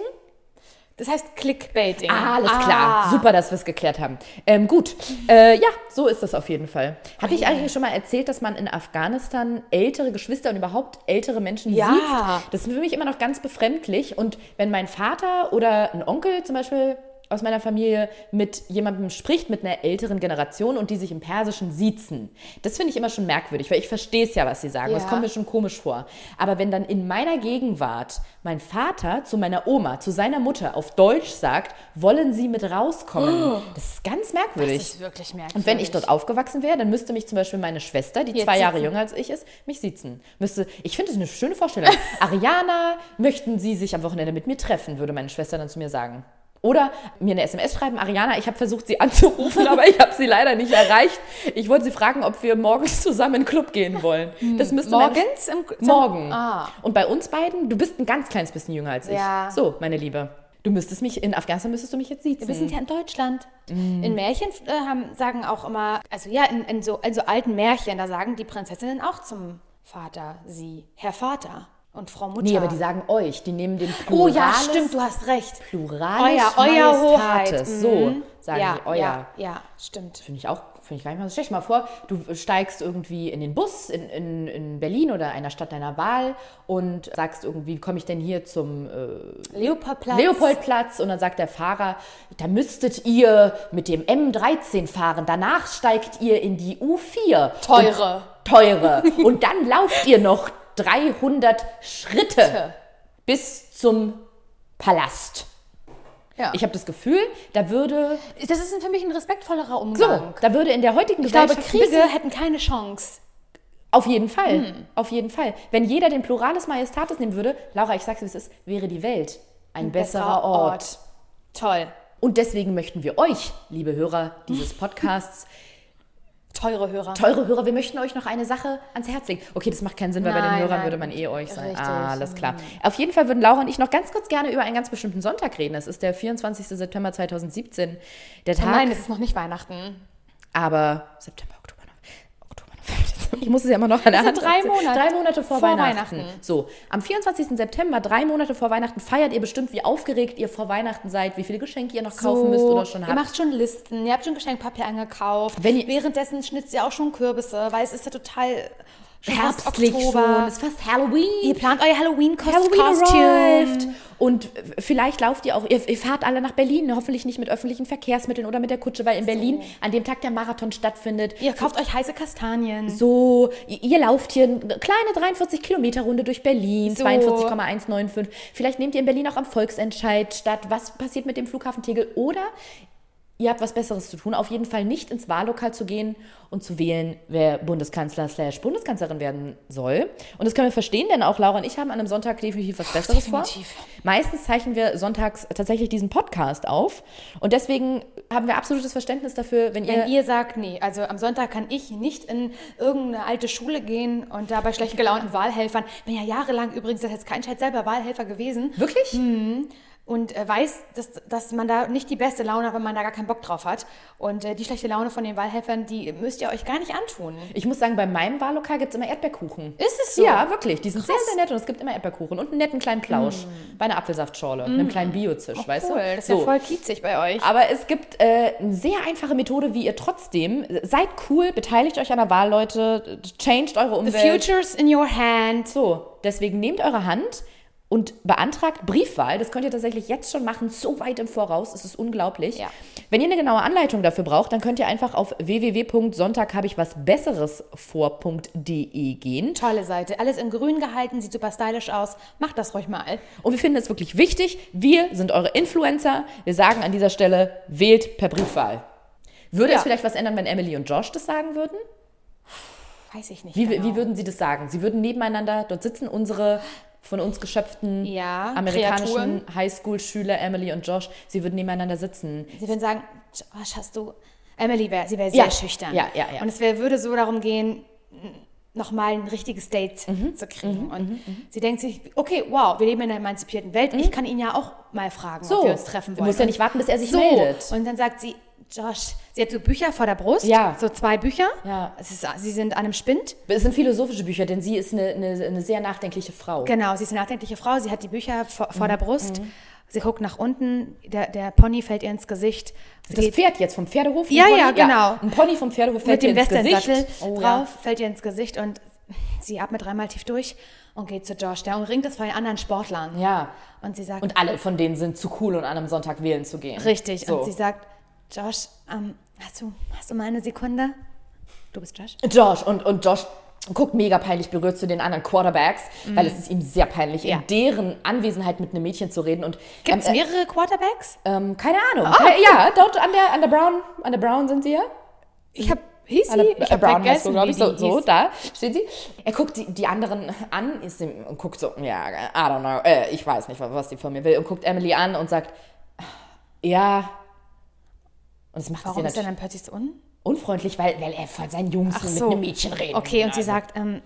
Das heißt Clickbaiting. Ah, alles Ah. klar. Super, dass wir es geklärt haben. Ähm, gut. Äh, ja, so ist das auf jeden Fall. Hatte ich eigentlich schon mal erzählt, dass man in Afghanistan ältere Geschwister und überhaupt ältere Menschen Ja. sieht? Das ist für mich immer noch ganz befremdlich. Und wenn mein Vater oder ein Onkel zum Beispiel aus meiner Familie mit jemandem spricht, mit einer älteren Generation und die sich im Persischen siezen. Das finde ich immer schon merkwürdig, weil ich verstehe es ja, was sie sagen. Ja. Das kommt mir schon komisch vor. Aber wenn dann in meiner Gegenwart mein Vater zu meiner Oma, zu seiner Mutter auf Deutsch sagt, wollen Sie mit rauskommen? Das ist ganz merkwürdig. Das ist wirklich merkwürdig. Und wenn ich dort aufgewachsen wäre, dann müsste mich zum Beispiel meine Schwester, die Jetzt zwei Jahre sitzen. jünger als ich ist, mich siezen. Müsste, ich finde das eine schöne Vorstellung. Ariana, möchten Sie sich am Wochenende mit mir treffen, würde meine Schwester dann zu mir sagen. Oder mir eine S M S schreiben, Ariana, ich habe versucht, sie anzurufen, aber ich habe sie leider nicht erreicht. Ich wollte sie fragen, ob wir morgens zusammen in den Club gehen wollen. Das müsste meine- Morgens? Im, zum, Morgen. Ah. Und bei uns beiden, du bist ein ganz kleines bisschen jünger als ich. Ja. So, meine Liebe. Du müsstest mich, in Afghanistan müsstest du mich jetzt siezen. Wir sind ja in Deutschland. Mm. In Märchen äh, haben, sagen auch immer, also ja, in, in, so, in so alten Märchen, da sagen die Prinzessinnen auch zum Vater sie, Herr Vater und Frau Mutter. Nee, aber die sagen euch, die nehmen den oh Pluralis, ja, stimmt, du hast recht. Pluralis Euer, euer Hoheit. Majestatis. So Mhm. sagen ja, die, euer. Ja, ja, stimmt. Finde ich auch, finde ich gar nicht mal so schlecht. Mal vor, du steigst irgendwie in den Bus in, in, in Berlin oder einer Stadt deiner Wahl und sagst irgendwie, wie komme ich denn hier zum äh, Leopoldplatz. Leopoldplatz? Und dann sagt der Fahrer, da müsstet ihr mit dem M dreizehn fahren. Danach steigt ihr in die U vier. Teure. Und, teure. Und dann lauft ihr noch dreihundert Schritte bis zum Palast. Ja. Ich habe das Gefühl, da würde... Das ist für mich ein respektvollerer So, Umgang. da würde in der heutigen Ich glaube, Gesellschaft ein Kriege bisschen- hätten keine Chance. Auf jeden Fall, auf jeden Fall. Wenn jeder den Pluralis Majestatis nehmen würde, Laura, ich sag's wie es ist, wäre die Welt ein, besserer Ort. Toll. Und deswegen möchten wir euch, liebe Hörer dieses Podcasts, Teure Hörer. Teure Hörer, wir möchten euch noch eine Sache ans Herz legen. Okay, das macht keinen Sinn, weil bei den Nein, Hörern nein. würde man eh euch sagen. Richtig. Ah, alles klar. Auf jeden Fall würden Laura und ich noch ganz kurz gerne über einen ganz bestimmten Sonntag reden. Es ist der vierundzwanzigster September zweitausendsiebzehn. Der Tag. Oh nein, es ist noch nicht Weihnachten. Aber September, Oktober, November, Oktober, November. Ich muss es ja immer noch an der Das Hand sind drei abzählen. Monate. Drei Monate vor, Vor Weihnachten. Weihnachten. So, am vierundzwanzigsten September, drei Monate vor Weihnachten, feiert ihr bestimmt, wie aufgeregt ihr vor Weihnachten seid, wie viele Geschenke ihr noch kaufen müsst oder schon ihr habt. macht schon Listen, ihr habt schon Geschenkpapier eingekauft. Wenn ihr- Währenddessen schnitzt ihr auch schon Kürbisse, weil es ist ja total schon fast Herbstlich Oktober. schon, es ist fast Halloween. Ihr plant euer Halloween-Kostüm. Halloween arrived. Und vielleicht lauft ihr auch, ihr, ihr fahrt alle nach Berlin, hoffentlich nicht mit öffentlichen Verkehrsmitteln oder mit der Kutsche, weil in Berlin an dem Tag der Marathon stattfindet. Ihr kauft euch heiße Kastanien. So, ihr, ihr lauft hier eine kleine dreiundvierzig Kilometer Runde durch Berlin, So. zweiundvierzig Komma eins neun fünf. Vielleicht nehmt ihr in Berlin auch am Volksentscheid statt. Was passiert mit dem Flughafen Tegel? Oder ihr habt was Besseres zu tun. Auf jeden Fall nicht ins Wahllokal zu gehen und zu wählen, wer Bundeskanzler slash Bundeskanzlerin werden soll. Und das können wir verstehen, denn auch Laura und ich haben an einem Sonntag definitiv was Besseres definitiv. vor. Meistens zeichnen wir sonntags tatsächlich diesen Podcast auf. Und deswegen haben wir absolutes Verständnis dafür, wenn, Wenn ihr... ihr sagt, nee, also am Sonntag kann ich nicht in irgendeine alte Schule gehen und da bei schlecht gelaunten Wahlhelfern, bin ja jahrelang übrigens, das ist jetzt kein Scheiß, selber Wahlhelfer gewesen Wirklich? und äh, weiß, dass, dass man da nicht die beste Laune hat, wenn man da gar keinen Bock drauf hat. Und äh, die schlechte Laune von den Wahlhelfern, die müsst ihr euch gar nicht antun. Ich muss sagen, bei meinem Wahllokal gibt es immer Erdbeerkuchen. Ist es so? Ja, wirklich. Die sind sehr, sehr nett und es gibt immer Erdbeerkuchen und einen netten kleinen Plausch bei einer Apfelsaftschorle, einem kleinen Biozisch, weißt Cool, du? das ist ja voll kiezig bei euch. Aber es gibt äh, eine sehr einfache Methode, wie ihr trotzdem, seid cool, beteiligt euch an der Wahl, Leute, changed eure The Umwelt. future's in your hand. So, deswegen nehmt eure Hand und beantragt Briefwahl. Das könnt ihr tatsächlich jetzt schon machen, so weit im Voraus. Es ist unglaublich. Ja. Wenn ihr eine genaue Anleitung dafür braucht, dann könnt ihr einfach auf w w w punkt sonntag habe ich was besseres vor punkt d e gehen. Tolle Seite. Alles in grün gehalten, sieht super stylisch aus. Macht das ruhig mal. Und wir finden es wirklich wichtig. Wir sind eure Influencer. Wir sagen an dieser Stelle, wählt per Briefwahl. Würde Ja. es vielleicht was ändern, wenn Emily und Josh das sagen würden? Weiß ich nicht Wie, genau. wie würden sie das sagen? Sie würden nebeneinander, dort sitzen unsere von uns geschöpften Ja, amerikanischen Kreaturen. Highschool-Schüler, Emily und Josh. Sie würden nebeneinander sitzen. Sie würden sagen, Josh, hast du... Emily wäre, sie wäre sehr Ja. schüchtern. Ja, ja, ja. Und es wär, würde so darum gehen, nochmal ein richtiges Date Mhm. zu kriegen. Und sie denkt sich, okay, wow, wir leben in einer emanzipierten Welt. Ich kann ihn ja auch mal fragen, Mhm. So, ob wir uns treffen du wollen. musst ja Und nicht warten, bis er sich so. meldet. Und dann sagt sie, Josh, sie hat so Bücher vor der Brust, Ja. so zwei Bücher. Ja. Es ist, sie sind an einem Spind. Es sind philosophische Bücher, denn sie ist eine, eine, eine sehr nachdenkliche Frau. Genau, sie ist eine nachdenkliche Frau, sie hat die Bücher vor, Mhm. vor der Brust. Sie guckt nach unten, der, der Pony fällt ihr ins Gesicht. Sie Das geht Pferd jetzt vom Pferdehof? ein Ja, Pony? ja, genau. Ein Pony vom Pferdehof fällt mit dem ihr ins Gesicht. Westernsattel Oh, drauf, ja. fällt ihr ins Gesicht und sie atmet dreimal tief durch und geht zu Josh. Der umringt es von den anderen Sportlern. Ja. Und sie sagt, Und alle von denen sind zu cool, um an einem Sonntag wählen zu gehen. richtig. So. Und sie sagt, Josh, ähm, hast, du, hast du mal eine Sekunde? Du bist Josh? Josh und, und Josh guckt mega peinlich berührt zu den anderen Quarterbacks, weil es ist ihm sehr peinlich, Ja. in deren Anwesenheit mit einem Mädchen zu reden. Und Gibt es ähm, mehrere Quarterbacks? äh, ähm, keine Ahnung. Ah, Ke- Ja, dort an der, an der Brown, an der Brown sind sie ja. Ich hab, hieß An sie? der, Ich äh, hab Brown heißt vergessen, so, glaube wie ich. So, die so hieß. da steht sie. Er guckt die, die anderen an ist ihm, und guckt so, ja, I don't know, äh, ich weiß nicht, was, was die von mir will. Und guckt Emily an und sagt, ja. Und das macht es ihr Warum ist er natürlich dann plötzlich so un? unfreundlich, weil, weil er von seinen Jungs Ach mit so. einem Mädchen redet. Okay, und sie Also, sagt, ähm,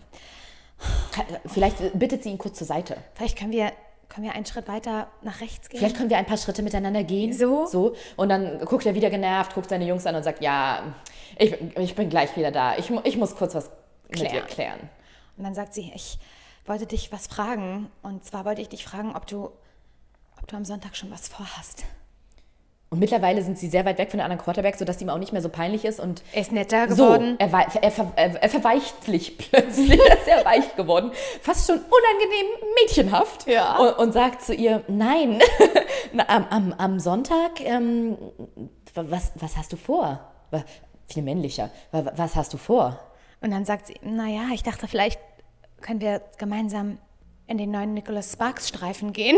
vielleicht bittet sie ihn kurz zur Seite. vielleicht können wir, können wir einen Schritt weiter nach rechts gehen? Vielleicht können wir ein paar Schritte miteinander gehen. So? So. Und dann guckt er wieder genervt, guckt seine Jungs an und sagt, ja, ich, ich bin gleich wieder da. Ich, mu- ich muss kurz was mit dir Klären. klären. Und dann sagt sie, ich wollte dich was fragen. Und zwar wollte ich dich fragen, ob du, ob du am Sonntag schon was vorhast. Und mittlerweile sind sie sehr weit weg von den anderen Quarterbacks, sodass ihm auch nicht mehr so peinlich ist. Und Er ist netter so, geworden. er, wei- er, ver- er, er verweichtlich plötzlich, er ist sehr weich geworden, fast schon unangenehm mädchenhaft. Ja. Und, und sagt zu ihr, nein, na, am, am, am Sonntag, ähm, was, was hast du vor? Wa- Viel männlicher. Wa- Was hast du vor? Und dann sagt sie, naja, ich dachte, vielleicht können wir gemeinsam in den neuen Nicholas Sparks Streifen gehen.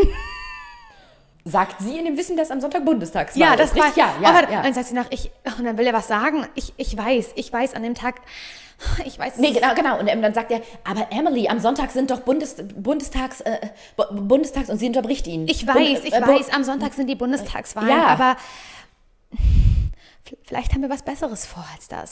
Sagt sie in dem Wissen, dass am Sonntag Bundestagswahl Ja, ist. das war, richtig? Ja, ja, aber ja. dann sagt sie noch, ich, und dann will er was sagen. Ich, ich weiß, ich weiß an dem Tag, ich weiß. Nee, genau, genau. Und dann sagt er, aber Emily, am Sonntag sind doch Bundes, Bundestags, äh, Bu- Bundestags, und sie unterbricht ihn. Ich weiß, Und, ich äh, Bu- weiß, am Sonntag sind die Bundestagswahlen, Ja. aber vielleicht haben wir was Besseres vor als das.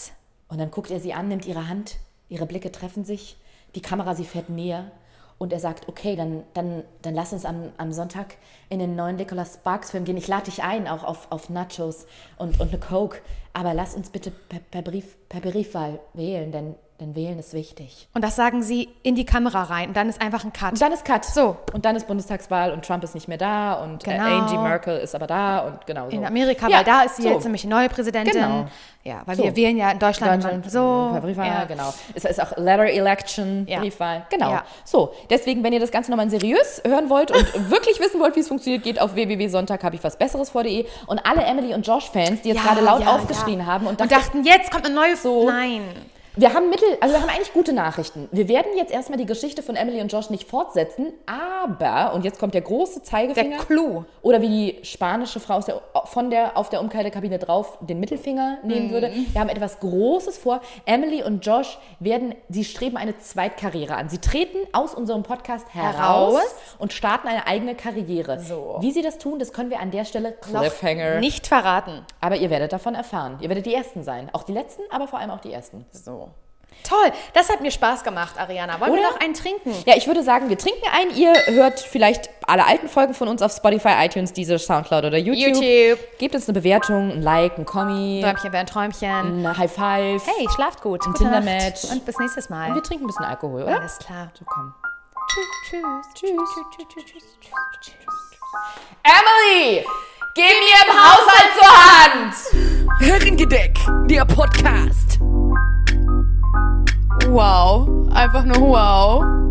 Und dann guckt er sie an, nimmt ihre Hand, ihre Blicke treffen sich, die Kamera, sie fährt näher. Und er sagt, okay, dann, dann, dann lass uns am, am Sonntag in den neuen Nicholas Sparks-Film gehen. Ich lade dich ein, auch auf, auf Nachos und, und eine Coke. Aber lass uns bitte per, per, Brief, per Briefwahl wählen, denn, denn wählen ist wichtig. Und das sagen sie in die Kamera rein. Und dann ist einfach ein Cut. Und dann ist Cut. So. Und dann ist Bundestagswahl und Trump ist nicht mehr da und Genau. äh, Angie Merkel ist aber da und genau so. In Amerika, Ja, weil da ist sie so. jetzt nämlich die neue Präsidentin. Genau. Ja, weil So. wir wählen ja in Deutschland, Deutschland, immer so. per Briefwahl, ja. genau. Es ist auch Letter Election, Ja. Briefwahl, genau. Ja. So, deswegen, wenn ihr das Ganze nochmal seriös hören wollt und wirklich wissen wollt, wie es funktioniert, geht auf w w w punkt sonntag hab ich was besseres vor punkt de und alle Emily und Josh-Fans, die jetzt Ja, gerade laut ja, aufgeschrien ja. haben und, Und dachten, dachten, jetzt kommt eine neue. So. Nein. wir haben Mittel, also wir haben eigentlich gute Nachrichten. Wir werden jetzt erstmal die Geschichte von Emily und Josh nicht fortsetzen, aber, und jetzt kommt der große Zeigefinger. Der Clou. Oder wie die spanische Frau aus der, von der, auf der Umkleidekabine drauf den Mittelfinger nehmen Mhm. würde. Wir haben etwas Großes vor. Emily und Josh werden, sie streben eine Zweitkarriere an. Sie treten aus unserem Podcast heraus, Heraus. und starten eine eigene Karriere. So. Wie sie das tun, das können wir an der Stelle Noch Cliffhanger. nicht verraten. Aber ihr werdet davon erfahren. Ihr werdet die Ersten sein. Auch die Letzten, aber vor allem auch die Ersten. So. Toll. Das hat mir Spaß gemacht, Ariana. Wollen wir Oder? noch einen trinken? Ja, ich würde sagen, wir trinken ein. Ihr hört vielleicht alle alten Folgen von uns auf Spotify, iTunes, Deezer, Soundcloud oder YouTube. YouTube. Gebt uns eine Bewertung, ein Like, ein Kommi, Träumchen wäre ein Träumchen. ein High Five. Hey, schlaft gut. Ein Gute Nacht. Tinder-Match. Und bis nächstes Mal. Und wir trinken ein bisschen Alkohol, oder? Alles klar. So, komm. Tschüss. Tschüss. Tschüss. Tschüss. Tschüss. Tschüss. Emily! Geh mir im Haushalt zur Hand! Herrengedeck, der Podcast. Wow. Einfach nur wow.